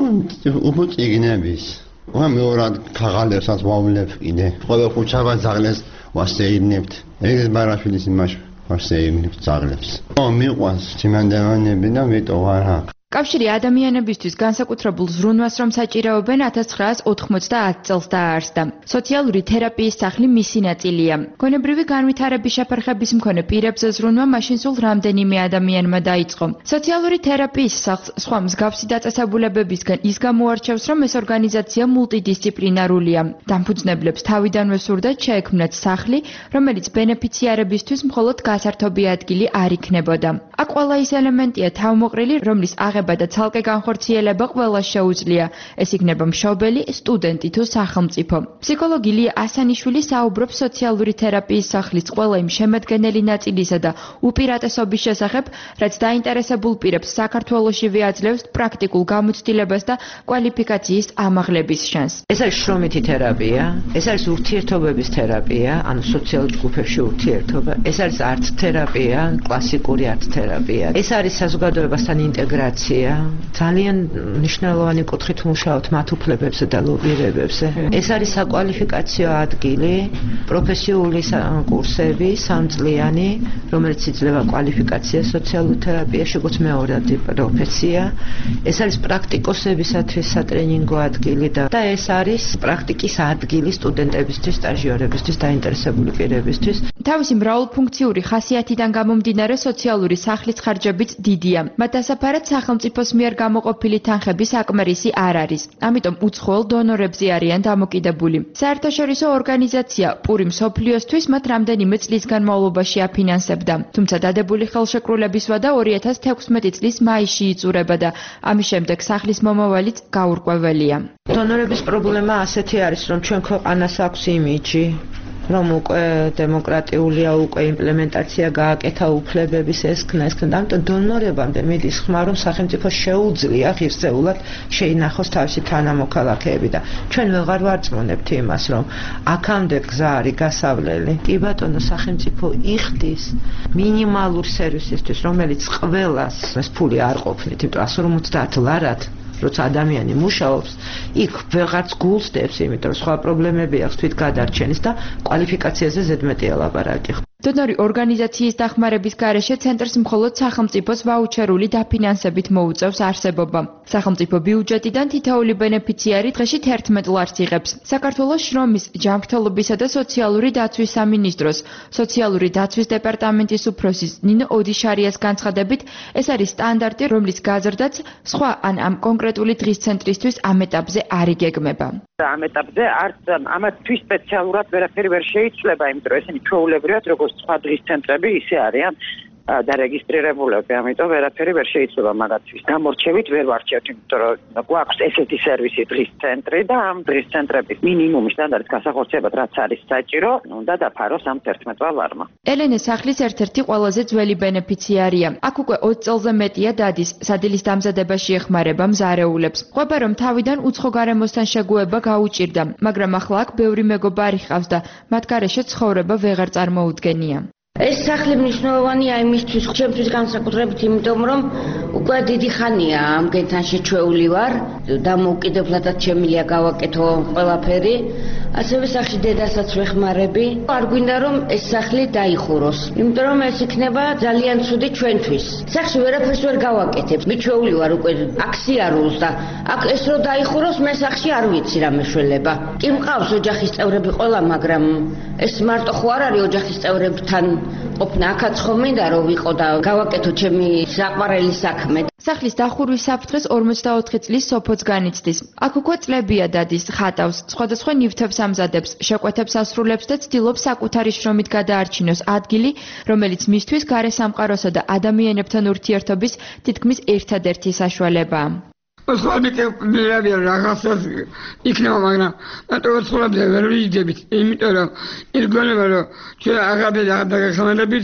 უფრო წიგნების. მეორად ქაღალდებსაც ვავლებ კიდე. ყველა ხუჩაბა ზაღლებს ვასეირნებთ. ეგრეთ ბარაშვილის იმაში ვასეირნებთ ზაღლებს. მიყვანს სიმანდევანები და ვიტო არა. კავშირი ადამიანებისთვის განსაკუთრებულ ზრუნვას რომ საჭიროებენ 1990 წელს დაარსდა. სოციალური თერაპიის სახლი მისი ნაწილია. გონებრივი განვითარების შეფერხების მქონე პირებზე ზრუნვა მაშინ სულ რამდენიმე ადამიანმა დაიწყო. სოციალური თერაპიის სახლს სხვა მსგავსი დაწესებულებებისგან ის გამოარჩევს, რომ ეს ორგანიზაცია მულტიდისციპლინარულია. დამფუძნებლებს თავიდანვე სურდათ შეექმნათ სახლი, რომელიც ბენეფიციარებისთვის მხოლოდ გასართობი ადგილი არ იქნებოდა. აქ ყველა ის ელემენტია თავმოყრილი, რომლის აღება და ცალკე განხორციელება ყველა შეუძლია. ეს იქნება მშობელი, სტუდენტი თუ სახელმწიფო. ფსიქოლოგი ლია ასანიშვილი საუბრობს სოციალური თერაპიის სახლის ყველა იმ შემადგენელი ნაწილისა და უპირატესობის შესახებ, რაც დაინტერესებულ პირებს საქართველოში აძლევს პრაქტიკულ გამოცდილებას და კვალიფიკაციის ამაღლების შანსს. ეს არის შრომითი თერაპია, ეს არის ურთიერთობების თერაპია, ანუ სოციალურ ჯგუფებში ურთიერთობა. ეს არის არტ თერაპია, კლასიკური არტ თერაპია. ეს არის საზოგადოებასთან ინტეგრაცია. ძალიან მნიშვნელოვანი კუთხით მუშაობთ მათ უფლებებზე და ლობირებებზე. ეს არის საკვალიფიკაციო ადგილი, პროფესიული კურსები, 3 წლიანი, რომელიც იძლევა კვალიფიკაცია სოციალურ თერაპიაში, როგორც მეორადი პროფესია. ეს არის პრაქტიკოსებისათვის სატრენინგო ადგილი და ეს არის პრაქტიკის ადგილი სტუდენტებისთვის, სტაჟიორებისთვის, დაინტერესებული პირებისთვის. თავისი მრავალფუნქციური ხასიათიდან გამომდინარე სოციალური სახლის ხარჯებიც დიდია. მათ დასაფარად სახელმწიფოს მიერ გამოყოფილი თანხები საკმარისი არ არის. ამიტომ უცხოელ დონორებზე არიან დამოკიდებული. საერთაშორისო ორგანიზაცია პური მსოფლიოსთვის მათ რამდენიმე წლის განმავლობაში აფინანსებდა. თუმცა დადებული ხელშეკრულების ვადა 2016 წლის მაისში იწურება და ამის შემდეგ სახლის მომავალიც გაურკვეველია. დონორების პრობლემა ასეთი არის, რომ ჩვენ ქვეყანას აქვს იმიჯი. რომ უკვე დემოკრატიულია, უკვე იმპლემენტაცია გააკეთა უფლებების ესქნა, ამიტომ დონორებამდე მიდის ხმა, რომ სახელმწიფო შეუძლია ღირსეულად შეინახოს თავისი თანამოქალაქეები და ჩვენ ვეღარ ვარწმუნებთ იმას, რომ აქამდე გზა არის გასავლელი. კი ბატონო, სახელმწიფო იხდის მინიმალურ სერვისისთვის, რომელიც ყველას ეს ფული არ ყოფნით, იმიტომ 150 ლარად როცა ადამიანი მუშაობს, იქ ვეღარც გულსდებს, იმიტომ რომ სხვა პრობლემები აქვს თვითგადარჩენის და კვალიფიკაციაზე ზედმეტია ლაპარაკი. დონორი ორგანიზაციის დახმარების გარეშე ცენტრს მხოლოდ სახელმწიფოს ვაუჩერული დაფინანსებით მოუწევს არსებობა. სახელმწიფო ბიუჯეტიდან თითოეული ბენეფიციარი დღეში 11 ლარს იღებს. საქართველოს შრომის, ჯანმრთელობისა და სოციალური დაცვის სამინისტროს სოციალური დაცვის დეპარტამენტის უფროსის ნინო ოდიშარიას განცხადებით, ეს არის სტანდარტი, რომლის გაზრდაც სხვა ან ამ კონკრეტული დღის ცენტრისთვის ამ ეტაპზე არ იგეგმება. ამ ეტაპზე არც ამათთვის სპეციალურად ვერაფერი ვერ შეიცვლება, იმიტომ რომ ესენი ჩვეულებრივად როგორც სხვა დღის ცენტრები ისე არიან დარეგისტრირებულები, ამიტომ ვერაფერი ვერ შეიცვლება მაგათთვის. გამორჩევით ვერ ვარჩევთ, იმიტომ რომ გვაქვს ესეთი სერვისი დღის ცენტრი და ამ დღის ცენტრების მინიმუმი სტანდარტის გასახორცებად რაც არის საჭირო, უნდა დაფაროს ამ 11 ლარმა. ელენე სახლის ერთ-ერთი ყველაზე ძველი ბენეფიციარია. აქ უკვე 20 წელზე მეტია დადის, სადილის დამზადებაში ეხმარება მზარეულებს. ყვება რომ თავიდან უცხო გარემოსთან შეგუება გაუჭირდა, მაგრამ ახლა აქ ბევრი მეგობარი ჰყავს და მათ გარეშე ცხოვრება ვეღარ წარმოუდგენია. ეს სახლი მნიშვნელოვანია იმისთვის, ჩემთვის განსაკუთრებით, იმიტომ რომ უკვე დიდი ხანია ამ გენთან შეჩვეული ვარ, დამოუკიდებლადაც შემიძლია გავაკეთო ყველაფერი. ასევე სახლში დედასაც ვეხმარები. არ გვინდა რომ ეს სახლი დაიხუროს, იმიტომ რომ ეს იქნება ძალიან ცუდი ჩვენთვის. სახლში ვერაფერს ვერ გავაკეთებ. მიჩვეული ვარ უკვე აქსიარულს და აქ ეს რო დაიხუროს, მე სახლში არ ვიცი რა მეშველება. კი მყავს ოჯახის წევრები ყველა, მაგრამ ეს მარტო ხო არ არის ოჯახის წევრებთან ყოფნა, აქაც ხომ მინდა რომ ვიყო და გავაკეთო ჩემი საყვარელი საქმე. სახლის დახურვის საფრთხეს 44 წლის სოფოც განიცდის. აქ უკვე წლებია დადის, ხატავს, სხვადასხვა ნივთებს ამზადებს, შეკვეთებს ასრულებს და ცდილობს საკუთარი შრომით გადაარჩინოს ადგილი, რომელიც მისთვის გარე სამყაროსა და ადამიანებთან ურთიერთობის თითქმის ერთადერთი საშუალებაა. სხვა მიკროფონები რაღაცას იქნება, მაგრამ მარტო ცხოვრობდი ვერ ვიძებით, იმიტომ რომ ირგონება რომ ჩვენ აღაბე დაგახმარებით,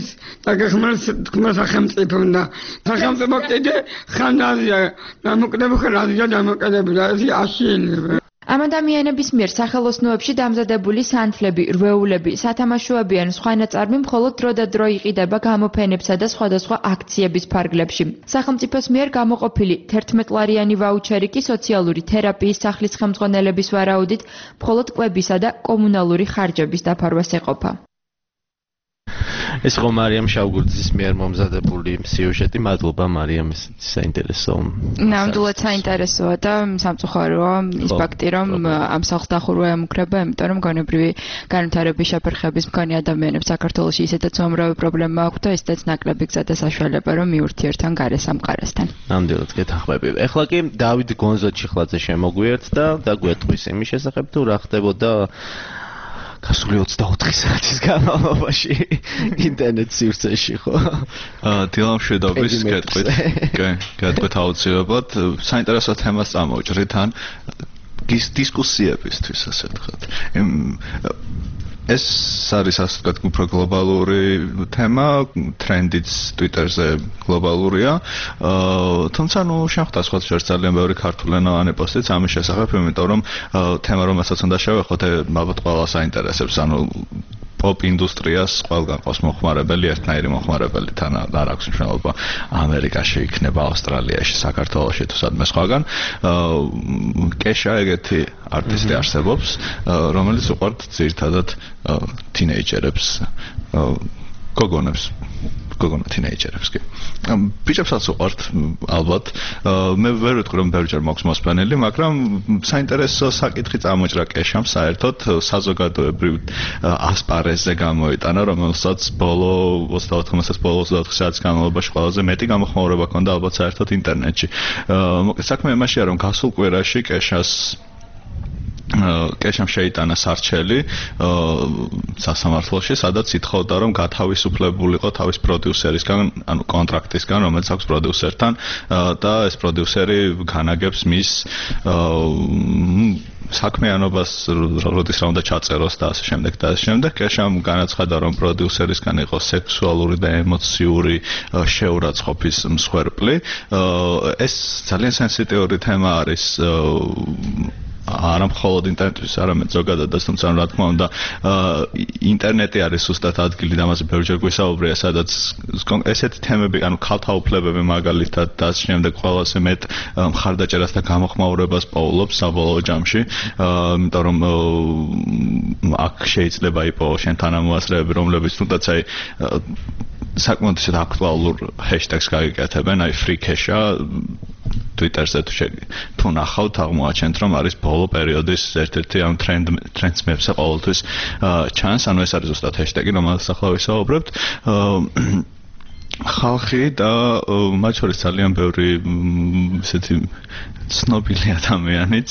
თქმა სახელმწიფომ და სახელმწიფო კიდე ხანდაზია, დამოკიდებული ხარაზია დამოკიდებული, ასე აშილება. ამ ადამიანების მიერ სახელოსნოებში დამზადებული სანთლები, რვეულები, სათამაშოები ან სხვა ნაწარმი მხოლოდ დრო და დრო იყიდება გამოფენებსა და სხვადასხვა აქციების ფარგლებში. სახელმწიფოს მიერ გამოყოფილი 11 ლარიანი ვაუჩერი კი სოციალური თერაპიის სახლის ხელმძღვანელების ვარაუდით მხოლოდ კვებისა და კომუნალური ხარჯების დაფარვას ეყოფა. ეს იყო მარიამ შავგურძის მიერ მომზადებული სიუჟეტი. მადლობა მარიამ, ეს საინტერესო. ნამდვილად საინტერესოა და სამწუხაროა ის ფაქტი, რომ ამ სახლს დახურვა ემუქრება, იმიტომ რომ გონებრივი განვითარების შეფერხების მქონე ადამიანებს საქართველოში ისედაც უამრავი პრობლემა აქვს და ისედაც ნაკლები გზა და საშუალება, რომ მიურთიერთან გარე სამყაროსთან. ნამდვილად გეთანხმები. ეხლა კი დავით გონზო ჩიხლაძე შემოგვიერთდა და დაგვეტყვის იმის შესახებ, თუ რა ხდებოდა გასული 24 საათის განმავლობაში ინტერნეტ სივრცეში, ხო? დილამ შვედობის კეთყვით. კი, კეთყვით აუცილებლად. საინტერესო თემას წამოვჭრით ან დისკუსიებისთვის, ასე ვთქვათ. ეს არის ასე ვთქვათ უფრო გლობალური თემა, ტრენდიც Twitter-ზე გლობალურია. თუმცა ნუ შეხვდა სხვადასხვა ძალიან ბევრი ქართულენოვანი პოსტიც ამის შესახებ, იმიტომ რომ თემა რომელსაც უნდა შევეხოთ, ალბათ ყველას აინტერესებს, ანუ pop ინდუსტრიას ყველგან ყავს მოხმარებელი, ერთნაირი მოხმარებელი თან არ აქვს მნიშვნელობა ამერიკაში იქნება, ავსტრალიაში, საქართველოში თუ სადმე სხვაგან. კეშა ეგეთი არტისტი არსებობს, რომელიც უყვართ ძირითადად თინეიჯერებს, გოგონებს თინეიჯერებს კი. ბიჭებსაც უყვართ ალბათ. მე ვერ ვიტყვი რომ ბევრჯერ მაქვს მოსპენელი, მაგრამ საინტერესო საკითხი წამოჭრა კეშამ საერთოდ საზოგადოებრივ ასპარეზზე გამოიტანა, რომელსაც ბოლო 24 საათის განმავლობაში ყველაზე მეტი გამოხმაურება ჰქონდა ალბათ საერთოდ ინტერნეტში. მოკლედ საქმე იმაშია, რომ გასულ კვირაში კეშამ შეიტანა სარჩელი სასამართლოში, სადაც ითხოვდა, რომ გათავისუფლებულიყო თავის პროდიუსერისგან, ანუ კონტრაქტისგან, რომელიც აქვს პროდიუსერთან და ეს პროდიუსერი განაგებს მის საქმიანობას როდის რა უნდა ჩაწეროს და ასე შემდეგ და ასე შემდეგ. კეშამ განაცხადა, რომ პროდიუსერისგან იყო სექსუალური და ემოციური შეურაცხყოფის მსხვერპლი. ეს ძალიან სენსიტიური თემა არის არა მხოლოდ ინტერნეტის, არამედ ზოგადადაც, თუმცა რა თქმა უნდა, ინტერნეტი არის ზუსტად ადგილი და ამაზე ბევრჯერ გვისაუბრია, სადაც ესეთი თემები, ანუ ქალთა უფლებები მაგალითად და ამ შემდეგ ყველაზე მეტ მხარდაჭერას და გამოხმაურებას პოულობს საბოლოო ჯამში, იმიტომ რომ აქ შეიძლება იყოს შენ თანამოაზრეები, რომლებიც თუნდაც აი საკმაოდ ისეთ აქტუალურ ჰეშტეგს გაიკეთებენ, აი ფრიქეშა Twitter-ზე თუ ნახავთ, აღმოაჩენთ, რომ არის ბოლო პერიოდის ერთ-ერთი ამ ტრენდს ყოველთვის ჩანს, ანუ ეს არის ზუსტად ჰეშტეგი, რომელსაც ახლა ვისაუბრებთ. ხალხი და მათ შორის ძალიან ბევრი ესეთი ცნობილი ადამიანიც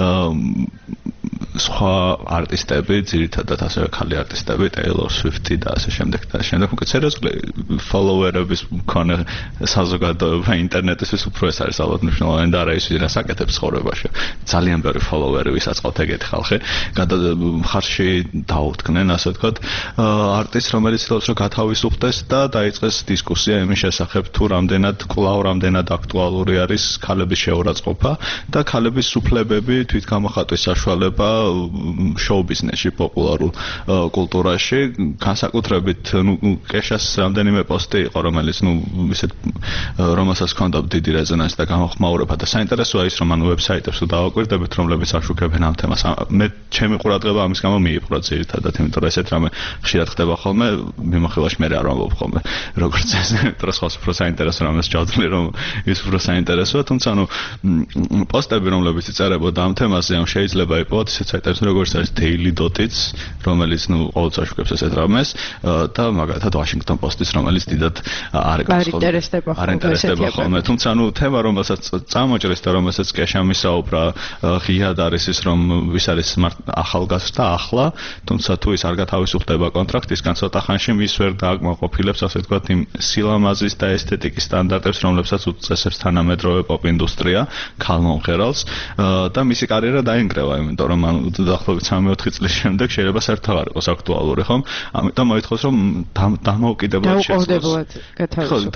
სხვა არტისტები, ძირითადად ასევე ქალი არტისტები, Taylor Swift და ასე შემდეგ და შემდეგ უკვე სერიოზული ფოლოვერების მქონე საზოგადოება ინტერნეტისთვის უფრო ეს არის ალბათ მნიშვნელოვანი და არა ის ვინც აკეთებს ცხოვრებაში. ძალიან ბევრი ფოლოვერი ვისაც ყავთ ეგეთი ხალხი, მხარში დაუდგნენ, ასე ვთქვათ, არტისტს, რომელიც ήθελს რომ გათავისუფლდეს და დაიწყეს დისკუსია იმის შესახებ, თუ რამდენად აქტუალური არის ქალების შეურაცხყოფა და ქალების უფლებები, თვითგამოხატვის საშუალება შოუ ბიზნესში, პოპულარულ კულტურაში, განსაკუთრებით, კეშას რამდენიმე პოსტი იყო, რომელიც, ისეთ რომელსაც ჰქონდა დიდი რეზონანსი და გამოხმაურება და საინტერესოა ის, რომ ვებსაიტებს დავაკვირდებით, რომლებიც აშუქებენ ამ თემას. მე ჩემი ყურადღება ამის გამო მიიპყრო ძირითადად, იმიტომ რომ ესეთ რამე ხშირად ხდება ხოლმე, მიმოხილვაში მე არ ვამბობ ხოლმე, როგორც ეს, იმიტომ რომ სხვას უფრო საინტერესო რამეს ჩავთვლი, რომ ის უფრო საინტერესოა, თუმცა პოსტები, რომლებიც იწერებოდა ამ თემაზე, შეიძლება იყოს ისეთ საიტებს, როგორც არის Daily Dot-იც, რომელიც ყოველთვის აშუქებს ესეთ რამეს და მაგალითად Washington Post-ის, რომელიც დიდად არ ინტერესდება ხოლმე. თუმცა თემა, რომელსაც წამოჭრეს და რომელსაც კეშამ ისაუბრა, ღიად არის ის, რომ ვის არის ახალგაზრდა ახლა, თუმცა თუ ის არ გათავისუფლდება კონტრაქტისგან, ცოტა ხანში მის ვერ დააკმაყოფილებს, ასე ვთქვათ, იმ სილამაზის და ესთეტიკის სტანდარტებს, რომლებსაც უწესებს თანამედროვე პოპ ინდუსტრია, ქალმომღერალს და მისი კარიერა დაინგრევა, იმიტომ რომ დაახლოებით 3-4 წლის შემდეგ შეიძლება საერთოდ არ იყოს აქტუალური, ხომ? ამიტომ მოითხოვს, რომ დამოუკიდებლად შეძლოს.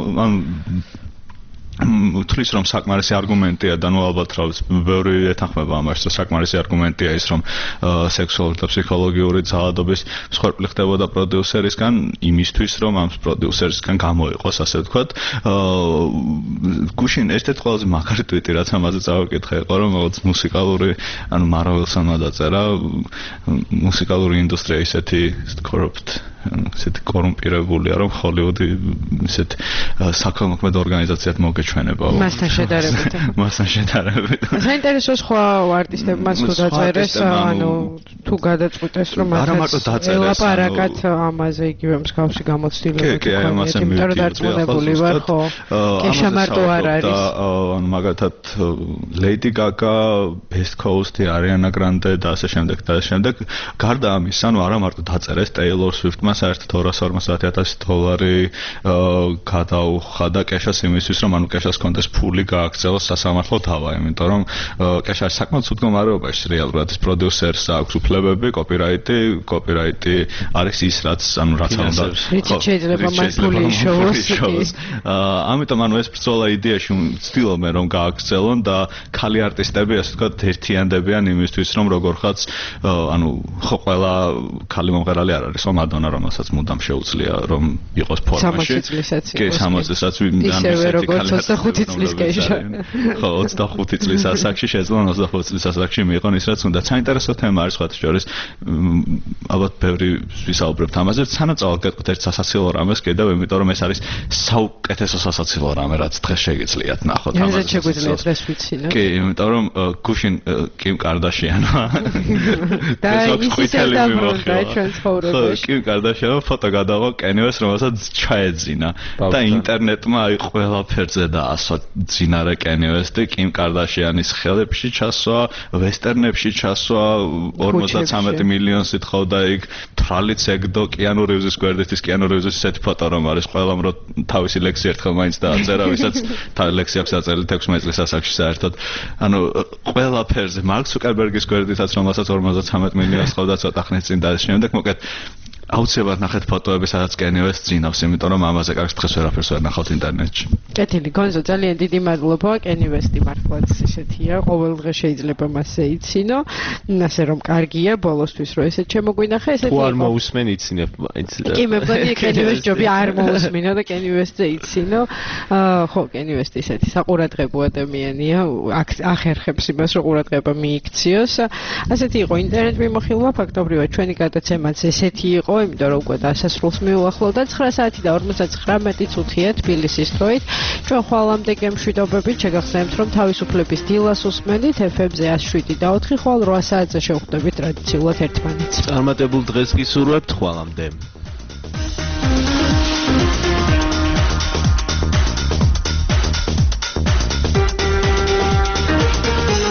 თulis რომ საკმარისი არგუმენტია და ალბათ რა ბევრი ეთანხმება ამას, რომ საკმარისი არგუმენტია ის, რომ სექსუალური და ფსიქოლოგიური ძალადობის მსხვერპლი ხდებოდა პროდიუსერისგან, იმისთვის, რომ ამ პროდიუსერისგან გამოიყოს, ასე ვთქვათ. გუშინ ერთ-ერთი ყველაზე მაგარი ტვიტი, რაც ამაზე წავიკითხე, იყო, რომ მუსიკალური, ანუ Marvel-სანმა დაწერა, მუსიკალური ინდუსტრია ისეთი ისეთი კორუმპირებულია, რომ ჰოლივუდი ისეთ საქველმოქმედო ორგანიზაციად მოგეჩვენება. მასთან შედარებით. საინტერესო სხვა არტისტებმაც თუ დაწერეს, თუ გადაწყვიტეს, რომ მათაც ელაპარაკათ ამაზე იგივე მსგავსი გამოცდილებები. კი, ამაზე მივიდოდი ვარ, ხო. კეშა მარტო არ არის. მაგალითად Lady Gaga, Best Coast, Ariana Grande და ასე შემდეგ და ასე შემდეგ. გარდა ამისა, არა მარტო დაწერეს Taylor Swift-მა საერთოდ $250,000 გადაუხა და კეშას იმისთვის, რომ კეშას კონდეს ფული გააქცევოს სასამართლო დავა, იმიტომ რომ კეშა არის საკმაოდ ცუდ მდგომარეობაში რეალურად, ის პროდიუსერს აქვს უფლებები, კოპირაიტი არის ის, რაც რაც არ უნდა. შეიძლება მას ფული იშოვოს. ამიტომ ეს ბრძოლა იდეაში ვცდილობენ რომ გააქცელონ და ქალი არტისტები, ასე ვთქვათ, ერთიანდებიან იმისთვის, რომ როგორღაც ხო ყველა ქალი მომღერალი არ არის, მადონა რომელსაც მუდამ შეუძლია რომ იყოს ფორმაში. 60 წლისაც კი, 60 წლისაც ისევე როგორც 25 წლის კეშა. ხო, 25 წლის ასაკში შეძლო 25 წლის ასაკში მიიღონ ის, რაც უნდა. საინტერესო თემა არის სხვათა შორის. ალბათ ბევრი ვისაუბრებთ ამაზე, სანაცვლოდ გეტყვით ერთ სასაცილო რამეს კიდევ, იმიტომ რომ ეს არის საუკეთესო სასაცილო რამე, რაც დღეს შეგიძლიათ ნახოთ ამაზე. ეს შეგვიძლია დღეს ვიცინოთ. კი, იმიტომ რომ გუშინ Kim Kardashian-ა და ის ისევ დაბრუნდა ჩვენს ცხოვრებაში. Kim Kardashian კარდაშიანმა ფოტო გადავა კენი-ვესტ, რომელსაც ჩაეძინა და ინტერნეტმა აი ყველაფერზე დაასვა ძინარე კენი-ვესტი, კიმ კარდაშიანის ხელებში ჩასვა, ვესტერნებში ჩასვა, 53 მილიონს ითხოვდა იქ, თვალიც ეგდო კიანუ რივზის გვერდითის კიანუ რივზის ესეთი ფოტო რომ არის ყველამ რო თავისი ლექსი ერთხელ მაინც დააწერა, ვისაც ლექსი აქვს დაწერილი 16 წლის ასაკში საერთოდ. ანუ ყველაფერზე მარკ ცუკერბერგის გვერდითაც რომელსაც 53 მილიონს ხოვდა ცოტა ხნის წინ და შემდეგ მოკეთ აუცილებლად ნახეთ ფოტოები, სადაც კენი-ვესტ ძინავს, იმიტომ რომ ამაზე კარგს დღეს ვერაფერს ვერ ნახავთ ინტერნეტში. კეთილი, გონზო, ძალიან დიდი მადლობა. კენი-ვესტი მართლაც ესეთია, ყოველ დღე შეიძლება მასზე იცინო. ასე რომ კარგია ბოლოსთვის რო ესეთ შემოგვინახე, ესეთი. თუ არ მოусმენ იცინებ მაინც. კი, მე მგონი კენი-ვესტ ჯობია არ მოусმინო და კენი-ვესტზე იცინო. ხო, კენი-ვესტი ესეთი საყურადღებო ადამიანია, ახერხებს იმას, რომ ყურადღება მიიქციოს. ასეთი იყო ინტერნეტ მიმოხილვა, ფაქტობრივად ჩვენი გადაცემაც ესეთი იყო. იმიტომ რომ უკვე დასასრულს მიუახლოვდა 9 საათი და 59 წუთია თბილისის დროით. ჩვენ ხვალამდე გემშვიდობებით შეგახსენებთ რომ თავისუფლების დილას უსმენთ FM-ზე 107 და 4 ხვალ 8 საათზე შევხვდებით ტრადიციულად ერთმანეთს. წარმატებულ დღეს გისურვებთ ხვალამდე.